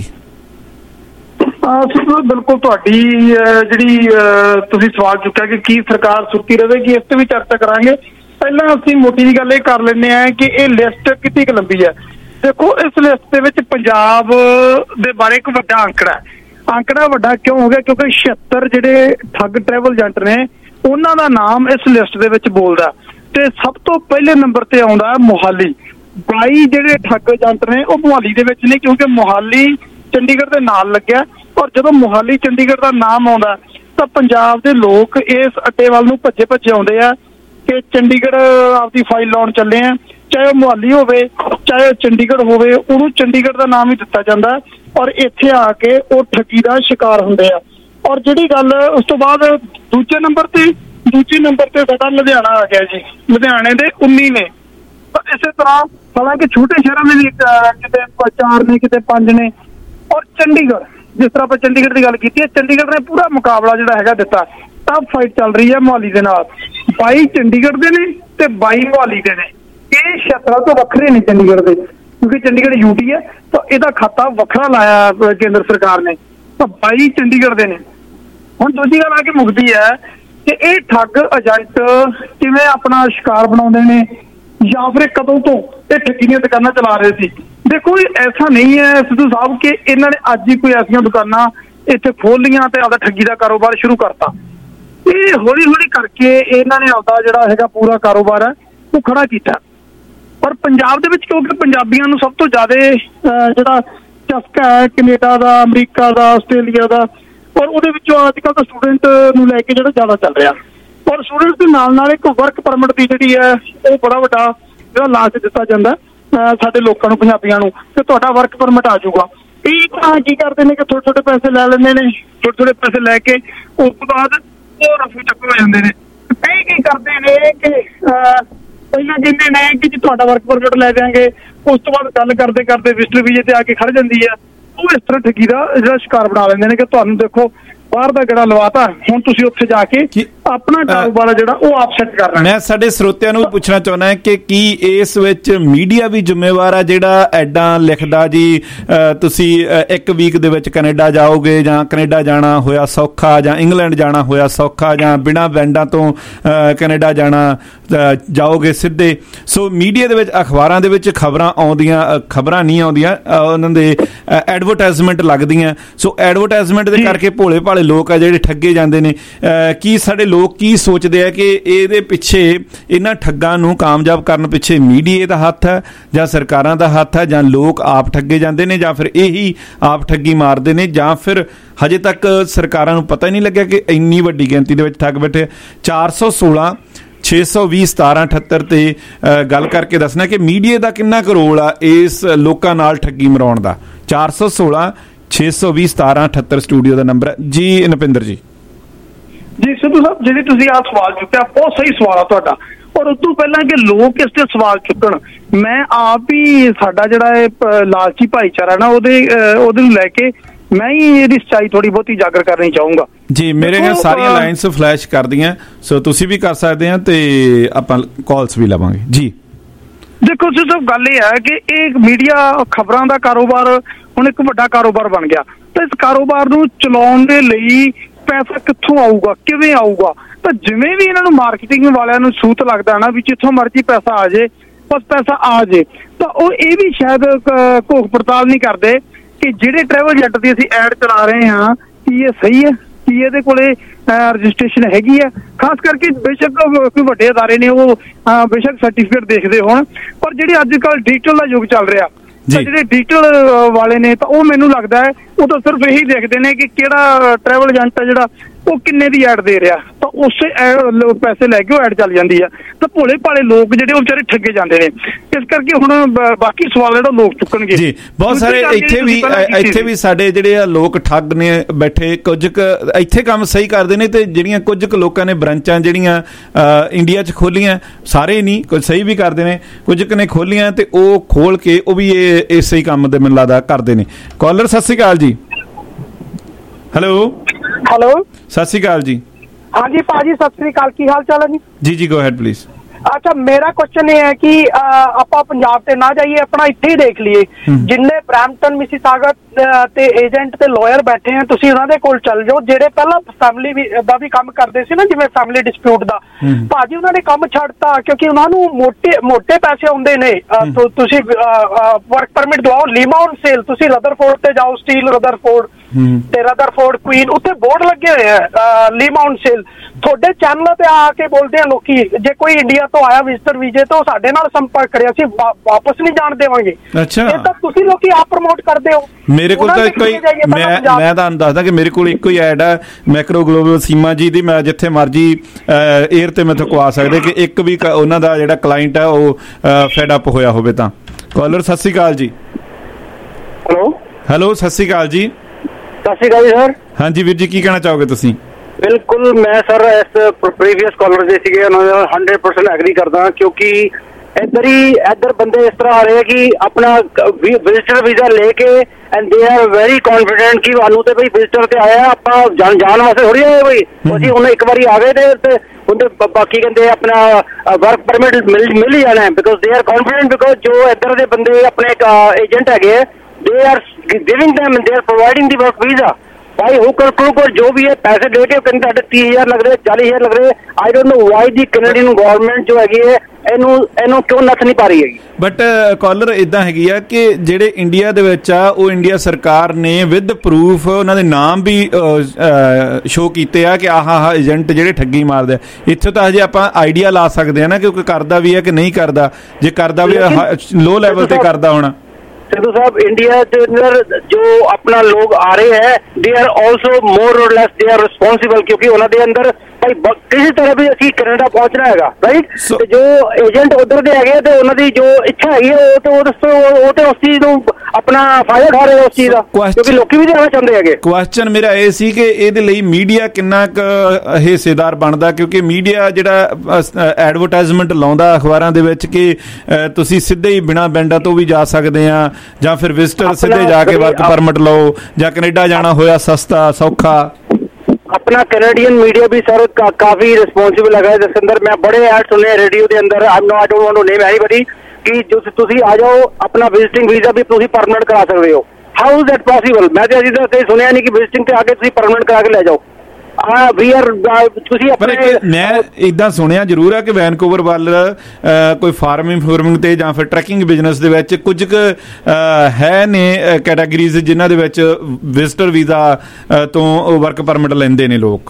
ਬਿਲਕੁਲ ਤੁਹਾਡੀ ਜਿਹੜੀ ਤੁਸੀਂ ਸਵਾਲ ਚੁੱਕਿਆ ਕਿ ਕੀ ਸਰਕਾਰ ਸੁੱਤੀ ਰਹੇਗੀ, ਇਸ ਤੇ ਵੀ ਚਰਚਾ ਕਰਾਂਗੇ। ਪਹਿਲਾਂ ਅਸੀਂ ਮੋਟੀ ਦੀ ਗੱਲ ਇਹ ਕਰ ਲੈਂਦੇ ਹਾਂ ਕਿ ਇਹ ਲਿਸਟ ਕਿੰਨੀ ਕੁ ਲੰਬੀ ਹੈ। ਦੇਖੋ, ਇਸ ਲਿਸਟ ਦੇ ਵਿੱਚ ਪੰਜਾਬ ਦੇ ਬਾਰੇ ਇੱਕ ਵੱਡਾ ਅੰਕੜਾ ਹੈ। ਅੰਕੜਾ ਵੱਡਾ ਕਿਉਂ ਹੋ ਗਿਆ? ਕਿਉਂਕਿ ਛਿਅੱਤਰ ਜਿਹੜੇ ਠੱਗ ਟਰੈਵਲ ਏਜੰਟ ਨੇ ਉਹਨਾਂ ਦਾ ਨਾਮ ਇਸ ਲਿਸਟ ਦੇ ਵਿੱਚ ਬੋਲਦਾ, ਤੇ ਸਭ ਤੋਂ ਪਹਿਲੇ ਨੰਬਰ ਤੇ ਆਉਂਦਾ ਮੋਹਾਲੀ। ਬਾਈ ਜਿਹੜੇ ਠੱਗ ਏਜੰਟ ਨੇ ਉਹ ਮੋਹਾਲੀ ਦੇ ਵਿੱਚ ਨੇ, ਕਿਉਂਕਿ ਮੋਹਾਲੀ ਚੰਡੀਗੜ੍ਹ ਦੇ ਨਾਲ ਲੱਗਿਆ। ਔਰ ਜਦੋਂ ਮੋਹਾਲੀ ਚੰਡੀਗੜ੍ਹ ਦਾ ਨਾਮ ਆਉਂਦਾ ਤਾਂ ਪੰਜਾਬ ਦੇ ਲੋਕ ਇਸ ਅੱਡੇ ਵੱਲ ਨੂੰ ਭੱਜੇ ਭੱਜੇ ਆਉਂਦੇ ਆ ਕਿ ਚੰਡੀਗੜ੍ਹ ਆਪਦੀ ਫਾਈਲ ਲਾਉਣ ਚੱਲੇ ਆ। ਚਾਹੇ ਉਹ ਮੋਹਾਲੀ ਹੋਵੇ ਚਾਹੇ ਉਹ ਚੰਡੀਗੜ੍ਹ ਹੋਵੇ, ਉਹਨੂੰ ਚੰਡੀਗੜ੍ਹ ਦਾ ਨਾਮ ਹੀ ਦਿੱਤਾ ਜਾਂਦਾ ਔਰ ਇੱਥੇ ਆ ਕੇ ਉਹ ਠੱਗੀ ਦਾ ਸ਼ਿਕਾਰ ਹੁੰਦੇ ਆ। ਔਰ ਜਿਹੜੀ ਗੱਲ ਉਸ ਤੋਂ ਬਾਅਦ ਦੂਜੇ ਨੰਬਰ ਤੇ ਦੂਜੇ ਨੰਬਰ ਤੇ ਸਾਡਾ ਲੁਧਿਆਣਾ ਆ ਗਿਆ ਜੀ। ਲੁਧਿਆਣੇ ਦੇ ਉੱਨੀ ਨੇ। ਇਸੇ ਤਰ੍ਹਾਂ ਹਾਲਾਂਕਿ ਛੋਟੇ ਸ਼ਹਿਰਾਂ ਦੇ ਵੀ ਕਿਤੇ ਚਾਰ ਨੇ ਕਿਤੇ ਪੰਜ ਨੇ। ਔਰ ਚੰਡੀਗੜ੍ਹ, ਜਿਸ ਤਰ੍ਹਾਂ ਆਪਾਂ ਚੰਡੀਗੜ੍ਹ ਦੀ ਗੱਲ ਕੀਤੀ ਹੈ, ਚੰਡੀਗੜ੍ਹ ਨੇ ਪੂਰਾ ਮੁਕਾਬਲਾ ਜਿਹੜਾ ਹੈਗਾ ਦਿੱਤਾ। ਟਫ ਫਾਈਟ ਚੱਲ ਰਹੀ ਹੈ ਮੋਹਾਲੀ ਦੇ ਨਾਲ। ਬਾਈ ਚੰਡੀਗੜ੍ਹ ਦੇ ਨੇ ਤੇ ਬਾਈ ਮੋਹਾਲੀ ਦੇ ਨੇ। ਇਹ ਛਿਅੱਤਰਾਂ ਤੋਂ ਵੱਖਰੇ ਨੇ ਚੰਡੀਗੜ੍ਹ ਦੇ, ਕਿਉਂਕਿ ਚੰਡੀਗੜ੍ਹ ਯੂਟੀ ਹੈ ਤਾਂ ਇਹਦਾ ਖਾਤਾ ਵੱਖਰਾ ਲਾਇਆ ਕੇਂਦਰ ਸਰਕਾਰ ਨੇ। ਤਾਂ ਬਾਈ ਚੰਡੀਗੜ੍ਹ ਦੇ ਨੇ। ਹੁਣ ਦੂਜੀ ਗੱਲ ਆ ਕੇ ਮੁੱਕਦੀ ਹੈ ਕਿ ਇਹ ਠੱਗ ਏਜੰਟ ਕਿਵੇਂ ਆਪਣਾ ਸ਼ਿਕਾਰ ਬਣਾਉਂਦੇ ਨੇ ਜਾਂ ਫਿਰ ਕਦੋਂ ਤੋਂ ਇਹ ਠੱਗੀ ਦੀਆਂ ਦੁਕਾਨਾਂ ਚਲਾ ਰਹੇ ਸੀ। ਦੇਖੋ, ਇਹ ਐਸਾ ਨਹੀਂ ਹੈ ਸਿੱਧੂ ਸਾਹਿਬ ਕਿ ਇਹਨਾਂ ਨੇ ਅੱਜ ਹੀ ਕੋਈ ਐਸੀਆਂ ਦੁਕਾਨਾਂ ਇੱਥੇ ਖੋਲ ਲਈਆਂ ਤੇ ਆਪਦਾ ਠੱਗੀ ਦਾ ਕਾਰੋਬਾਰ ਸ਼ੁਰੂ ਕਰਤਾ। ਇਹ ਹੌਲੀ ਹੌਲੀ ਕਰਕੇ ਇਹਨਾਂ ਨੇ ਆਪਦਾ ਜਿਹੜਾ ਹੈਗਾ ਪੂਰਾ ਕਾਰੋਬਾਰ ਹੈ ਉਹ ਖੜਾ ਕੀਤਾ। ਪਰ ਪੰਜਾਬ ਦੇ ਵਿੱਚ ਕਿਉਂਕਿ ਪੰਜਾਬੀਆਂ ਨੂੰ ਸਭ ਤੋਂ ਜ਼ਿਆਦਾ ਜਿਹੜਾ ਚਸਕਾ ਹੈ ਕੈਨੇਡਾ ਦਾ, ਅਮਰੀਕਾ ਦਾ, ਆਸਟ੍ਰੇਲੀਆ ਦਾ, ਔਰ ਉਹਦੇ ਵਿੱਚੋਂ ਅੱਜ ਕੱਲ੍ਹ ਤਾਂ ਸਟੂਡੈਂਟ ਨੂੰ ਲੈ ਕੇ ਜਿਹੜਾ ਜ਼ਿਆਦਾ ਚੱਲ ਰਿਹਾ। ਔਰ ਸਟੂਡੈਂਟ ਦੇ ਨਾਲ ਨਾਲ ਇੱਕ ਵਰਕ ਪਰਮਿਟ ਦੀ ਜਿਹੜੀ ਹੈ ਉਹ ਬੜਾ ਵੱਡਾ ਜਿਹੜਾ ਲਾਲਚ ਦਿੱਤਾ ਜਾਂਦਾ ਸਾਡੇ ਲੋਕਾਂ ਨੂੰ, ਪੰਜਾਬੀਆਂ ਨੂੰ, ਕਿ ਤੁਹਾਡਾ ਵਰਕ ਪਰਮਿਟ ਆ ਜਾਊਗਾ। ਇਹ ਤਾਂ ਕੀ ਕਰਦੇ ਨੇ ਕਿ ਥੋੜੇ ਥੋੜੇ ਪੈਸੇ ਲੈ ਲੈਂਦੇ ਨੇ, ਥੋੜੇ ਥੋੜੇ ਪੈਸੇ ਲੈ ਕੇ ਉਸ ਤੋਂ ਬਾਅਦ ਉਹ ਰਫੂ ਚੱਕਰ ਹੋ ਜਾਂਦੇ ਨੇ। ਕਈ ਕੀ ਕਰਦੇ ਨੇ ਕਿ ਪਹਿਲਾਂ ਕਹਿੰਦੇ ਨੇ ਕਿ ਜੀ ਤੁਹਾਡਾ ਵਰਕ ਪਰਮਿਟ ਲੈ ਜਾਵਾਂਗੇ, ਉਸ ਤੋਂ ਬਾਅਦ ਗੱਲ ਕਰਦੇ ਕਰਦੇ ਵਿਜ਼ਟਰ ਵੀਜ਼ੇ ਤੇ ਆ ਕੇ ਖੜ ਜਾਂਦੀ ਹੈ। ਉਹ ਇਸ ਤਰ੍ਹਾਂ ਠੱਗੀ ਦਾ ਜਿਹੜਾ ਸ਼ਿਕਾਰ ਬਣਾ ਲੈਂਦੇ ਨੇ ਕਿ ਤੁਹਾਨੂੰ ਦੇਖੋ ਬਾਹਰ ਦਾ ਗੇੜਾ ਲਵਾਤਾ, ਹੁਣ ਤੁਸੀਂ ਉੱਥੇ ਜਾ ਕੇ ਆਪਣਾ ਕਾਰੋਬਾਰ ਜਿਹੜਾ ਉਹ ਆਪ ਸੈੱਟ ਕਰਨਾ। ਮੈਂ ਸਾਡੇ ਸਰੋਤਿਆਂ ਨੂੰ ਪੁੱਛਣਾ ਚਾਹੁੰਦਾ ਕਿ ਕੀ ਇਸ ਵਿੱਚ ਮੀਡੀਆ ਵੀ ਜ਼ਿੰਮੇਵਾਰ ਆ, ਜਿਹੜਾ ਐਡਾਂ ਲਿਖਦਾ ਜੀ ਤੁਸੀਂ ਇੱਕ ਵੀਕ ਦੇ ਵਿੱਚ ਕੈਨੇਡਾ ਜਾਓਗੇ ਜਾਂ ਕੈਨੇਡਾ ਜਾਣਾ ਹੋਇਆ ਸੌਖਾ ਜਾਂ ਇੰਗਲੈਂਡ ਜਾਣਾ ਹੋਇਆ ਸੌਖਾ ਜਾਂ ਬਿਨਾਂ ਵੈਂਡਾਂ ਤੋਂ ਕੈਨੇਡਾ ਜਾਣਾ ਜਾਓਗੇ ਸਿੱਧੇ। ਸੋ ਮੀਡੀਆ ਦੇ ਵਿੱਚ ਅਖਬਾਰਾਂ ਦੇ ਵਿੱਚ ਖਬਰਾਂ ਆਉਂਦੀਆਂ, ਖਬਰਾਂ ਨਹੀਂ ਆਉਂਦੀਆਂ, ਉਹਨਾਂ ਦੇ ਐਡਵਰਟਾਈਜ਼ਮੈਂਟ ਲੱਗਦੀਆਂ। ਸੋ ਐਡਵਰਟਾਈਜ਼ਮੈਂਟ ਦੇ ਕਰਕੇ ਭੋਲੇ ਭਾਲੇ ਲੋਕ ਆ ਜਿਹੜੇ ਠੱਗੇ ਜਾਂਦੇ ਨੇ। ਕੀ ਸਾਡੇ ਲੋਕ ਕੀ ਸੋਚਦੇ ਆ ਕਿ ਇਹਦੇ ਪਿੱਛੇ, ਇਹਨਾਂ ਠੱਗਾਂ ਨੂੰ ਕਾਮਯਾਬ ਕਰਨ ਪਿੱਛੇ ਮੀਡੀਆ ਦਾ ਹੱਥ ਹੈ ਜਾਂ ਸਰਕਾਰਾਂ ਦਾ ਹੱਥ ਹੈ, ਜਾਂ ਲੋਕ ਆਪ ਠੱਗੇ ਜਾਂਦੇ ਨੇ, ਜਾਂ ਫਿਰ ਇਹੀ ਆਪ ਠੱਗੀ ਮਾਰਦੇ ਨੇ, ਜਾਂ ਫਿਰ ਹਜੇ ਤੱਕ ਸਰਕਾਰਾਂ ਨੂੰ ਪਤਾ ਹੀ ਨਹੀਂ ਲੱਗਿਆ ਕਿ ਇੰਨੀ ਵੱਡੀ ਗਿਣਤੀ ਦੇ ਵਿੱਚ ਠੱਗ ਬੈਠੇ। ਚਾਰ ਸੌ ਸੋਲਾਂ ਛੇ ਸੌ ਵੀਹ ਸਤਾਰਾਂ ਅਠੱਤਰ ਤੇ ਗੱਲ ਕਰਕੇ ਦੱਸਣਾ ਕਿ ਮੀਡੀਆ ਦਾ ਕਿੰਨਾ ਕੁ ਰੋਲ ਆ ਇਸ ਲੋਕਾਂ ਨਾਲ ਠੱਗੀ ਮਰਾਉਣ ਦਾ। ਚਾਰ ਸੌ ਸੋਲਾਂ ਛੇ ਸੌ ਵੀਹ ਸਤਾਰਾਂ ਅਠੱਤਰ ਸਟੂਡੀਓ ਦਾ ਨੰਬਰ ਹੈ ਜੀ। ਨਪਿੰਦਰ ਜੀ ਜੀ ਸਿੱਧੂ ਸਾਹਿਬ, ਜਿਹੜੀ ਤੁਸੀਂ ਆਹ ਸਵਾਲ ਚੁੱਕਿਆ ਬਹੁਤ ਸਹੀ ਸਵਾਲ ਆ ਤੁਹਾਡਾ। ਔਰ ਉਸ ਤੋਂ ਪਹਿਲਾਂ ਕਿ ਲੋਕ ਇਸ ਤੇ ਸਵਾਲ ਚੁੱਕਣ, ਮੈਂ ਆਪ ਹੀ ਸਾਡਾ ਜਿਹੜਾ ਇਹ ਲਾਲਚੀ ਭਾਈਚਾਰਾ ਨਾ ਉਹਦੇ ਉਹਦੇ ਨੂੰ ਲੈ ਕੇ ਮੈਂ ਹੀ ਇਹਦੀ ਸੱਚਾਈ ਥੋੜੀ ਬਹੁਤੀ ਜਾਗਰ ਕਰਨੀ ਚਾਹੂੰਗਾ ਜੀ। ਮੇਰੇ ਨਾਲ ਸਾਰੀਆਂ ਲਾਈਨਸ ਫਲੈਸ਼ ਕਰਦੀਆਂ, ਸੋ ਤੁਸੀਂ ਵੀ ਕਰ ਸਕਦੇ ਆ ਤੇ ਆਪਾਂ ਕਾਲਸ ਵੀ ਲਵਾਂਗੇ ਜੀ। ਦੇਖੋ ਜੀ ਸਭ ਗੱਲ ਇਹ ਹੈ ਕਿ ਇਹ ਮੀਡੀਆ ਖਬਰਾਂ ਦਾ ਕਾਰੋਬਾਰ ਹੁਣ ਇੱਕ ਵੱਡਾ ਕਾਰੋਬਾਰ ਬਣ ਗਿਆ, ਤੇ ਇਸ ਕਾਰੋਬਾਰ ਨੂੰ ਚਲਾਉਣ ਦੇ ਲਈ ਪੈਸਾ ਕਿੱਥੋਂ ਆਊਗਾ, ਕਿਵੇਂ ਆਊਗਾ? ਤਾਂ ਜਿਵੇਂ ਵੀ ਇਹਨਾਂ ਨੂੰ ਮਾਰਕੀਟਿੰਗ ਵਾਲਿਆਂ ਨੂੰ ਸੂਤ ਲੱਗਦਾ ਨਾ ਵੀ ਜਿੱਥੋਂ ਮਰਜ਼ੀ ਪੈਸਾ ਆ ਜੇ, ਬਸ ਪੈਸਾ ਆ ਜੇ, ਤਾਂ ਉਹ ਇਹ ਵੀ ਸ਼ਾਇਦ ਘੋਖ ਪੜਤਾਲ ਨਹੀਂ ਕਰਦੇ ਕਿ ਜਿਹੜੇ ਟਰੈਵਲ ਏਜੰਟ ਦੀ ਅਸੀਂ ਐਡ ਚਲਾ ਰਹੇ ਹਾਂ ਕੀ ਇਹ ਸਹੀ ਹੈ, ਕੀ ਇਹਦੇ ਕੋਲੇ ਰਜਿਸਟ੍ਰੇਸ਼ਨ ਹੈਗੀ ਹੈ। ਖਾਸ ਕਰਕੇ ਬੇਸ਼ੱਕ ਕੋਈ ਵੱਡੇ ਅਦਾਰੇ ਨੇ ਉਹ ਬੇਸ਼ੱਕ ਸਰਟੀਫਿਕੇਟ ਦੇਖਦੇ ਹੋਣ, ਪਰ ਜਿਹੜੇ ਅੱਜ ਕੱਲ੍ਹ ਡਿਜੀਟਲ ਦਾ ਯੁੱਗ ਚੱਲ ਰਿਹਾ, ਤਾਂ ਜਿਹੜੇ ਡਿਜੀਟਲ ਵਾਲੇ ਨੇ ਤਾਂ ਉਹ ਮੈਨੂੰ ਲੱਗਦਾ ਹੈ ਉਹ ਤਾਂ ਸਿਰਫ ਇਹੀ ਦੇਖਦੇ ਨੇ ਕਿ ਕਿਹੜਾ ਟਰੈਵਲ ਏਜੰਟ ਹੈ ਜਿਹੜਾ ਉਹ ਕਿੰਨੇ ਦੀ ਐਡ ਦੇ ਰਿਹਾ, ਤਾਂ ਉਸੇ ਪੈਸੇ ਲੈ ਕੇ ਉਹ ਐਡ ਚੱਲ ਜਾਂਦੀ ਆ। ਤਾਂ ਭੋਲੇ ਭਾਲੇ ਲੋਕ ਜਿਹੜੇ ਉਹ ਵਿਚਾਰੇ ਠੱਗੇ ਜਾਂਦੇ ਨੇ। ਇਸ ਕਰਕੇ ਹੁਣ ਬਾਕੀ ਸਵਾਲ ਜਿਹੜਾ ਲੋਕ ਚੁੱਕਣਗੇ ਜੀ। ਬਹੁਤ ਸਾਰੇ ਇੱਥੇ ਵੀ ਇੱਥੇ ਵੀ ਸਾਡੇ ਜਿਹੜੇ ਆ ਲੋਕ ਠੱਗ ਨੇ ਬੈਠੇ, ਕੁਝ ਕੁ ਇੱਥੇ ਕੰਮ ਸਹੀ ਕਰਦੇ ਨੇ ਤੇ ਜਿਹੜੀਆਂ ਕੁਝ ਕੁ ਲੋਕਾਂ ਨੇ ਬ੍ਰਾਂਚਾਂ ਜਿਹੜੀਆਂ ਇੰਡੀਆ 'ਚ ਖੋਲੀਆਂ, ਸਾਰੇ ਨਹੀਂ ਕੁਝ ਸਹੀ ਵੀ ਕਰਦੇ ਨੇ, ਕੁਝ ਕੁ ਨੇ ਖੋਲੀਆਂ ਤੇ ਉਹ ਖੋਲ ਕੇ ਉਹ ਵੀ ਇਹ ਇਸੇ ਹੀ ਕੰਮ ਦੇ ਮੈਨੂੰ ਲੱਗਦਾ ਕਰਦੇ ਨੇ। ਕਾਲਰ ਸਤਿ ਸ਼੍ਰੀ ਅਕਾਲ ਜੀ। ਹੈਲੋ ਹੈਲੋ ਸਤਿ ਸ਼੍ਰੀ ਅਕਾਲ ਜੀ। ਹਾਂਜੀ ਭਾਜੀ ਸਤਿ ਸ਼੍ਰੀ ਅਕਾਲ, ਕੀ ਹਾਲ ਚਾਲ ਹੈ ਜੀ? ਜੀ ਜੀ ਗੋ ਹੈਡ ਪਲੀਜ਼। ਅੱਛਾ ਮੇਰਾ ਕੁਐਸਚਨ ਇਹ ਹੈ ਕਿ ਆਪਾਂ ਪੰਜਾਬ ਤੇ ਨਾ ਜਾਈਏ, ਆਪਣਾ ਇੱਥੇ ਹੀ ਦੇਖ ਲਈਏ। ਜਿੰਨੇ ਬਰੈਂਪਟਨ ਮਿਸੀਸਾਗਾ ਤੇ ਏਜੰਟ ਤੇ ਲਾਇਰ ਬੈਠੇ ਆ, ਤੁਸੀਂ ਉਹਨਾਂ ਦੇ ਕੋਲ ਚੱਲ ਜਾਓ ਜਿਹੜੇ ਪਹਿਲਾਂ ਫੈਮਿਲੀ ਦਾ ਵੀ ਕੰਮ ਕਰਦੇ ਸੀ ਨਾ, ਜਿਵੇਂ ਫੈਮਿਲੀ ਡਿਸਪਿਊਟ ਦਾ। ਭਾਜੀ ਉਹਨਾਂ ਨੇ ਕੰਮ ਛੱਡਤਾ ਕਿਉਂਕਿ ਉਹਨਾਂ ਨੂੰ ਮੋਟੇ ਮੋਟੇ ਪੈਸੇ ਆਉਂਦੇ ਨੇ। ਤੁਸੀਂ ਵਰਕ ਪਰਮਿਟ ਦਵਾਓ, ਲੀਮਾਊਨ ਸੇਲ, ਤੁਸੀਂ ਰਦਰਫੋਰਡ ਤੇ ਜਾਓ, ਸਟੀਲ ਰਦਰਫੋਰਡ ਤੇ ਰਦਰਫੋਰਡ ਕੁਈਨ, ਉੱਥੇ ਬੋਰਡ ਲੱਗੇ ਹੋਏ ਆ ਲੀਮਾਊਨ ਸੇਲ। ਤੁਹਾਡੇ ਚੈਨਲ ਤੇ ਆ ਕੇ ਬੋਲਦੇ ਆ ਲੋਕੀ, ਜੇ ਕੋਈ ਇੰਡੀਆ ਤੋਂ ਆਇਆ ਵਿਜ਼ਟਰ ਵੀਜ਼ੇ ਤੋਂ ਸਾਡੇ ਨਾਲ ਸੰਪਰਕ ਕਰਿਆ, ਅਸੀਂ ਵਾਪਸ ਨਹੀਂ ਜਾਣ ਦੇਵਾਂਗੇ। ਅੱਛਾ, ਇਹ ਤਾਂ ਤੁਸੀਂ ਲੋਕੀ ਆਪ ਪ੍ਰਮੋਟ ਕਰਦੇ ਹੋ। ਮੇਰੇ ਕੋਲ ਤਾਂ ਇੱਕੋ ਹੀ, ਮੈਂ ਮੈਂ ਤੁਹਾਨੂੰ ਦੱਸਦਾ ਕਿ ਮੇਰੇ ਕੋਲ ਇੱਕੋ ਹੀ ਐਡ ਹੈ ਮੈਕਰੋ ਗਲੋਬਲ ਸੀਮਾ ਜੀ ਦੀ। ਮੈਂ ਜਿੱਥੇ ਮਰਜੀ 에ਅਰ ਤੇ ਮੈਥੋਂ ਕਵਾ ਸਕਦੇ ਕਿ ਇੱਕ ਵੀ ਉਹਨਾਂ ਦਾ ਜਿਹੜਾ ਕਲਾਇੰਟ ਹੈ ਉਹ ਫੈਡ ਅਪ ਹੋਇਆ ਹੋਵੇ ਤਾਂ। ਕਾਲਰ ਸਤਿ ਸ਼੍ਰੀ ਅਕਾਲ ਜੀ। ਹੈਲੋ ਹੈਲੋ ਸਤਿ ਸ਼੍ਰੀ ਅਕਾਲ ਜੀ। ਸਤਿ ਸ਼੍ਰੀ ਅਕਾਲ ਜੀ ਸਰ। ਹਾਂਜੀ ਵੀਰ ਜੀ, ਕੀ ਕਹਿਣਾ ਚਾਹੋਗੇ ਤੁਸੀਂ? ਬਿਲਕੁਲ ਮੈਂ ਸਰ ਇਸ ਪ੍ਰੀਵੀਅਸ ਕਾਲਰ ਦੇ ਸੀਗੇ ਉਹਨਾਂ ਨਾਲ ਹੰਡਰਡ ਪਰਸੈਂਟ ਐਗਰੀ ਕਰਦਾ, ਕਿਉਂਕਿ ਇੱਧਰ ਹੀ ਇੱਧਰ ਬੰਦੇ ਇਸ ਤਰ੍ਹਾਂ ਆ ਰਹੇ ਕਿ ਆਪਣਾ ਵਿਜ਼ਿਟਰ ਵੀਜ਼ਾ ਲੈ ਕੇ and they are very confident ਕਿ ਸਾਨੂੰ ਤੇ ਬਈ ਵਿਜ਼ਿਟਰ ਤੇ ਆਇਆ, ਆਪਾਂ ਜਾਣ ਜਾਣ ਵਾਸਤੇ ਥੋੜੀ ਆਏ ਬਈ, ਅਸੀਂ ਹੁਣ ਇੱਕ ਵਾਰੀ ਆ ਗਏ ਤੇ ਉਹਦੇ ਬਾਕੀ ਕਹਿੰਦੇ ਆਪਣਾ ਵਰਕ ਪਰਮਿਟ ਮਿਲ ਮਿਲ ਹੀ ਜਾਣਾ, because they are confident, because ਜੋ ਇੱਧਰ ਦੇ ਬੰਦੇ ਆਪਣੇ ਏਜੰਟ ਹੈਗੇ they are giving them, they are providing the work visa by hook or crook जो भी है पैसे दे के कहते हैं तीस हजार लग रहे, चालीस हजार लग रहे। I don't know why the Canadian government जो हैगी है ਇਹਨੂੰ ਇਹਨੂੰ ਕਿਉਂ ਨੱਥ ਨਹੀਂ ਪਾ ਰਹੀ ਹੈਗੀ। ਬਟ ਕਾਲਰ ਇਦਾਂ ਹੈਗੀ ਆ ਕਿ ਜਿਹੜੇ ਇੰਡੀਆ ਦੇ ਵਿੱਚ ਆ ਉਹ ਇੰਡੀਆ ਸਰਕਾਰ ਨੇ ਵਿਦ ਪ੍ਰੂਫ ਉਹਨਾਂ ਦੇ ਨਾਮ ਵੀ ਸ਼ੋ ਕੀਤੇ ਆ ਕਿ ਆਹ ਆਹ ਏਜੰਟ ਜਿਹੜੇ ਠੱਗੀ ਮਾਰਦੇ। ਇੱਥੇ ਤਾਂ ਹਜੇ ਆਪਾਂ ਆਈਡੀਆ ਲਾ ਸਕਦੇ ਆ ਨਾ ਕਿ ਕੋਈ ਕਰਦਾ ਵੀ ਹੈ ਕਿ ਨਹੀਂ ਕਰਦਾ। ਜੇ ਕਰਦਾ ਵੀ ਲੋ ਲੈਵਲ ਤੇ ਕਰਦਾ ਹੋਣਾ। सिद्धू साहब इंडिया के अंदर जो अपना लोग आ रहे हैं दे आर ऑल्सो मोर और लेस दे आर रिस्पॉन्सिबल, क्योंकि उन्होंने अंदर भाई किसी तरह भी ਅਸੀਂ ਕੈਨੇਡਾ ਪਹੁੰਚਣਾ ਹੈਗਾ ਰਾਈਟ। ਤੇ ਜੋ ਏਜੰਟ ਉਧਰ ਦੇ ਹੈਗੇ ਤੇ ਉਹਨਾਂ ਦੀ ਜੋ ਇੱਛਾ ਹੈਗੀ ਉਹ ਤੇ ਉਹ ਤੇ ਉਸ ਚੀਜ਼ ਨੂੰ ਆਪਣਾ ਫਾਇਦਾ ਉਠਾ ਰਹੇ ਉਸ ਚੀਜ਼ ਦਾ, ਕਿਉਂਕਿ ਲੋਕੀ ਵੀ ਜਾਣਾ ਚਾਹੁੰਦੇ ਹੈਗੇ। ਕੁਐਸਚਨ ਮੇਰਾ ਇਹ ਸੀ ਕਿ ਇਹਦੇ ਲਈ ਮੀਡੀਆ ਕਿੰਨਾ ਕੁ ਹਿੱਸੇਦਾਰ ਬਣਦਾ, ਕਿਉਂਕਿ ਮੀਡੀਆ ਜਿਹੜਾ ਐਡਵਰਟਾਈਜ਼ਮੈਂਟ ਲਾਉਂਦਾ ਅਖਬਾਰਾਂ ਦੇ ਵਿੱਚ ਕਿ ਤੁਸੀਂ ਸਿੱਧੇ ਹੀ ਬਿਨਾਂ ਬੈਂਡਾਂ ਤੋਂ ਵੀ ਜਾ ਸਕਦੇ ਆ, ਜਾਂ ਫਿਰ ਵਿਜ਼ਟਰ ਸਿੱਧੇ ਜਾ ਕੇ ਵਰਕ ਪਰਮਿਟ ਲਓ, ਜਾਂ ਕੈਨੇਡਾ ਜਾਣਾ ਹੋਇਆ ਸਸਤਾ ਸੌਖਾ। अपना कैनेडियन मीडिया भी सर का, काफी रिस्पॉन्सिबल लगा है। जिसके अंदर मैं बड़े ऐड सुने रेडियो के अंदर, I know I don't want to name anybody, कि जो तुसी आ जाओ अपना विजिटिंग वीजा भी तुसी परमानेंट करा सकते हो। How is that possible? मैं तो अभी तक कहीं सुनिया नहीं कि विजिटिंग से आके तुसी परमानेंट करा के ले जाओ। ਆ ਵੀ ਆਰ ਤੁਸੀਂ ਆਪਣੇ ਮੈਂ ਇਦਾਂ ਸੁਣਿਆ ਜ਼ਰੂਰ ਹੈ ਕਿ ਵੈਨਕੂਵਰ ਵੱਲ ਕੋਈ ਫਾਰਮਿੰਗ ਫਾਰਮਿੰਗ ਤੇ ਜਾਂ ਫਿਰ ਟਰੈਕਿੰਗ ਬਿਜ਼ਨਸ ਦੇ ਵਿੱਚ ਕੁਝ ਕੁ ਹੈ ਨੇ ਕੈਟਾਗਰੀਜ਼ ਜਿਨ੍ਹਾਂ ਦੇ ਵਿੱਚ ਵਿਜ਼ਟਰ ਵੀਜ਼ਾ ਤੋਂ ਵਰਕ ਪਰਮਿਟ ਲੈਂਦੇ ਨੇ ਲੋਕ।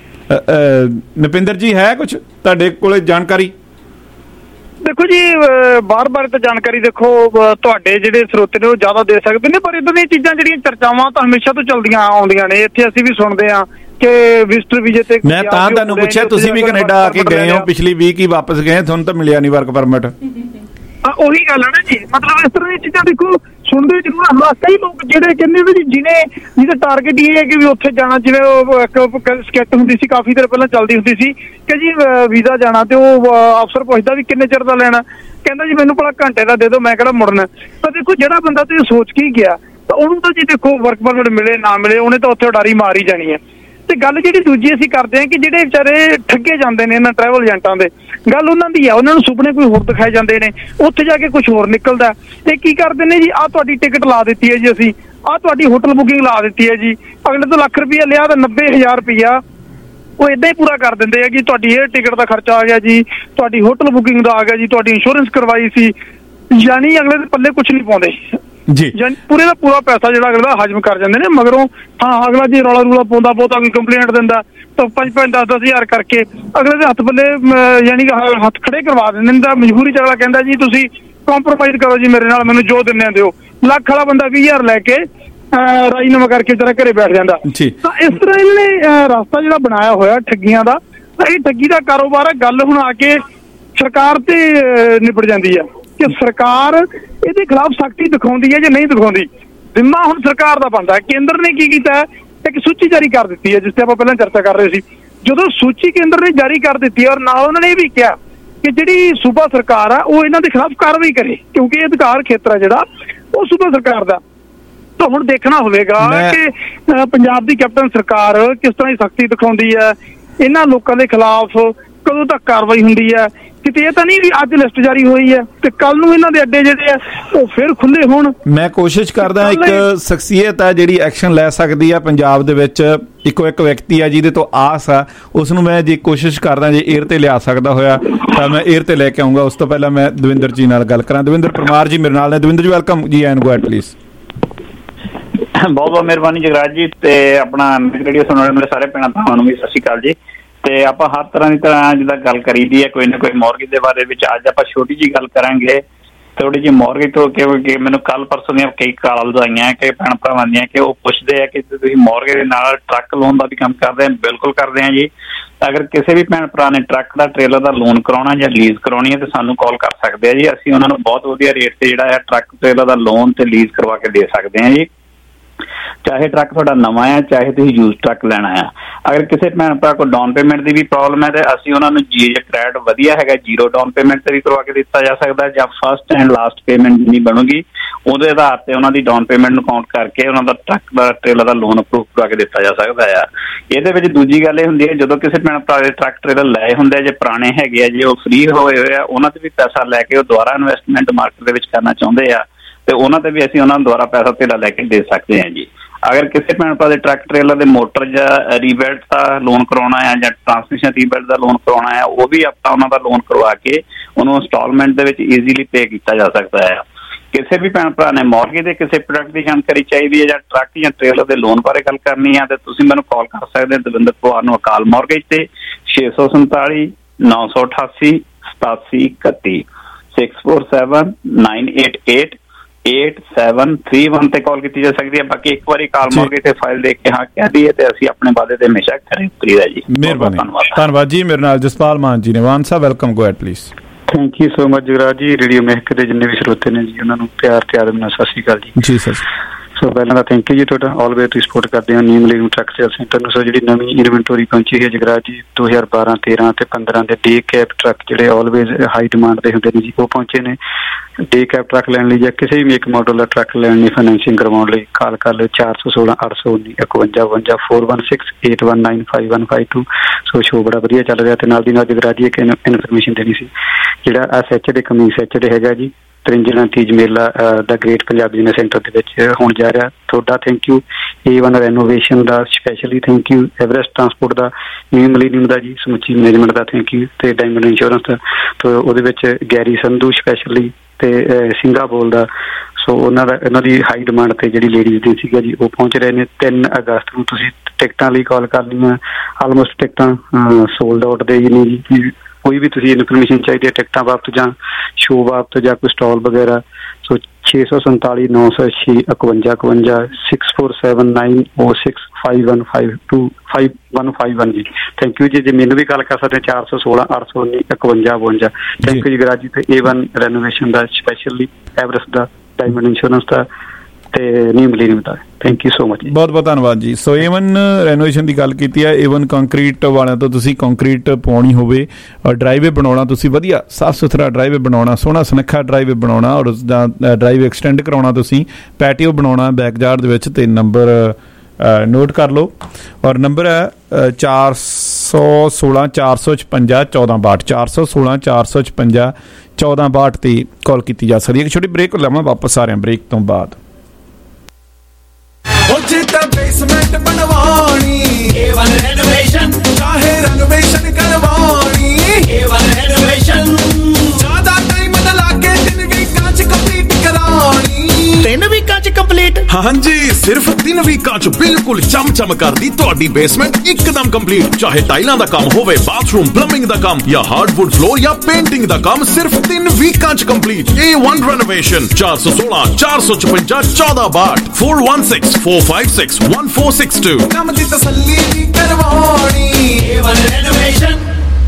ਨਪਿੰਦਰ ਜੀ ਹੈ ਕੁਝ ਤੁਹਾਡੇ ਕੋਲ ਜਾਣਕਾਰੀ? ਦੇਖੋ ਜੀ ਬਾਰ ਬਾਰ ਤਾਂ ਜਾਣਕਾਰੀ ਦੇਖੋ ਤੁਹਾਡੇ ਜਿਹੜੇ ਸਰੋਤੇ ਨੇ ਉਹ ਜ਼ਿਆਦਾ ਦੇ ਸਕਦੇ ਨੇ, ਪਰ ਇਦਾਂ ਦੀਆਂ ਚੀਜ਼ਾਂ ਜਿਹੜੀਆਂ ਚਰਚਾਵਾਂ ਤਾਂ ਹਮੇਸ਼ਾ ਤੋਂ ਚੱਲਦੀਆਂ ਆਉਂਦੀਆਂ ਨੇ। ਇੱਥੇ ਅਸੀਂ ਵੀ ਸੁਣਦੇ ਹਾਂ ਕਿ ਵਿਜ਼ਟਰ ਵੀਜ਼ੇ ਤੇ ਮੈਂ ਤਾਂ ਤੁਹਾਨੂੰ ਪੁੱਛਿਆ, ਤੁਸੀਂ ਵੀ ਕੈਨੇਡਾ ਆ ਕੇ ਗਏ ਹੋ ਪਿਛਲੀ ਵੀਕ ਹੀ ਵਾਪਸ ਗਏ, ਤੁਹਾਨੂੰ ਤਾਂ ਮਿਲਿਆ ਨਹੀਂ ਵਰਕ ਪਰਮਿਟ। ਉਹੀ ਗੱਲ ਹੈ ਨਾ ਜੀ, ਮਤਲਬ ਇਸ ਤਰ੍ਹਾਂ ਦੀਆਂ ਚੀਜ਼ਾਂ ਦੇਖੋ ਸੁਣਦੇ ਜ਼ਰੂਰ ਹਾਂ। ਕਈ ਲੋਕ ਜਿਹੜੇ ਕਹਿੰਦੇ ਵੀ ਜਿਹਨੇ ਜਿਹਦਾ ਟਾਰਗੇਟ ਇਹ ਹੈ ਕਿ ਵੀ ਉੱਥੇ ਜਾਣਾ, ਜਿਵੇਂ ਉਹ ਇੱਕ ਸਕੈਟ ਹੁੰਦੀ ਸੀ ਕਾਫੀ ਦੇਰ ਪਹਿਲਾਂ ਚੱਲਦੀ ਹੁੰਦੀ ਸੀ ਕਿ ਜੀ ਵੀਜ਼ਾ ਜਾਣਾ, ਤੇ ਉਹ ਅਫਸਰ ਪੁੱਛਦਾ ਵੀ ਕਿੰਨੇ ਚਿਰ ਦਾ ਲੈਣਾ, ਕਹਿੰਦਾ ਜੀ ਮੈਨੂੰ ਭਲਾ ਘੰਟੇ ਦਾ ਦੇ ਦਿਓ, ਮੈਂ ਕਿਹੜਾ ਮੁੜਨਾ। ਤਾਂ ਦੇਖੋ ਜਿਹੜਾ ਬੰਦਾ ਤੇ ਸੋਚ ਕੇ ਹੀ ਗਿਆ ਤਾਂ ਉਹਨੂੰ ਤਾਂ ਜੀ ਦੇਖੋ ਵਰਕ ਪਰਮਿਟ ਮਿਲੇ ਨਾ ਮਿਲੇ ਉਹਨੇ ਤਾਂ ਉੱਥੇ ਉਡਾਰੀ ਮਾਰ ਹੀ ਜਾਣੀ ਹੈ। ਤੇ ਗੱਲ ਜਿਹੜੀ ਦੂਜੀ ਅਸੀਂ ਕਰਦੇ ਹਾਂ ਕਿ ਜਿਹੜੇ ਵਿਚਾਰੇ ਠੱਗੇ ਜਾਂਦੇ ਨੇ ਇਹਨਾਂ ਟਰੈਵਲ ਏਜੰਟਾਂ ਦੇ, ਗੱਲ ਉਹਨਾਂ ਦੀ ਆ, ਉਹਨਾਂ ਨੂੰ ਸੁਪਨੇ ਕੋਈ ਹੋਰ ਦਿਖਾਏ ਜਾਂਦੇ ਨੇ, ਉੱਥੇ ਜਾ ਕੇ ਕੁਝ ਹੋਰ ਨਿਕਲਦਾ। ਤੇ ਕੀ ਕਰਦੇ ਨੇ ਜੀ, ਆਹ ਤੁਹਾਡੀ ਟਿਕਟ ਲਾ ਦਿੱਤੀ ਹੈ ਜੀ, ਅਸੀਂ ਆਹ ਤੁਹਾਡੀ ਹੋਟਲ ਬੁਕਿੰਗ ਲਾ ਦਿੱਤੀ ਹੈ ਜੀ, ਅਗਲੇ ਤੋਂ ਲੱਖ ਰੁਪਈਆ ਲਿਆ ਤਾਂ ਨੱਬੇ ਹਜ਼ਾਰ ਰੁਪਈਆ ਉਹ ਏਦਾਂ ਹੀ ਪੂਰਾ ਕਰ ਦਿੰਦੇ ਆ ਕਿ ਤੁਹਾਡੀ ਇਹ ਟਿਕਟ ਦਾ ਖਰਚਾ ਆ ਗਿਆ ਜੀ, ਤੁਹਾਡੀ ਹੋਟਲ ਬੁਕਿੰਗ ਦਾ ਆ ਗਿਆ ਜੀ, ਤੁਹਾਡੀ ਇੰਸ਼ੋਰੈਂਸ ਕਰਵਾਈ ਸੀ, ਯਾਨੀ ਅਗਲੇ ਦੇ ਪੱਲੇ ਕੁਝ ਨਹੀਂ ਪਾਉਂਦੇ ਜੀ, ਪੂਰੇ ਦਾ ਪੂਰਾ ਪੈਸਾ ਜਿਹੜਾ ਅਗਲਾ ਹਜਮ ਕਰ ਜਾਂਦੇ ਨੇ। ਮਗਰੋਂ ਹਾਂ ਅਗਲਾ ਜੀ ਰੌਲਾ ਰੂਲਾ ਪਾਉਂਦਾ, ਬਹੁਤਾ ਕੋਈ ਕੰਪਲੇਂਟ ਦਿੰਦਾ ਤਾਂ ਪੰਜ ਪੰਜ ਦਸ ਦਸ ਹਜ਼ਾਰ ਕਰਕੇ ਅਗਲੇ ਦੇ ਹੱਥ ਪੱਲੇ ਯਾਨੀ ਕਿ ਹੱਥ ਖੜੇ ਕਰਵਾ ਦਿੰਦੇ ਨੇ। ਤਾਂ ਮਜਬੂਰੀ ਚ ਅਗਲਾ ਕਹਿੰਦਾ ਜੀ ਤੁਸੀਂ ਕੰਪਰੋਮਾਈਜ਼ ਕਰੋ ਜੀ ਮੇਰੇ ਨਾਲ, ਮੈਨੂੰ ਜੋ ਦਿੰਦੇ ਦਿਓ। ਲੱਖ ਵਾਲਾ ਬੰਦਾ ਵੀਹ ਹਜ਼ਾਰ ਲੈ ਕੇ ਰਾਜੀਨਾਮਾ ਕਰਕੇ ਵਿਚਾਰਾ ਘਰੇ ਬੈਠ ਜਾਂਦਾ। ਤਾਂ ਇਸ ਤਰ੍ਹਾਂ ਇਹਨਾਂ ਨੇ ਰਸਤਾ ਜਿਹੜਾ ਬਣਾਇਆ ਹੋਇਆ ਠੱਗੀਆਂ ਦਾ, ਤਾਂ ਇਹ ਠੱਗੀ ਦਾ ਕਾਰੋਬਾਰ ਹੈ। ਗੱਲ ਹੁਣ ਆ ਕੇ ਸਰਕਾਰ ਤੇ ਨਿਬੜ ਜਾਂਦੀ ਹੈ ਕਿ ਸਰਕਾਰ ਇਹਦੇ ਖਿਲਾਫ ਸਖਤੀ ਦਿਖਾਉਂਦੀ ਹੈ ਜਾਂ ਨਹੀਂ ਦਿਖਾਉਂਦੀ। ਜ਼ਿੰਮਾ ਹੁਣ ਸਰਕਾਰ ਦਾ ਬਣਦਾ। ਕੇਂਦਰ ਨੇ ਕੀ ਕੀਤਾ, ਇੱਕ ਸੂਚੀ ਜਾਰੀ ਕਰ ਦਿੱਤੀ ਹੈ, ਜਿਸ ਤੇ ਆਪਾਂ ਪਹਿਲਾਂ ਚਰਚਾ ਕਰ ਰਹੇ ਸੀ। ਜਦੋਂ ਸੂਚੀ ਕੇਂਦਰ ਨੇ ਜਾਰੀ ਕਰ ਦਿੱਤੀ ਔਰ ਨਾਲ ਉਹਨਾਂ ਨੇ ਇਹ ਵੀ ਕਿਹਾ ਕਿ ਜਿਹੜੀ ਸੂਬਾ ਸਰਕਾਰ ਆ ਉਹ ਇਹਨਾਂ ਦੇ ਖਿਲਾਫ ਕਾਰਵਾਈ ਕਰੇ, ਕਿਉਂਕਿ ਇਹ ਅਧਿਕਾਰ ਖੇਤਰ ਹੈ ਜਿਹੜਾ ਉਹ ਸੂਬਾ ਸਰਕਾਰ ਦਾ। ਤਾਂ ਹੁਣ ਦੇਖਣਾ ਹੋਵੇਗਾ ਕਿ ਪੰਜਾਬ ਦੀ ਕੈਪਟਨ ਸਰਕਾਰ ਕਿਸ ਤਰ੍ਹਾਂ ਦੀ ਸਖਤੀ ਦਿਖਾਉਂਦੀ ਹੈ, ਇਹਨਾਂ ਲੋਕਾਂ ਦੇ ਖਿਲਾਫ ਕਦੋਂ ਤੱਕ ਕਾਰਵਾਈ ਹੁੰਦੀ ਹੈ, ਕਿਤੇ ਇਹ ਤਾਂ ਨਹੀਂ ਵੀ ਅੱਜ ਲਿਸਟ ਜਾਰੀ ਹੋਈ ਹੈ ਤੇ ਕੱਲ ਨੂੰ ਇਹਨਾਂ ਦੇ ਅੱਡੇ ਜਿਹੜੇ ਆ ਉਹ ਫਿਰ ਖੁੱਲੇ ਹੋਣ। ਮੈਂ ਕੋਸ਼ਿਸ਼ ਕਰਦਾ ਇੱਕ ਸ਼ਖਸੀਅਤ ਆ ਜਿਹੜੀ ਐਕਸ਼ਨ ਲੈ ਸਕਦੀ ਆ ਪੰਜਾਬ ਦੇ ਵਿੱਚ, ਇੱਕੋ ਇੱਕ ਵਿਅਕਤੀ ਆ ਜਿਹਦੇ ਤੋਂ ਆਸ ਆ, ਉਸ ਨੂੰ ਮੈਂ ਜੇ ਕੋਸ਼ਿਸ਼ ਕਰਦਾ ਜੇ ਏਅਰ ਤੇ ਲਿਆ ਸਕਦਾ ਹੋਇਆ ਤਾਂ ਮੈਂ ਏਅਰ ਤੇ ਲੈ ਕੇ ਆਉਂਗਾ। ਉਸ ਤੋਂ ਪਹਿਲਾਂ ਮੈਂ ਦਵਿੰਦਰ ਜੀ ਨਾਲ ਗੱਲ ਕਰਾਂ। ਦਵਿੰਦਰ ਪਰਮਾਰ ਜੀ ਮੇਰੇ ਨਾਲ ਨੇ। ਦਵਿੰਦਰ ਜੀ ਵੈਲਕਮ ਜੀ, ਐਂਡ ਗੋ ਐਟ ਪਲੀਜ਼। ਬਹੁਤ ਬਹੁਤ ਮਿਹਰਬਾਨੀ ਜਗਰਾਜ ਜੀ, ਤੇ ਆਪਣਾ ਰੇਡੀਓ ਸੁਣਨ ਵਾਲੇ ਮੇਰੇ ਸਾਰੇ ਭੈਣਾਂ ਭਰਾਵਾਂ ਨੂੰ ਵੀ ਸਤਿ ਸ਼੍ਰੀ ਅਕਾਲ ਜੀ। ਤੇ ਆਪਾਂ ਹਰ ਤਰ੍ਹਾਂ ਦੀ ਤਰ੍ਹਾਂ ਜਿੱਦਾਂ ਗੱਲ ਕਰੀਦੀ ਹੈ ਕੋਈ ਨਾ ਕੋਈ ਮੌਰਗੇਜ ਦੇ ਬਾਰੇ ਵਿੱਚ, ਅੱਜ ਆਪਾਂ ਛੋਟੀ ਜਿਹੀ ਗੱਲ ਕਰਾਂਗੇ ਥੋੜੀ ਜਿਹੀ ਮੌਰਗੇਜ ਤੋਂ। ਕਿ ਮੈਨੂੰ ਕੱਲ ਪਰਸੋਂ ਦੀਆਂ ਕਈ ਕਾਲਸ ਆਈਆਂ ਕਿ ਭੈਣ ਭਰਾਵਾਂ ਦੀਆਂ ਕਿ ਉਹ ਪੁੱਛਦੇ ਆ ਕਿ ਤੁਸੀਂ ਮੌਰਗੇਜ ਦੇ ਨਾਲ ਟਰੱਕ ਲੋਨ ਦਾ ਵੀ ਕੰਮ ਕਰਦੇ ਆ। ਬਿਲਕੁਲ ਕਰਦੇ ਆ ਜੀ। ਅਗਰ ਕਿਸੇ ਵੀ ਭੈਣ ਭਰਾ ਨੇ ਟਰੱਕ ਦਾ, ਟ੍ਰੇਲਰ ਦਾ ਲੋਨ ਕਰਾਉਣਾ ਜਾਂ ਲੀਜ਼ ਕਰਾਉਣੀ ਹੈ ਤੇ ਸਾਨੂੰ ਕਾਲ ਕਰ ਸਕਦੇ ਆ ਜੀ। ਅਸੀਂ ਉਹਨਾਂ ਨੂੰ ਬਹੁਤ ਵਧੀਆ ਰੇਟ ਤੇ ਜਿਹੜਾ ਹੈ ਟਰੱਕ, ਟ੍ਰੇਲਰ ਦਾ ਲੋਨ ਤੇ ਲੀਜ਼ ਕਰਵਾ ਕੇ ਦੇ ਸਕਦੇ ਆ ਜੀ। ਚਾਹੇ ਟਰੱਕ ਤੁਹਾਡਾ ਨਵਾਂ ਆ, ਚਾਹੇ ਤੁਸੀਂ ਯੂਜ਼ ਟਰੱਕ ਲੈਣਾ ਆ। ਅਗਰ ਕਿਸੇ ਭੈਣ ਭਰਾ ਕੋਲ ਡਾਊਨ ਪੇਮੈਂਟ ਦੀ ਵੀ ਪ੍ਰੋਬਲਮ ਹੈ ਤੇ ਅਸੀਂ ਉਹਨਾਂ ਨੂੰ ਜੀ ਕ੍ਰੈਡਿਟ ਵਧੀਆ ਹੈਗਾ, ਜ਼ੀਰੋ ਡਾਊਨ ਪੇਮੈਂਟ ਤੇ ਵੀ ਕਰਵਾ ਕੇ ਦਿੱਤਾ ਜਾ ਸਕਦਾ, ਜਾਂ ਫਸਟ ਐਂਡ ਲਾਸਟ ਪੇਮੈਂਟ ਜਿੰਨੀ ਬਣੂਗੀ ਉਹਦੇ ਆਧਾਰ ਤੇ ਉਹਨਾਂ ਦੀ ਡਾਊਨ ਪੇਮੈਂਟ ਨੂੰ ਕਾਊਂਟ ਕਰਕੇ ਉਹਨਾਂ ਦਾ ਟਰੱਕ ਦਾ, ਟ੍ਰੇਲਰ ਦਾ ਲੋਨ ਅਪਰੂਵ ਕਰਵਾ ਕੇ ਦਿੱਤਾ ਜਾ ਸਕਦਾ ਆ। ਇਹਦੇ ਵਿੱਚ ਦੂਜੀ ਗੱਲ ਇਹ ਹੁੰਦੀ ਹੈ, ਜਦੋਂ ਕਿਸੇ ਭੈਣ ਭਰਾ ਦੇ ਟਰੱਕ, ਟ੍ਰੇਲਰ ਲਏ ਹੁੰਦੇ ਆ, ਜੇ ਪੁਰਾਣੇ ਹੈਗੇ ਆ, ਜੇ ਉਹ ਫ੍ਰੀ ਹੋਏ ਹੋਏ ਆ, ਉਹਨਾਂ ਤੇ ਵੀ ਪੈਸਾ ਲੈ ਕੇ ਉਹ ਦੁਬਾਰਾ ਇਨਵੈਸਟਮੈਂਟ ਮਾਰਕੀਟ ਦੇ ਵਿੱਚ ਕਰਨਾ ਚਾਹੁੰਦੇ ਆ ਤੇ ਉਹਨਾਂ ਤੇ ਵੀ ਅਸੀਂ ਉਹਨਾਂ ਨੂੰ ਦੁਬਾਰਾ ਪੈਸਾ ਧੇਲਾ ਲੈ ਕੇ ਦੇ ਸਕਦੇ ਹਾਂ ਜੀ। ਅਗਰ ਕਿਸੇ ਭੈਣ ਭਰਾ ਦੇ ਟਰੱਕ, ਟ੍ਰੇਲਰ ਦੇ ਮੋਟਰ ਜਾਂ ਰੀਬਿਲਟ ਦਾ ਲੋਨ ਕਰਵਾਉਣਾ ਹੈ ਜਾਂ ਟਰਾਂਸਮਿਸ਼ਨ ਰੀਬਿਲਟ ਦਾ ਲੋਨ ਕਰਵਾਉਣਾ ਹੈ, ਉਹ ਵੀ ਆਪਾਂ ਉਹਨਾਂ ਦਾ ਲੋਨ ਕਰਵਾ ਕੇ ਉਹਨੂੰ ਇੰਸਟਾਲਮੈਂਟ ਦੇ ਵਿੱਚ ਈਜ਼ੀਲੀ ਪੇ ਕੀਤਾ ਜਾ ਸਕਦਾ ਹੈ। ਕਿਸੇ ਵੀ ਭੈਣ ਭਰਾ ਨੇ ਮੌਰਗੇਜ ਦੇ ਕਿਸੇ ਪ੍ਰੋਡਕਟ ਦੀ ਜਾਣਕਾਰੀ ਚਾਹੀਦੀ ਹੈ ਜਾਂ ਟਰੱਕ ਜਾਂ ਟ੍ਰੇਲਰ ਦੇ ਲੋਨ ਬਾਰੇ ਗੱਲ ਕਰਨੀ ਹੈ ਤੇ ਤੁਸੀਂ ਮੈਨੂੰ ਕਾਲ ਕਰ ਸਕਦੇ ਹੋ ਦਵਿੰਦਰ ਪਵਾਰ ਨੂੰ ਅਕਾਲ ਮੌਰਗੇਜ ਤੇ ਛੇ ਸੌ ਸੰਤਾਲੀ ਨੌ ਸੌ ਅਠਾਸੀ ਸਤਾਸੀ ਇਕੱਤੀ six four seven nine eight eight eight seven three one ਤੇ ਕਾਲ ਕੀਤੀ ਜਾ ਸਕਦੀ ਹੈ। ਬਾਕੀ ਇੱਕ ਵਾਰੀ ਕਾਲ ਮੌਰਗੇਜ ਤੇ ਫਾਈਲ ਦੇਖ ਕੇ ਹਾਂ ਕਹਿ ਦਈਏ ਤੇ ਅਸੀਂ ਆਪਣੇ ਵਾਅਦੇ ਤੇ ਹਮੇਸ਼ਾ ਖਰੇ ਉਤਰੀਦਾ ਜੀ। ਮਿਹਰਬਾਨੀ, ਧੰਨਵਾਦ ਜੀ। ਮੇਰੇ ਨਾਲ ਜਸਪਾਲ ਮਾਨ ਜੀ ਨੇ। Maan Sahib welcome, go ahead please. Thank you so much Jagraj ji. Radio ਮਹਿਕ ਦੇ ਜਿੰਨੇ ਵੀ ਸਰੋਤੇ ਨੇ ਜੀ ਉਹਨਾਂ ਨੂੰ ਪਿਆਰ ਤੇ ਆਦਬ ਨਾਲ ਸਤਿ ਸ਼੍ਰੀ ਅਕਾਲ ਜੀ। ਜੀ ਸਰ। ਸੋ ਪਹਿਲਾਂ ਤਾਂ ਥੈਂਕ ਯੂ ਜੀ ਤੁਹਾਡਾ, ਆਲਵੇਜ਼ ਤੁਸੀਂ ਸਪੋਰਟ ਕਰਦੇ ਹੋ new millennium truck sale centre ਨੂੰ। ਸੋ ਜਿਹੜੀ ਨਵੀਂ ਇਨਵੈਂਟਰੀ ਪਹੁੰਚੀ ਹੈ ਜਗਰਾਜ ਜੀ ਦੋ ਹਜ਼ਾਰ ਬਾਰਾਂ ਤੇਰਾਂ ਤੇ ਪੰਦਰਾਂ ਦੇ ਡੇ ਕੈਬ ਟਰੱਕ ਜਿਹੜੇ ਆਲਵੇਜ਼ ਹਾਈ ਡਿਮਾਂਡ ਦੇ ਹੁੰਦੇ ਨੇ ਜੀ, ਉਹ ਪਹੁੰਚੇ ਨੇ। ਡੇ ਕੈਬ ਟਰੱਕ ਲੈਣ ਲਈ ਜਾਂ ਕਿਸੇ ਵੀ ਮੇਕ ਮਾਡਲ ਦਾ ਟਰੱਕ ਲੈਣ ਲਈ ਫਾਈਨੈਂਸਿੰਗ ਕਰਵਾਉਣ ਲਈ ਕਾਲ ਕਰ ਲਓ ਚਾਰ ਸੌ ਸੋਲਾਂ ਅੱਠ ਸੌ ਉੱਨੀ ਇਕਵੰਜਾ ਬਵੰਜਾ four one six eight one nine five one five two. So show ਬੜਾ ਵਧੀਆ ਚੱਲ ਰਿਹਾ ਤੇ ਨਾਲ ਦੀ ਨਾਲ ਜਗਰਾਜ ਜੀ ਇੱਕ ਇਨਫੋਰਮੇਸ਼ਨ ਦੇਣੀ ਸੀ। ਜਿਹੜਾ ਆ ਸੈਚ ਦੇ ਕਮੀ ਸੈਚ ਦੇ ਹੈਗਾ ਜੀ ਤ੍ਰਿੰਜਣਾ ਤੀਜ ਮੇਲਾ ਦਾ ਗ੍ਰੇਟ ਪੰਜਾਬ ਬਿਜ਼ਨਸ ਸੈਂਟਰ ਦੇ ਵਿੱਚ ਹੋਣ ਜਾ ਰਿਹਾ। ਤੁਹਾਡਾ thank you. A one renovation ਦਾ specially thank you. Everest transport ਦਾ, ਨਿਊ ਮਿਲੇਨੀਅਮ ਦਾ ਜੀ, ਸਮੁੱਚੀ ਮੈਨੇਜਮੈਂਟ ਦਾ ਥੈਂਕ ਯੂ ਤੇ ਡਾਇਮੰਡ ਇੰਸ਼ੋਰੈਂਸ ਦਾ। ਤੇ ਉਹਦੇ ਵਿੱਚ ਗੈਰੀ ਸੰਧੂ ਸਪੈਸ਼ਲੀ ਤੇ ਸਿੰਗਾਪੁਰ ਦਾ। ਸੋ ਉਹਨਾਂ ਦਾ, ਇਹਨਾਂ ਦੀ ਹਾਈ ਡਿਮਾਂਡ ਤੇ ਜਿਹੜੀ ਲੇਡੀਜ਼ ਦੀ ਸੀਗਾ ਜੀ ਉਹ ਪਹੁੰਚ ਰਹੇ ਨੇ। ਤਿੰਨ ਅਗਸਤ ਨੂੰ ਤੁਸੀਂ ਟਿਕਟਾਂ ਲਈ ਕਾਲ ਕਰਨੀਆਂ। ਆਲਮੋਸਟ ਟਿਕਟਾਂ ਸੋਲਡ ਆਊਟ ਦੇ ਨੇ ਜੀ। ਕੋਈ ਵੀ ਤੁਸੀਂ ਇਨਫੋਰਮੇਸ਼ਨ ਚਾਹੀਦੀ ਹੈ ਟਿਕਟਾਂ ਬਾਬਤ ਜਾਂ ਸ਼ੋਅ ਬਾਬਤ ਜਾਂ ਕੋਈ ਸਟਾਲ ਵਗੈਰਾ, ਸੋ ਛੇ ਸੌ ਸੰਤਾਲੀ ਨੌ ਸੌ ਛੇ ਇਕਵੰਜਾ ਇਕਵੰਜਾ six four seven nine O six five one five two five one five one ਜੀ। ਥੈਂਕ ਯੂ ਜੀ। ਜੇ ਮੈਨੂੰ ਵੀ ਗੱਲ ਕਰ ਸਕਦੇ ਚਾਰ ਸੌ ਸੋਲਾਂ ਅੱਠ ਸੌ ਉੱਨੀ ਇਕਵੰਜਾ ਬਵੰਜਾ। ਥੈਂਕ ਯੂ ਜੀ ਗਰਾਜੀ ਤੇ ਏ ਵਨ ਰੈਨੋਵੇਸ਼ਨ ਦਾ ਸਪੈਸ਼ਲੀ, ਐਵਰੈਸਟ ਦਾ, ਡਾਇਮੰਡ ਇੰਸ਼ੋਰੈਂਸ ਦਾ ਤੇ ਨਿਊ ਮਿਲੇਨੀਅਮ ਦਾ। Thank you so much. ਬਹੁਤ ਬਹੁਤ ਧੰਨਵਾਦ ਜੀ। ਸੋ ਏਵਨ ਰੈਨੋਵੇਸ਼ਨ ਦੀ ਗੱਲ ਕੀਤੀ ਹੈ। ਏਵਨ ਕੰਕਰੀਟ ਵਾਲਿਆਂ ਤੋਂ ਤੁਸੀਂ ਕੰਕਰੀਟ ਪਾਉਣੀ ਹੋਵੇ ਔਰ ਡਰਾਈਵੇ ਬਣਾਉਣਾ, ਤੁਸੀਂ ਵਧੀਆ ਸਾਫ਼ ਸੁਥਰਾ ਡਰਾਈਵੇ ਬਣਾਉਣਾ, ਸੋਹਣਾ ਸੁਨੱਖਾ ਡਰਾਈਵੇ ਬਣਾਉਣਾ ਔਰ ਉਸਦਾ ਡਰਾਈਵੇ ਐਕਸਟੈਂਡ ਕਰਾਉਣਾ, ਤੁਸੀਂ ਪੈਟੀਓ ਬਣਾਉਣਾ ਬੈਕਯਾਰਡ ਦੇ ਵਿੱਚ, ਤੇ ਨੰਬਰ ਨੋਟ ਕਰ ਲਓ ਔਰ ਨੰਬਰ ਹੈ ਚਾਰ ਸੌ ਸੋਲਾਂ ਚਾਰ ਸੌ ਛਪੰਜਾ ਚੌਦਾਂ ਬਾਹਠ ਚਾਰ ਸੌ ਸੋਲਾਂ ਚਾਰ ਸੌ ਛਪੰਜਾ ਚੌਦਾਂ ਬਾਹਠ ਤੇ ਕਾਲ ਕੀਤੀ ਜਾ ਸਕਦੀ ਹੈ। ਇੱਕ ਛੋਟੀ ਬ੍ਰੇਕ ਲਵਾਂ, ਵਾਪਸ ਆ ਰਹੇ ਹਾਂ ਬ੍ਰੇਕ ਤੋਂ ਬਾਅਦ। ਬੇਸਮੈਂਟ ਬਣਵਾਉਣੀ ਏ ਵਨ ਰੈਨੋਵੇਸ਼ਨ, ਚਾਹੇ ਰੈਨੋਵੇਸ਼ਨ ਕਰਵਾਉਣੀ ਏ ਵਨ ਰੈਨੋਵੇਸ਼ਨ, ਜ਼ਿਆਦਾ ਟਾਈਮ ਨਾ ਲਾਗੇ ਤਿੰਨ ਵੀਕਾਂ ਚ ਕੰਪਲੀਟ ਕਰਾਉਣੀ। ਤਿੰਨ ਵੀਕਾਂ ਚ ਕੰਪਲੀਟ? ਹਾਂਜੀ, ਸਿਰਫ ਤਿੰਨ ਵੀਕਾਂ ਚ ਬਿਲਕੁਲ ਚਮਚਮ ਕਰਦੀ ਤੁਹਾਡੀ ਬੇਸਮੈਂਟ ਇੱਕਦਮ ਕੰਪਲੀਟ। ਚਾਹੇ ਟਾਈਲਾਂ ਦਾ ਕੰਮ ਹੋਵੇ, ਬਾਥਰੂਮ ਪਲੰਬਿੰਗ ਦਾ ਕੰਮ ਜਾਂ ਹਾਰਡਵੁੱਡ ਫਲੋਰ ਜਾਂ ਪੇਂਟਿੰਗ ਦਾ ਕੰਮ, ਸਿਰਫ ਤਿੰਨ ਵੀਕਾਂ ਚ ਕੰਪਲੀਟ। ਏ ਵਨ ਰੈਨੋਵੇਸ਼ਨ ਚਾਰ ਸੌ ਸੋਲਾਂ ਚਾਰ ਸੌ ਛਪੰਜਾ ਚੌਦਾਂ ਬਾਹਠ four one six four five six one four six two। ਕੰਮ ਦੀ ਤਸੱਲੀ ਵੀ ਕਰਵਾਉਣੀ ਏ ਵਨ ਰੈਨੋਵੇਸ਼ਨ।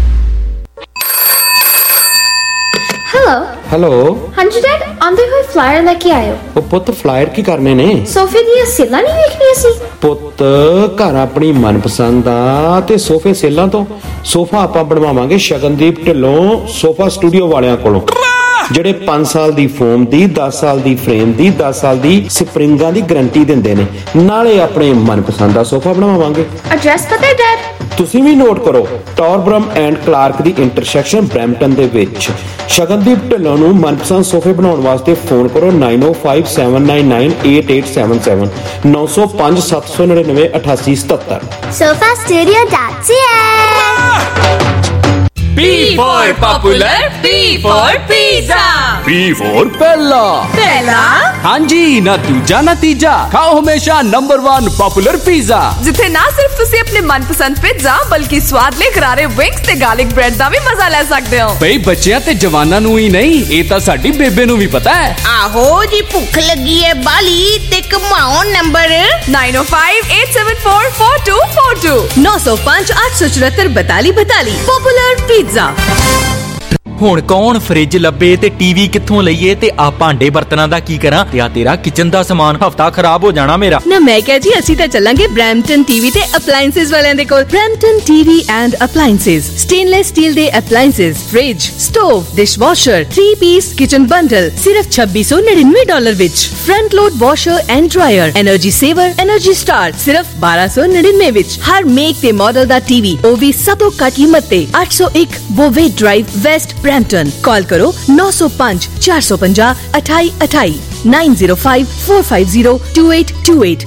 ਹੈਲੋ ਹੈਲੋ ਹਾਂਜੀ ਡੈਡ, ਆਂਦੇ ਹੋਏ ਫਲਾਇਰ ਲੈ ਕੇ ਆਇਓ। ਉਹ ਪੁੱਤ ਫਲਾਇਰ ਕੀ ਕਰਨੇ ਨੇ? ਸੋਫੇ ਦੀਆਂ ਸੇਲਾਂ ਨਹੀਂ ਵੇਖਣੀਆਂ ਸੀ ਪੁੱਤ। ਘਰ ਆਪਣੀ ਮਨਪਸੰਦ ਦਾ ਤੇ ਸੋਫੇ ਸੇਲਾਂ ਤੋਂ। ਸੋਫਾ ਆਪਾਂ ਬਣਵਾਵਾਂਗੇ ਸ਼ਗਨਦੀਪ ਢਿੱਲੋਂ ਸੋਫਾ ਸਟੂਡੀਓ ਵਾਲਿਆਂ ਕੋਲੋਂ। ਜਿਹੜੇ ਪੰਜ ਸਾਲ ਦੀ ਫੋਮ ਦੀ, ਦਸ ਸਾਲ ਦੀ ਫਰੇਮ ਦੀ, ਦਸ ਸਾਲ ਦੀ ਸਪਰਿੰਗਾਂ ਦੀ ਗਾਰੰਟੀ ਦਿੰਦੇ ਨੇ। ਨਾਲੇ ਆਪਣੇ ਮਨਪਸੰਦ ਦਾ ਸੋਫਾ ਬਣਵਾਵਾਂਗੇ। ਐਡਰੈਸ ਪਤਾ ਹੈ ਡੈਡ? ਤੁਸੀਂ ਵੀ ਨੋਟ ਕਰੋ, ਟੌਰਬਰਮ ਐਂਡ ਕਲਾਰਕ ਦੀ ਇੰਟਰਸੈਕਸ਼ਨ ਬਰੈਂਪਟਨ ਦੇ ਵਿੱਚ। ਸ਼ਗਨਦੀਪ ਢਿੱਲੋਂ ਨੂੰ ਮਨਪਸੰਦ ਸੋਫੇ ਬਣਾਉਣ ਵਾਸਤੇ ਫੋਨ ਕਰੋ nine oh five seven nine nine eight eight seven seven nine oh five seven nine nine eight eight seven seven। sofa studio dot c a। P for popular, P for pizza, P for ਪਹਿਲਾ ਪਹਿਲਾ ਹਾਂਜੀ ਨਾ ਦੂਜਾ ਨਾ ਤੀਜਾ, ਖਾਓ ਹਮੇਸ਼ਾ number one poplar pizza, ਜਿੱਥੇ ਨਾ ਸਿਰਫ ਤੁਸੀਂ ਆਪਣੇ ਮਨਪਸੰਦ ਪਿਜ਼ਾ ਬਲਕਿ ਸਵਾਦਲੇ ਕਰਾਰੇ ਵਿੰਗਸ ਤੇ ਗਾਰਲਿਕ ਬ੍ਰੈਡ ਦਾ ਵੀ ਮਜ਼ਾ ਲੈ ਸਕਦੇ ਹੋ। ਬਈ ਬੱਚਿਆਂ ਤੇ ਜਵਾਨਾਂ ਨੂੰ ਹੀ ਨਹੀਂ, ਇਹ ਤਾਂ ਸਾਡੀ ਬੇਬੇ ਨੂੰ ਵੀ ਪਤਾ ਹੈ। ਆਹੋ ਜੀ ਭੁੱਖ ਲੱਗੀ ਹੈ ਬਾਲੀ ਤੇ ਕਮਾਓ number nine oh five eight seven four four two four two nine oh five eight four four four two two two popular pizza. ਹੁਣ ਕੌਣ ਫ੍ਰਿਜ ਲੱਭੇ ਤੇ ਟੀਵੀ ਕਿੱਥੋਂ ਲਈਏ ਤੇ ਆ ਭਾਂਡੇ ਬਰਤਨਾਂ ਦਾ ਕੀ ਕਰਾਂ ਤੇ ਆ ਤੇਰਾ ਕਿਚਨ ਦਾ ਸਮਾਨ ਹਫਤਾ ਖਰਾਬ ਹੋ ਜਾਣਾ ਮੇਰਾ। ਨਾ ਮੈਂ ਕਿਹਾ ਜੀ ਅਸੀਂ ਤਾਂ ਚੱਲਾਂਗੇ ਬ੍ਰੈਂਪਟਨ ਟੀਵੀ ਤੇ ਅਪਲਾਈਐਂਸਸ ਵਾਲਿਆਂ ਦੇ ਕੋਲ। Brampton TV and appliances, stainless steel ਦੇ appliances, fridge, stove, dishwasher, three piece kitchen bundle ਸਿਰਫ ਛੱਬੀ ਸੌ ਨੜਿਨਵੇਂ ਡਾਲਰ ਵਿੱਚ। Front load washer and dryer, energy saver, energy star ਸਿਰਫ ਬਾਰਾਂ ਸੌ ਨੜਿਨਵੇਂ ਵਿੱਚ। ਹਰ ਮੇਕ ਤੇ ਮਾਡਲ ਦਾ ਟੀਵੀ, ਉਹ ਵੀ ਸਭ ਤੋਂ ਘੱਟ ਕੀਮਤ ਤੇ। ਅੱਠ ਸੌ ਇੱਕ ਬੋਵੇ ਡਰਾਈਵ, ਵੈਸਟ ਬ੍ਰੈਂਪਟਨ। कॉल करो नौ सौ पाँच चार सौ पंजाह अठाई अठाई nine zero five four five zero two eight two eight.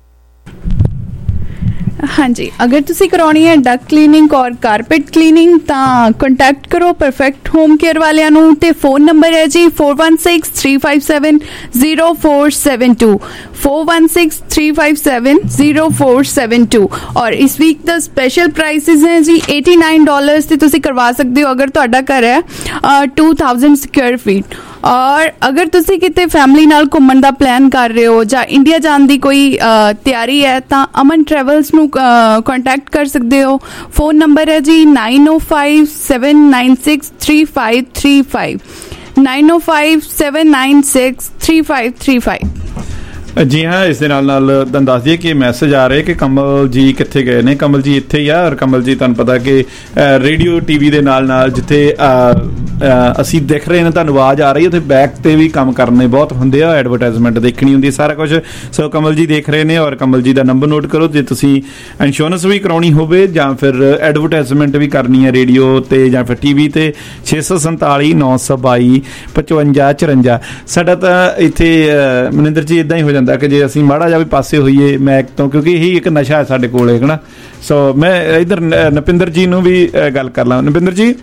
ਹਾਂਜੀ, ਅਗਰ ਤੁਸੀਂ ਕਰਾਉਣੀ ਹੈ ਡਕ ਕਲੀਨਿੰਗ ਔਰ ਕਾਰਪੈਟ ਕਲੀਨਿੰਗ ਤਾਂ ਕੰਟੈਕਟ ਕਰੋ ਪਰਫੈਕਟ ਹੋਮ ਕੇਅਰ ਵਾਲਿਆਂ ਨੂੰ ਤੇ ਫੋਨ ਨੰਬਰ ਹੈ ਜੀ four one six three five seven zero four seven two four one six three five seven zero four seven two। ਔਰ ਇਸ ਵੀਕ ਦਾ ਸਪੈਸ਼ਲ ਪ੍ਰਾਈਸਿਸ ਹੈ ਜੀ eighty-nine dollars ਤੇ ਤੁਸੀਂ ਕਰਵਾ ਸਕਦੇ ਹੋ ਅਗਰ ਤੁਹਾਡਾ ਘਰ ਹੈ two thousand ਸਕੁਅਰ ਫੀਟ। ਔਰ ਅਗਰ ਤੁਸੀਂ ਕਿਤੇ ਫੈਮਿਲੀ ਨਾਲ ਘੁੰਮਣ ਦਾ ਪਲਾਨ ਕਰ ਰਹੇ ਹੋ ਜਾਂ ਇੰਡੀਆ ਜਾਣ ਦੀ ਕੋਈ ਤਿਆਰੀ ਹੈ ਤਾਂ ਅਮਨ ਟਰੈਵਲਸ ਨੂੰ ਕੰਟੈਕਟ ਕਰ ਸਕਦੇ ਹੋ। ਫੋਨ ਨੰਬਰ ਹੈ ਜੀ nine oh five seven nine six three five three five nine oh five seven nine six three five three five। ਜੀ ਹਾਂ, ਇਸ ਦੇ ਨਾਲ ਨਾਲ ਤੁਹਾਨੂੰ ਦੱਸ ਦਈਏ ਕਿ ਮੈਸੇਜ ਆ ਰਹੇ ਕਿ ਕਮਲ ਜੀ ਕਿੱਥੇ ਗਏ ਨੇ। ਕਮਲ ਜੀ ਇੱਥੇ ਹੀ ਆ। ਔਰ ਕਮਲ ਜੀ ਤੁਹਾਨੂੰ ਪਤਾ ਕਿ ਰੇਡੀਓ ਟੀਵੀ ਦੇ ਨਾਲ ਨਾਲ ਜਿੱਥੇ ਅਸੀਂ ਦੇਖ ਰਹੇ ਨੇ ਤੁਹਾਨੂੰ ਆਵਾਜ਼ ਆ ਰਹੀ ਹੈ, ਉੱਥੇ ਬੈਕ ਤੇ ਵੀ ਕੰਮ ਕਰਨੇ ਬਹੁਤ ਹੁੰਦੇ ਆ, ਐਡਵਰਟਾਈਜ਼ਮੈਂਟ ਦੇਖਣੀ ਹੁੰਦੀ, ਸਾਰਾ ਕੁਝ। ਸੋ ਕਮਲ ਜੀ ਦੇਖ ਰਹੇ ਨੇ ਔਰ ਕਮਲ ਜੀ ਦਾ ਨੰਬਰ ਨੋਟ ਕਰੋ ਜੇ ਤੁਸੀਂ ਇੰਸ਼ੋਰੈਂਸ ਵੀ ਕਰਾਉਣੀ ਹੋਵੇ ਜਾਂ ਫਿਰ ਐਡਵਰਟਾਈਜ਼ਮੈਂਟ ਵੀ ਕਰਨੀ ਹੈ ਰੇਡੀਓ ਤੇ ਜਾਂ ਫਿਰ ਟੀਵੀ ਤੇ। ਛੇ ਸੌ ਸੰਤਾਲੀ ਨੌ ਸੌ ਬਾਈ ਪਚਵੰਜਾ ਚੁਰੰਜਾ। ਸਾਡਾ ਤਾਂ ਇੱਥੇ ਮਨਿੰਦਰ ਜੀ ਇੱਦਾਂ ਹੀ ਹੋ ਜਾਂਦਾ ਕਿ ਜੇ ਅਸੀਂ ਮਾੜਾ ਜਿਹਾ ਵੀ ਪਾਸੇ ਹੋਈਏ ਮੈਕ ਤੋਂ, ਕਿਉਂਕਿ ਇਹੀ ਇੱਕ ਨਸ਼ਾ ਹੈ ਸਾਡੇ ਕੋਲ ਹੈ ਨਾ। ਸੋ ਮੈਂ ਇਧਰ ਨਪਿੰਦਰ ਜੀ ਨੂੰ ਵੀ ਗੱਲ ਕਰ ਲਾਂ। ਨਪਿੰਦਰ ਜੀ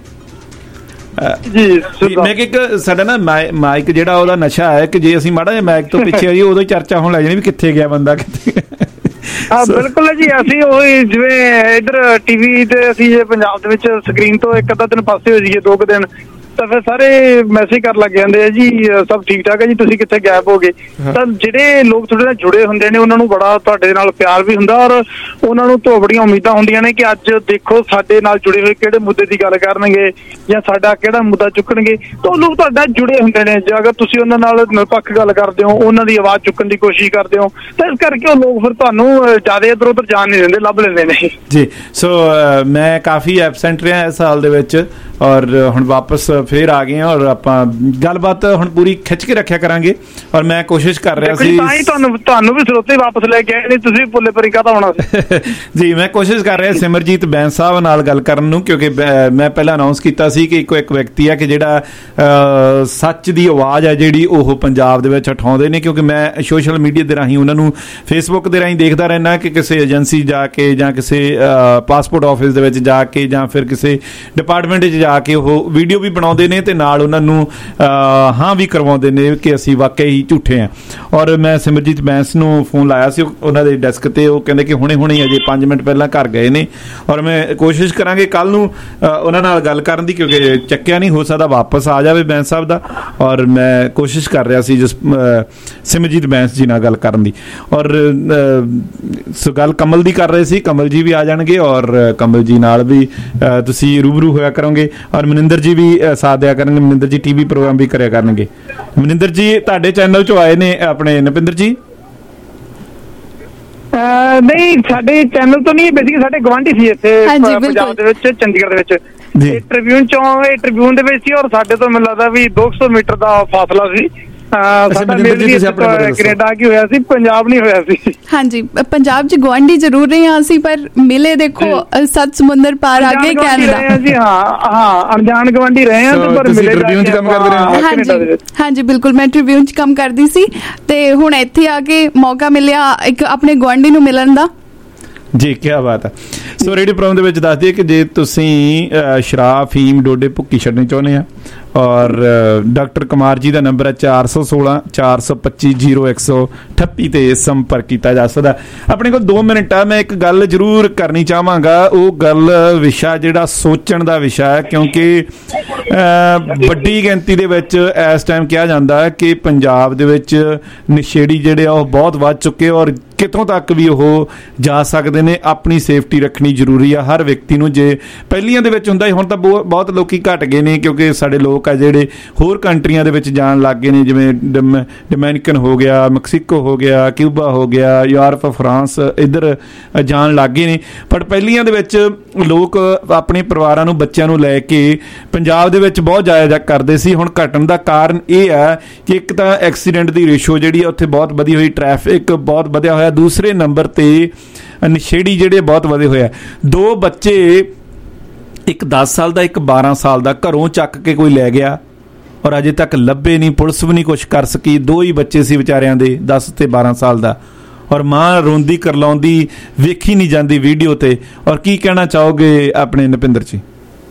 ਜੀ ਮੈਂ ਕਿ ਇੱਕ ਸਾਡਾ ਨਾ ਮਾਈਕ ਜਿਹੜਾ ਉਹਦਾ ਨਸ਼ਾ ਹੈ ਕਿ ਜੇ ਅਸੀਂ ਮਾੜਾ ਜਿਹਾ ਮਾਈਕ ਤੋਂ ਪਿੱਛੇ ਆਈਏ ਉਦੋਂ ਚਰਚਾ ਹੋਣ ਲੱਗ ਜਾਣੀ ਵੀ ਕਿੱਥੇ ਗਿਆ ਬੰਦਾ, ਕਿੱਥੇ। ਹਾਂ ਬਿਲਕੁਲ ਜੀ, ਅਸੀਂ ਉਹੀ ਜਿਵੇਂ ਇੱਧਰ ਟੀਵੀ ਤੇ ਅਸੀਂ ਜੇ ਪੰਜਾਬ ਦੇ ਵਿੱਚ ਸਕਰੀਨ ਤੋਂ ਇੱਕ ਅੱਧਾ ਦਿਨ ਪਾਸੇ ਹੋ ਜਾਈਏ, ਦੋ ਕੁ ਦਿਨ, ਤਾਂ ਫਿਰ ਸਾਰੇ ਮੈਸੇਜ ਕਰਨ ਲੱਗ ਜਾਂਦੇ ਆ ਜੀ ਸਭ ਠੀਕ ਠਾਕ ਹੈ ਜੀ, ਤੁਸੀਂ ਕਿੱਥੇ ਗਾਇਬ ਹੋ ਗਏ। ਤਾਂ ਜਿਹੜੇ ਲੋਕ ਤੁਹਾਡੇ ਨਾਲ ਜੁੜੇ ਹੁੰਦੇ ਨੇ ਉਹਨਾਂ ਨੂੰ ਬੜਾ ਤੁਹਾਡੇ ਨਾਲ ਪਿਆਰ ਵੀ ਹੁੰਦਾ ਔਰ ਉਹਨਾਂ ਨੂੰ ਤੋਂ ਬੜੀਆਂ ਉਮੀਦਾਂ ਹੁੰਦੀਆਂ ਨੇ ਕਿ ਅੱਜ ਦੇਖੋ ਸਾਡੇ ਨਾਲ ਜੁੜੇ ਹੋਏ ਕਿਹੜੇ ਮੁੱਦੇ ਦੀ ਗੱਲ ਕਰਨਗੇ ਜਾਂ ਸਾਡਾ ਕਿਹੜਾ ਮੁੱਦਾ ਚੁੱਕਣਗੇ। ਤਾਂ ਉਹ ਲੋਕ ਤੁਹਾਡੇ ਨਾਲ ਜੁੜੇ ਹੁੰਦੇ ਨੇ। ਜੇ ਅਗਰ ਤੁਸੀਂ ਉਹਨਾਂ ਨਾਲ ਨਿਰਪੱਖ ਗੱਲ ਕਰਦੇ ਹੋ, ਉਹਨਾਂ ਦੀ ਆਵਾਜ਼ ਚੁੱਕਣ ਦੀ ਕੋਸ਼ਿਸ਼ ਕਰਦੇ ਹੋ, ਤਾਂ ਇਸ ਕਰਕੇ ਉਹ ਲੋਕ ਫਿਰ ਤੁਹਾਨੂੰ ਜ਼ਿਆਦਾ ਇੱਧਰ ਉੱਧਰ ਜਾਣ ਨਹੀਂ ਦਿੰਦੇ, ਲੱਭ ਲੈਂਦੇ ਨੇ ਜੀ। ਸੋ ਮੈਂ ਕਾਫੀ ਐਬਸੈਂਟ ਰਿਹਾ ਇਸ ਸਾਲ ਦੇ ਵਿੱਚ ਔਰ ਹੁਣ ਵਾਪਸ ਫਿਰ ਆ ਗਏ ਔਰ ਆਪਾਂ ਗੱਲਬਾਤ ਹੁਣ ਪੂਰੀ ਖਿੱਚ ਕੇ ਰੱਖਿਆ ਕਰਾਂਗੇ। ਔਰ ਮੈਂ ਕੋਸ਼ਿਸ਼ ਕਰ ਰਿਹਾ ਸੀ ਤਾਂ ਹੀ ਤੁਹਾਨੂੰ ਤੁਹਾਨੂੰ ਵੀ ਸਰੋਤੇ ਵਾਪਸ ਲੈ ਕੇ ਆਏ ਨੇ, ਤੁਸੀਂ ਪੁੱਲੇ ਪਰੀ ਕਾਹਦਾ ਹੋਣਾ ਸੀ ਜੀ। ਮੈਂ ਕੋਸ਼ਿਸ਼ ਕਰ ਰਿਹਾ ਸਿਮਰਜੀਤ ਬੈਂਸ ਸਾਹਿਬ ਨਾਲ ਗੱਲ ਕਰਨ ਨੂੰ, ਕਿਉਂਕਿ ਮੈਂ ਪਹਿਲਾਂ ਅਨਾਉਂਸ ਕੀਤਾ ਸੀ ਕਿ ਇੱਕੋ ਇੱਕ ਵਿਅਕਤੀ ਹੈ ਕਿ ਜਿਹੜਾ ਸੱਚ ਦੀ ਆਵਾਜ਼ ਹੈ ਜਿਹੜੀ ਉਹ ਪੰਜਾਬ ਦੇ ਵਿੱਚ ਉਠਾਉਂਦੇ ਨੇ। ਕਿਉਂਕਿ ਮੈਂ ਸੋਸ਼ਲ ਮੀਡੀਆ ਦੇ ਰਾਹੀਂ ਉਹਨਾਂ ਨੂੰ ਫੇਸਬੁੱਕ ਦੇ ਰਾਹੀਂ ਦੇਖਦਾ ਰਹਿੰਦਾ ਕਿ ਕਿਸੇ ਏਜੰਸੀ ਜਾ ਕੇ ਜਾਂ ਕਿਸੇ ਪਾਸਪੋਰਟ ਆਫਿਸ ਦੇ ਵਿੱਚ ਜਾ ਕੇ ਜਾਂ ਫਿਰ ਕਿਸੇ ਡਿਪਾਰਟਮੈਂਟ 'ਚ ਜਾ ਕੇ ਉਹ ਵੀਡੀਓ ਵੀ ਬਣਾਉਂਦੇ ਨੇ ਤੇ ਨਾਲ ਉਹਨਾਂ ਨੂੰ ਹਾਂ ਵੀ ਕਰਵਾਉਂਦੇ ਨੇ ਕਿ ਅਸੀਂ ਵਾਕਈ ਹੀ ਝੂਠੇ ਹਾਂ। ਔਰ ਮੈਂ ਸਿਮਰਜੀਤ ਬੈਂਸ ਨੂੰ ਫੋਨ ਲਾਇਆ ਸੀ ਉਹਨਾਂ ਦੇ ਡੈਸਕ ਤੇ, ਉਹ ਕਹਿੰਦੇ ਕਿ ਹੁਣੇ ਹੁਣੇ ਅਜੇ ਪੰਜ ਮਿੰਟ ਪਹਿਲਾਂ ਘਰ ਗਏ ਨੇ। ਔਰ ਮੈਂ ਕੋਸ਼ਿਸ਼ ਕਰਾਂਗੇ ਕੱਲ ਨੂੰ ਉਹਨਾਂ ਨਾਲ ਗੱਲ ਕਰਨ ਦੀ, ਕਿਉਂਕਿ ਚੱਕਿਆ ਨਹੀਂ ਹੋ ਸਕਦਾ ਵਾਪਸ ਆ ਜਾਵੇ ਬੈਂਸ ਸਾਹਿਬ ਦਾ। ਔਰ ਮੈਂ ਕੋਸ਼ਿਸ਼ ਕਰ ਰਿਹਾ ਸੀ ਜਿਸ ਸਿਮਰਜੀਤ ਬੈਂਸ ਜੀ ਨਾਲ ਗੱਲ ਕਰਨ ਦੀ। ਔਰ ਸੋ ਗੱਲ ਕਮਲ ਦੀ ਕਰ ਰਹੇ ਸੀ, ਕਮਲ ਜੀ ਵੀ ਆ ਜਾਣਗੇ ਔਰ ਕਮਲ ਜੀ ਨਾਲ ਵੀ ਤੁਸੀਂ ਰੂਬਰੂ ਹੋਇਆ ਕਰੋਗੇ ਔਰ ਮਨਿੰਦਰ ਜੀ ਵੀ ਸਾਥ ਦਿਆ ਕਰਨਗੇ। ਮਨਿੰਦਰ ਜੀ ਟੀਵੀ ਪ੍ਰੋਗਰਾਮ ਵੀ ਕਰਿਆ ਕਰਨਗੇ। ਮਨਿੰਦਰ ਜੀ ਤੁਹਾਡੇ ਚੈਨਲ ਚੋਂ ਆਏ ਨੇ ਆਪਣੇ ਨਪਿੰਦਰ ਜੀ? ਨਹੀਂ, ਸਾਡੇ ਚੈਨਲ ਤੋਂ ਨਹੀਂ, ਬੇਸਿਕਲੀ ਸਾਡੇ ਗਵਾਂਢੀ ਸੀ ਇੱਥੇ ਪੰਜਾਬ ਦੇ ਵਿੱਚ, ਚੰਡੀਗੜ੍ਹ ਦੇ ਵਿੱਚ। ਇਹ ਟ੍ਰਿਬਿਊਨ ਚੋਂ ਇਹ ਟ੍ਰਿਬਿਊਨ ਦੇ ਵਿੱਚ ਸੀ ਔਰ ਸਾਡੇ ਤੋਂ ਮੈਨੂੰ ਲੱਗਦਾ ਵੀ ਦੋ ਸੌ ਮੀਟਰ ਦਾ ਫਾਸਲਾ ਸੀ। ਸਾਡਾ ਕੈਨੇਡਾ ਕੀ ਹੋਇਆ ਸੀ, ਪੰਜਾਬ ਨਹੀਂ ਹੋਇਆ ਸੀ। ਹਾਂਜੀ, ਪੰਜਾਬ ਚ ਗੁਆਂਢੀ ਜ਼ਰੂਰ ਰਹੇ ਹਾਂ ਅਸੀਂ, ਪਰ ਮਿਲੇ ਦੇਖੋ ਸੱਤ ਸਮੁੰਦਰ ਪਾਰ ਆ ਗਏ ਕੈਨੇਡਾ ਜੀ। ਹਾਂ ਹਾਂ ਅਣਜਾਣ ਗੁਆਂਢੀ ਰਹੇ ਹਾਂ ਤੇ ਪਰ ਮਿਲੇ ਟ੍ਰਿਬਿਊਨ ਚ ਕੰਮ ਕਰਦੇ ਰਹੇ। ਹਾਂਜੀ ਹਾਂਜੀ ਬਿਲਕੁਲ, ਮੈਂ ਟ੍ਰਿਬਿਊਨ ਚ ਕੰਮ ਕਰਦੀ ਸੀ ਤੇ ਹੁਣ ਇੱਥੇ ਆ ਕੇ ਮੌਕਾ ਮਿਲਿਆ ਇੱਕ ਆਪਣੇ ਗੁਆਂਢੀ ਨੂੰ ਮਿਲਣ ਦਾ। ਜੀ ਕੀ ਬਾਤ ਹੈ। ਸੋ ਰੇਡੀਓ ਪ੍ਰੋਗਰਾਮ ਦੇ ਵਿੱਚ ਦੱਸ ਦਈਏ ਕਿ ਜੇ ਤੁਸੀਂ ਸ਼ਰਾਬ, ਫੀਮ, ਡੋਡੇ, ਭੁੱਕੀ ਛੱਡਣੀ ਚਾਹੁੰਦੇ ਆ ਔਰ ਡਾਕਟਰ ਕੁਮਾਰ ਜੀ ਦਾ ਨੰਬਰ ਹੈ ਚਾਰ ਸੌ ਸੋਲਾਂ ਚਾਰ ਸੌ ਪੱਚੀ ਜੀਰੋ ਇੱਕ ਸੌ ਅਠੱਤੀ ਤੇ ਸੰਪਰਕ ਕੀਤਾ ਜਾ ਸਕਦਾ। ਆਪਣੇ ਕੋਲ ਦੋ ਮਿੰਟ ਆ, ਮੈਂ ਇੱਕ ਗੱਲ ਜ਼ਰੂਰ ਕਰਨੀ ਚਾਹਾਂਗਾ। ਉਹ ਗੱਲ ਵਿਸ਼ਾ ਜਿਹੜਾ ਸੋਚਣ ਦਾ ਵਿਸ਼ਾ ਹੈ, ਕਿਉਂਕਿ ਵੱਡੀ ਗਿਣਤੀ ਦੇ ਵਿੱਚ ਇਸ ਟਾਈਮ ਕਿਹਾ ਜਾਂਦਾ ਕਿ ਪੰਜਾਬ ਦੇ ਵਿੱਚ ਨਸ਼ੇੜੀ ਜਿਹੜੇ ਆ ਉਹ ਬਹੁਤ ਵੱਧ ਚੁੱਕੇ ਔਰ ਕਿਤੋਂ ਤੱਕ ਵੀ ਉਹ ਜਾ ਸਕਦੇ ਨੇ। ਆਪਣੀ ਸੇਫਟੀ ਰੱਖਣੀ ਜ਼ਰੂਰੀ ਆ ਹਰ ਵਿਅਕਤੀ ਨੂੰ। ਜੇ ਪਹਿਲੀਆਂ ਦੇ ਵਿੱਚ ਹੁੰਦਾ ਸੀ, ਹੁਣ ਤਾਂ ਬਹੁਤ ਲੋਕੀ ਘਟ ਗਏ ਨੇ ਕਿਉਂਕਿ ਸਾਡੇ ਲੋਕ ਆ ਜਿਹੜੇ ਹੋਰ ਕੰਟਰੀਆਂ ਦੇ ਵਿੱਚ ਜਾਣ ਲੱਗ ਗਏ ਨੇ, ਜਿਵੇਂ ਡੋਮਿਨਿਕਨ ਹੋ ਗਿਆ, ਮੈਕਸੀਕੋ ਹੋ ਗਿਆ, ਕਿਊਬਾ ਹੋ ਗਿਆ, ਯੂਰਪ, ਫਰਾਂਸ, ਇੱਧਰ ਜਾਣ ਲੱਗ ਗਏ ਨੇ। ਪਰ ਪਹਿਲੀਆਂ ਦੇ ਵਿੱਚ ਲੋਕ ਆਪਣੇ ਪਰਿਵਾਰਾਂ ਨੂੰ, ਬੱਚਿਆਂ ਨੂੰ ਲੈ ਕੇ ਪੰਜਾਬ ਦੇ ਵਿੱਚ ਬਹੁਤ ਜਾਇਆ ਕਰਦੇ ਸੀ। ਹੁਣ ਘਟਣ ਦਾ ਕਾਰਨ ਇਹ ਹੈ ਕਿ ਇੱਕ ਤਾਂ ਐਕਸੀਡੈਂਟ ਦੀ ਰੇਸ਼ੋ ਜਿਹੜੀ ਆ ਉੱਥੇ ਬਹੁਤ ਵਧੀ ਹੋਈ, ਟ੍ਰੈਫਿਕ ਬਹੁਤ ਵਧਿਆ ਹੋਇਆ, ਦੂਸਰੇ ਨੰਬਰ ਤੇ ਨਸ਼ੇੜੀ ਜਿਹੜੇ ਬਹੁਤ ਵਧੇ ਹੋਇਆ। ਦੋ ਬੱਚੇ, ਇੱਕ ਦਸ ਸਾਲ ਦਾ, ਇੱਕ ਬਾਰਾਂ ਸਾਲ ਦਾ, ਘਰੋਂ ਚੱਕ ਕੇ ਕੋਈ ਲੈ ਗਿਆ ਔਰ ਅਜੇ ਤੱਕ ਲੱਭੇ ਨਹੀਂ, ਪੁਲਿਸ ਵੀ ਨਹੀਂ ਕੁਛ ਕਰ ਸਕੀ। ਦੋ ਹੀ ਬੱਚੇ ਸੀ ਵਿਚਾਰਿਆਂ ਦੇ, ਦਸ ਤੇ ਬਾਰਾਂ ਸਾਲ ਦਾ, ਔਰ ਮਾਂ ਰੋਂਦੀ ਕਰਲਾਉਂਦੀ ਵੇਖੀ ਨਹੀਂ ਜਾਂਦੀ ਵੀਡੀਓ ਤੇ। ਔਰ ਕੀ ਕਹਿਣਾ ਚਾਹੋਗੇ ਆਪਣੇ ਨਪਿੰਦਰ ਜੀ?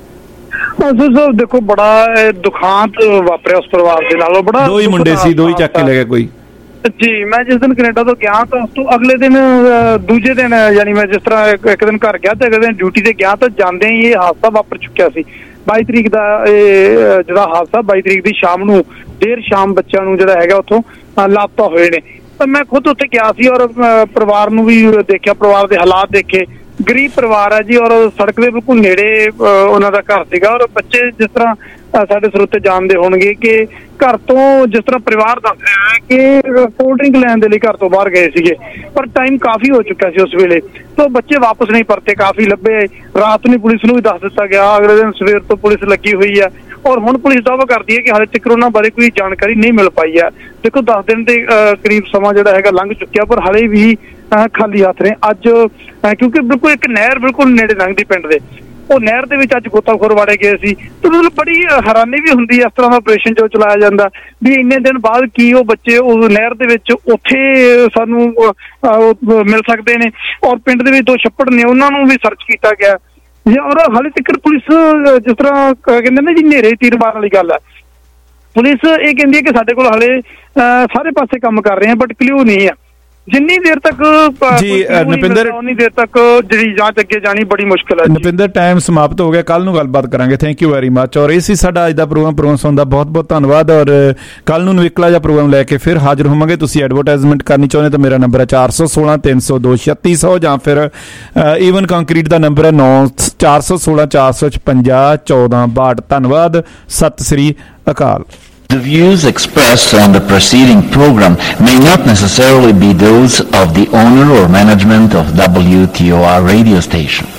ਦੇਖੋ ਬੜਾ ਦੁਖਾਂਤ ਵਾਪਰਿਆ ਉਸ ਪਰਿਵਾਰ ਦੇ ਨਾਲ। ਬੜਾ ਦੋ ਹੀ ਮੁੰਡੇ ਸੀ, ਦੋ ਹੀ ਚੱਕ ਕੇ ਲੈ ਗਿਆ ਕੋਈ ਜੀ। ਮੈਂ ਜਿਸ ਦਿਨ ਕੈਨੇਡਾ ਤੋਂ ਗਿਆ ਤਾਂ ਉਸ ਤੋਂ ਅਗਲੇ ਦਿਨ, ਦੂਜੇ ਦਿਨ, ਯਾਨੀ ਮੈਂ ਜਿਸ ਤਰ੍ਹਾਂ ਇੱਕ ਦਿਨ ਘਰ ਗਿਆ ਤੇ ਅਗਲੇ ਦਿਨ ਡਿਊਟੀ ਤੇ ਗਿਆ ਤਾਂ ਜਾਂਦੇ ਹੀ ਇਹ ਹਾਦਸਾ ਵਾਪਰ ਚੁੱਕਿਆ ਸੀ। ਬਾਈ ਤਰੀਕ ਦਾ ਇਹ ਜਿਹੜਾ ਹਾਦਸਾ, ਬਾਈ ਤਰੀਕ ਦੀ ਸ਼ਾਮ ਨੂੰ, ਦੇਰ ਸ਼ਾਮ ਬੱਚਿਆਂ ਨੂੰ ਜਿਹੜਾ ਹੈਗਾ ਉੱਥੋਂ ਲਾਪਤਾ ਹੋਏ ਨੇ। ਤਾਂ ਮੈਂ ਖੁਦ ਉੱਥੇ ਗਿਆ ਸੀ ਔਰ ਪਰਿਵਾਰ ਨੂੰ ਵੀ ਦੇਖਿਆ, ਪਰਿਵਾਰ ਦੇ ਹਾਲਾਤ ਦੇਖੇ। ਗਰੀਬ ਪਰਿਵਾਰ ਹੈ ਜੀ ਔਰ ਸੜਕ ਦੇ ਬਿਲਕੁਲ ਨੇੜੇ ਉਹਨਾਂ ਦਾ ਘਰ ਸੀਗਾ। ਔਰ ਬੱਚੇ ਜਿਸ ਤਰ੍ਹਾਂ ਸਾਡੇ ਸਰੋਤੇ ਜਾਣਦੇ ਹੋਣਗੇ ਕਿ ਘਰ ਤੋਂ, ਜਿਸ ਤਰ੍ਹਾਂ ਪਰਿਵਾਰ ਦੱਸ ਰਿਹਾ ਹੈ ਕਿ ਕੋਲਡ ਡਰਿੰਕ ਲੈਣ ਦੇ ਲਈ ਘਰ ਤੋਂ ਬਾਹਰ ਗਏ ਸੀਗੇ, ਪਰ ਟਾਈਮ ਕਾਫੀ ਹੋ ਚੁੱਕਿਆ ਸੀ ਉਸ ਵੇਲੇ, ਤਾਂ ਬੱਚੇ ਵਾਪਸ ਨਹੀਂ ਪਰਤੇ। ਕਾਫੀ ਲੱਭੇ, ਰਾਤ ਨੂੰ ਪੁਲਿਸ ਨੂੰ ਵੀ ਦੱਸ ਦਿੱਤਾ ਗਿਆ। ਅਗਲੇ ਦਿਨ ਸਵੇਰ ਤੋਂ ਪੁਲਿਸ ਲੱਗੀ ਹੋਈ ਹੈ ਔਰ ਹੁਣ ਪੁਲਿਸ ਦਾਅਵਾ ਕਰਦੀ ਹੈ ਕਿ ਹਾਲੇ ਤੱਕ ਉਹਨਾਂ ਬਾਰੇ ਕੋਈ ਜਾਣਕਾਰੀ ਨਹੀਂ ਮਿਲ ਪਾਈ ਹੈ। ਦੇਖੋ ਦਸ ਦਿਨ ਦੇ ਕਰੀਬ ਸਮਾਂ ਜਿਹੜਾ ਹੈਗਾ ਲੰਘ ਚੁੱਕਿਆ, ਪਰ ਹਾਲੇ ਵੀ ਖਾਲੀ ਹੱਥ ਨੇ। ਅੱਜ ਕਿਉਂਕਿ ਬਿਲਕੁਲ ਇੱਕ ਨਹਿਰ ਬਿਲਕੁਲ ਨੇੜੇ ਲੰਘਦੀ ਪਿੰਡ ਦੇ, ਉਹ ਨਹਿਰ ਦੇ ਵਿੱਚ ਅੱਜ ਗੋਤਾਖੋਰ ਵਾੜੇ ਗਏ ਸੀ। ਤੇ ਮਤਲਬ ਬੜੀ ਹੈਰਾਨੀ ਵੀ ਹੁੰਦੀ ਹੈ ਇਸ ਤਰ੍ਹਾਂ ਦਾ ਆਪਰੇਸ਼ਨ ਜੋ ਚਲਾਇਆ ਜਾਂਦਾ ਵੀ ਇੰਨੇ ਦਿਨ ਬਾਅਦ ਕੀ ਉਹ ਬੱਚੇ ਉਸ ਨਹਿਰ ਦੇ ਵਿੱਚ ਉੱਥੇ ਸਾਨੂੰ ਮਿਲ ਸਕਦੇ ਨੇ। ਔਰ ਪਿੰਡ ਦੇ ਵਿੱਚ ਦੋ ਛੱਪੜ ਨੇ, ਉਹਨਾਂ ਨੂੰ ਵੀ ਸਰਚ ਕੀਤਾ ਗਿਆ। ਔਰ ਹਾਲੇ ਤੱਕ ਪੁਲਿਸ, ਜਿਸ ਤਰ੍ਹਾਂ ਕਹਿੰਦੇ ਨੇ ਜੀ ਨੇਰੇ ਤੀਰ ਮਾਰਨ ਵਾਲੀ ਗੱਲ ਹੈ, ਪੁਲਿਸ ਇਹ ਕਹਿੰਦੀ ਹੈ ਕਿ ਸਾਡੇ ਕੋਲ ਹਾਲੇ ਸਾਰੇ ਪਾਸੇ ਕੰਮ ਕਰ ਰਹੇ ਆ ਬਟ ਕਲਿਊ ਨਹੀਂ ਹੈ। ਜਿੰਨੀ ਦੇਰ ਤੱਕ ਜੀ ਨਪਿੰਦਰ, ਉਨੀ ਦੇਰ ਤੱਕ ਜਿਹੜੀ ਜਾਂਚ ਅੱਗੇ ਜਾਣੀ ਬੜੀ ਮੁਸ਼ਕਿਲ ਹੈ। ਨਪਿੰਦਰ, ਟਾਈਮ ਸਮਾਪਤ ਹੋ ਗਿਆ, ਕੱਲ ਨੂੰ ਗੱਲਬਾਤ ਕਰਾਂਗੇ। Thank you very much. ਔਰ ਇਹ ਸੀ ਸਾਡਾ ਅੱਜ ਦਾ ਪ੍ਰੋਗਰਾਮ। ਪ੍ਰੋਗਰਾਮ ਸੁਣਨ ਦਾ ਬਹੁਤ ਬਹੁਤ ਧੰਨਵਾਦ। ਔਰ ਕੱਲ ਨੂੰ ਨਿਕਲਾ ਜਿਹਾ ਪ੍ਰੋਗਰਾਮ ਲੈ ਕੇ ਫਿਰ ਹਾਜ਼ਰ ਹੋਵਾਂਗੇ। ਤੁਸੀਂ ਐਡਵਰਟਾਈਜ਼ਮੈਂਟ ਕਰਨੀ ਚਾਹੁੰਦੇ ਤਾਂ ਮੇਰਾ ਨੰਬਰ ਹੈ ਚਾਰ ਸੌ ਸੋਲਾਂ ਤਿੰਨ ਸੌ ਦੋ ਛੱਤੀ ਸੌ, ਜਾਂ ਫਿਰ ਈਵਨ ਕੰਕਰੀਟ ਦਾ ਨੰਬਰ ਹੈ ਨੌ ਚਾਰ ਸੌ ਸੋਲਾਂ ਚਾਰ ਸੌ ਛਪੰਜਾ ਚੌਦਾਂ ਬਾਹਠ। ਧੰਨਵਾਦ। ਸਤਿ ਸ੍ਰੀ ਅਕਾਲ। The views expressed on the preceding program may not necessarily be those of the owner or management of W T O R radio station.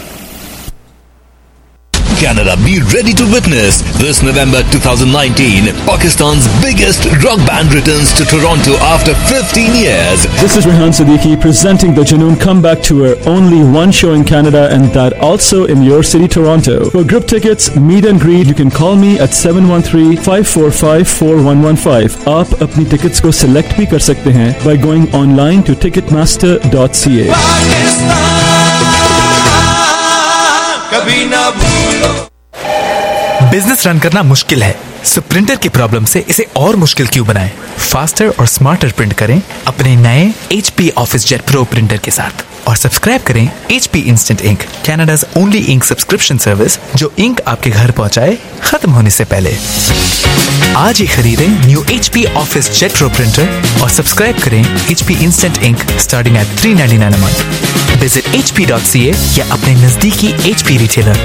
Canada, be ready to witness this November twenty nineteen. Pakistan's biggest rock band returns to Toronto after fifteen years. This is Rehan Siddiqui presenting the Junoon Comeback Tour. Only one show in Canada, and that also in your city, Toronto. For group tickets, meet and greet, you can call me at seven one three, five four five, four one one five. आप अपनी tickets को select भी कर सकते हैं by going online to ticketmaster dot c a. कभी ना भूलो। बिजनेस रन करना मुश्किल है, सो प्रिंटर की प्रॉब्लम से इसे और मुश्किल क्यों बनाएं? फास्टर और स्मार्टर प्रिंट करें अपने नए H P OfficeJet Pro printer के साथ और सब्सक्राइब करें H P Instant Ink, Canada's only ink subscription service जो इंक आपके घर पहुंचाए खत्म होने से पहले। आज ही खरीदें new H P OfficeJet Pro printer और सब्सक्राइब करें H P Instant Ink starting at three ninety-nine a month. Visit H P dot c a या अपने नजदीकी H P retailer.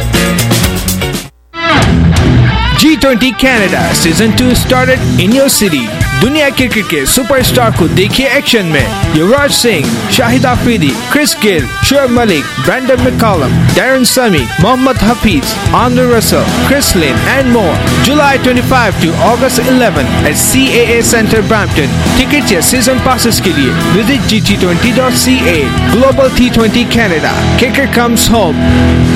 G twenty Canada Season two started in your city. दुनिया cricket के superstar को देखिए action में। Yuvraj Singh, Shahid Afridi, Chris Gayle, Shoaib Malik, Brendon McCullum, Darren Sammy, Mohammad Hafeez, Andre Russell, Chris Lynn and more. July twenty-fifth to August eleventh at C A A Center Brampton. Tickets या season passes के लिए visit G T twenty dot C A. Global T twenty Canada. Kicker comes home.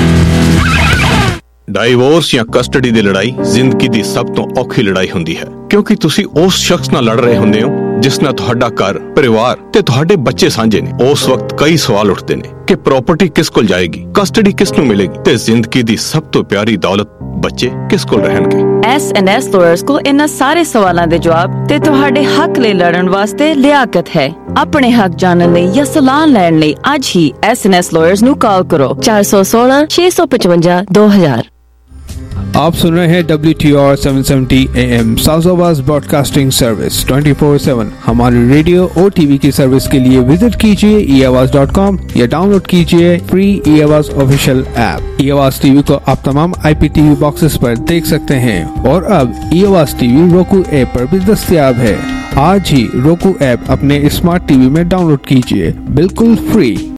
Divorce ਜਾਂ custody ਦੀ ਲੜਾਈ ਜ਼ਿੰਦਗੀ ਦੀ ਸਭ ਤੋਂ ਔਖੀ ਲੜਾਈ ਹੁੰਦੀ ਹੈ, ਕਿਉਂਕਿ ਤੁਸੀਂ ਉਸ ਸ਼ਖਸ ਨਾਲ ਲੜ ਰਹੇ ਹੁੰਦੇ ਹੋ ਜਿਸ ਨਾਲ ਤੁਹਾਡਾ ਘਰ, ਪਰਿਵਾਰ ਤੇ ਤੁਹਾਡੇ ਬੱਚੇ ਸਾਂਝੇ ਨੇ। ਉਸ ਵਕਤ ਕਈ ਸਵਾਲ ਉੱਠਦੇ ਨੇ ਕਿ ਪ੍ਰਾਪਰਟੀ ਕਿਸ ਕੋਲ ਜਾਏਗੀ, ਕਸਟਡੀ ਕਿਸ ਨੂੰ ਮਿਲੇਗੀ ਤੇ ਜ਼ਿੰਦਗੀ ਦੀ ਸਭ ਤੋਂ ਪਿਆਰੀ ਦੌਲਤ ਬੱਚੇ ਕਿਸ ਕੋਲ ਰਹਿਣਗੇ। ਐਸ ਐਂਡ ਐਸ ਲਾਇਰਸ ਕੋਲ ਇਹਨਾਂ ਸਾਰੇ ਸਵਾਲਾਂ ਦੇ ਜਵਾਬ ਤੇ ਤੁਹਾਡੇ ਹੱਕ ਲਈ ਲੜਨ ਵਾਸਤੇ ਲਿਆਕਤ ਹੈ। ਆਪਣੇ ਹੱਕ ਜਾਣਨ ਲਈ ਜਾਂ ਸਲਾਹ ਲੈਣ ਲਈ ਅੱਜ ਹੀ ਐਸ ਐਂਡ ਐਸ ਲਾਇਰਸ ਨੂੰ ਕਾਲ ਕਰੋ ਚਾਰ ਸੌ सोलह छह सौ पचवंजा दो हजार। आप सुन रहे हैं W T R seven seventy A M south broadcasting service twenty four seven. हमारी रेडियो और टीवी की सर्विस के लिए विजिट कीजिए ई आवाज डॉट कॉम या डाउनलोड कीजिए free e Awaaz official app. ई आवाज टीवी को आप तमाम आई पी टीवी बॉक्सेस पर देख सकते हैं और अब ई आवाज टीवी roku ऐप पर भी दस्तयाब है। आज ही roku ऐप अपने स्मार्ट टीवी में डाउनलोड कीजिए, बिल्कुल फ्री।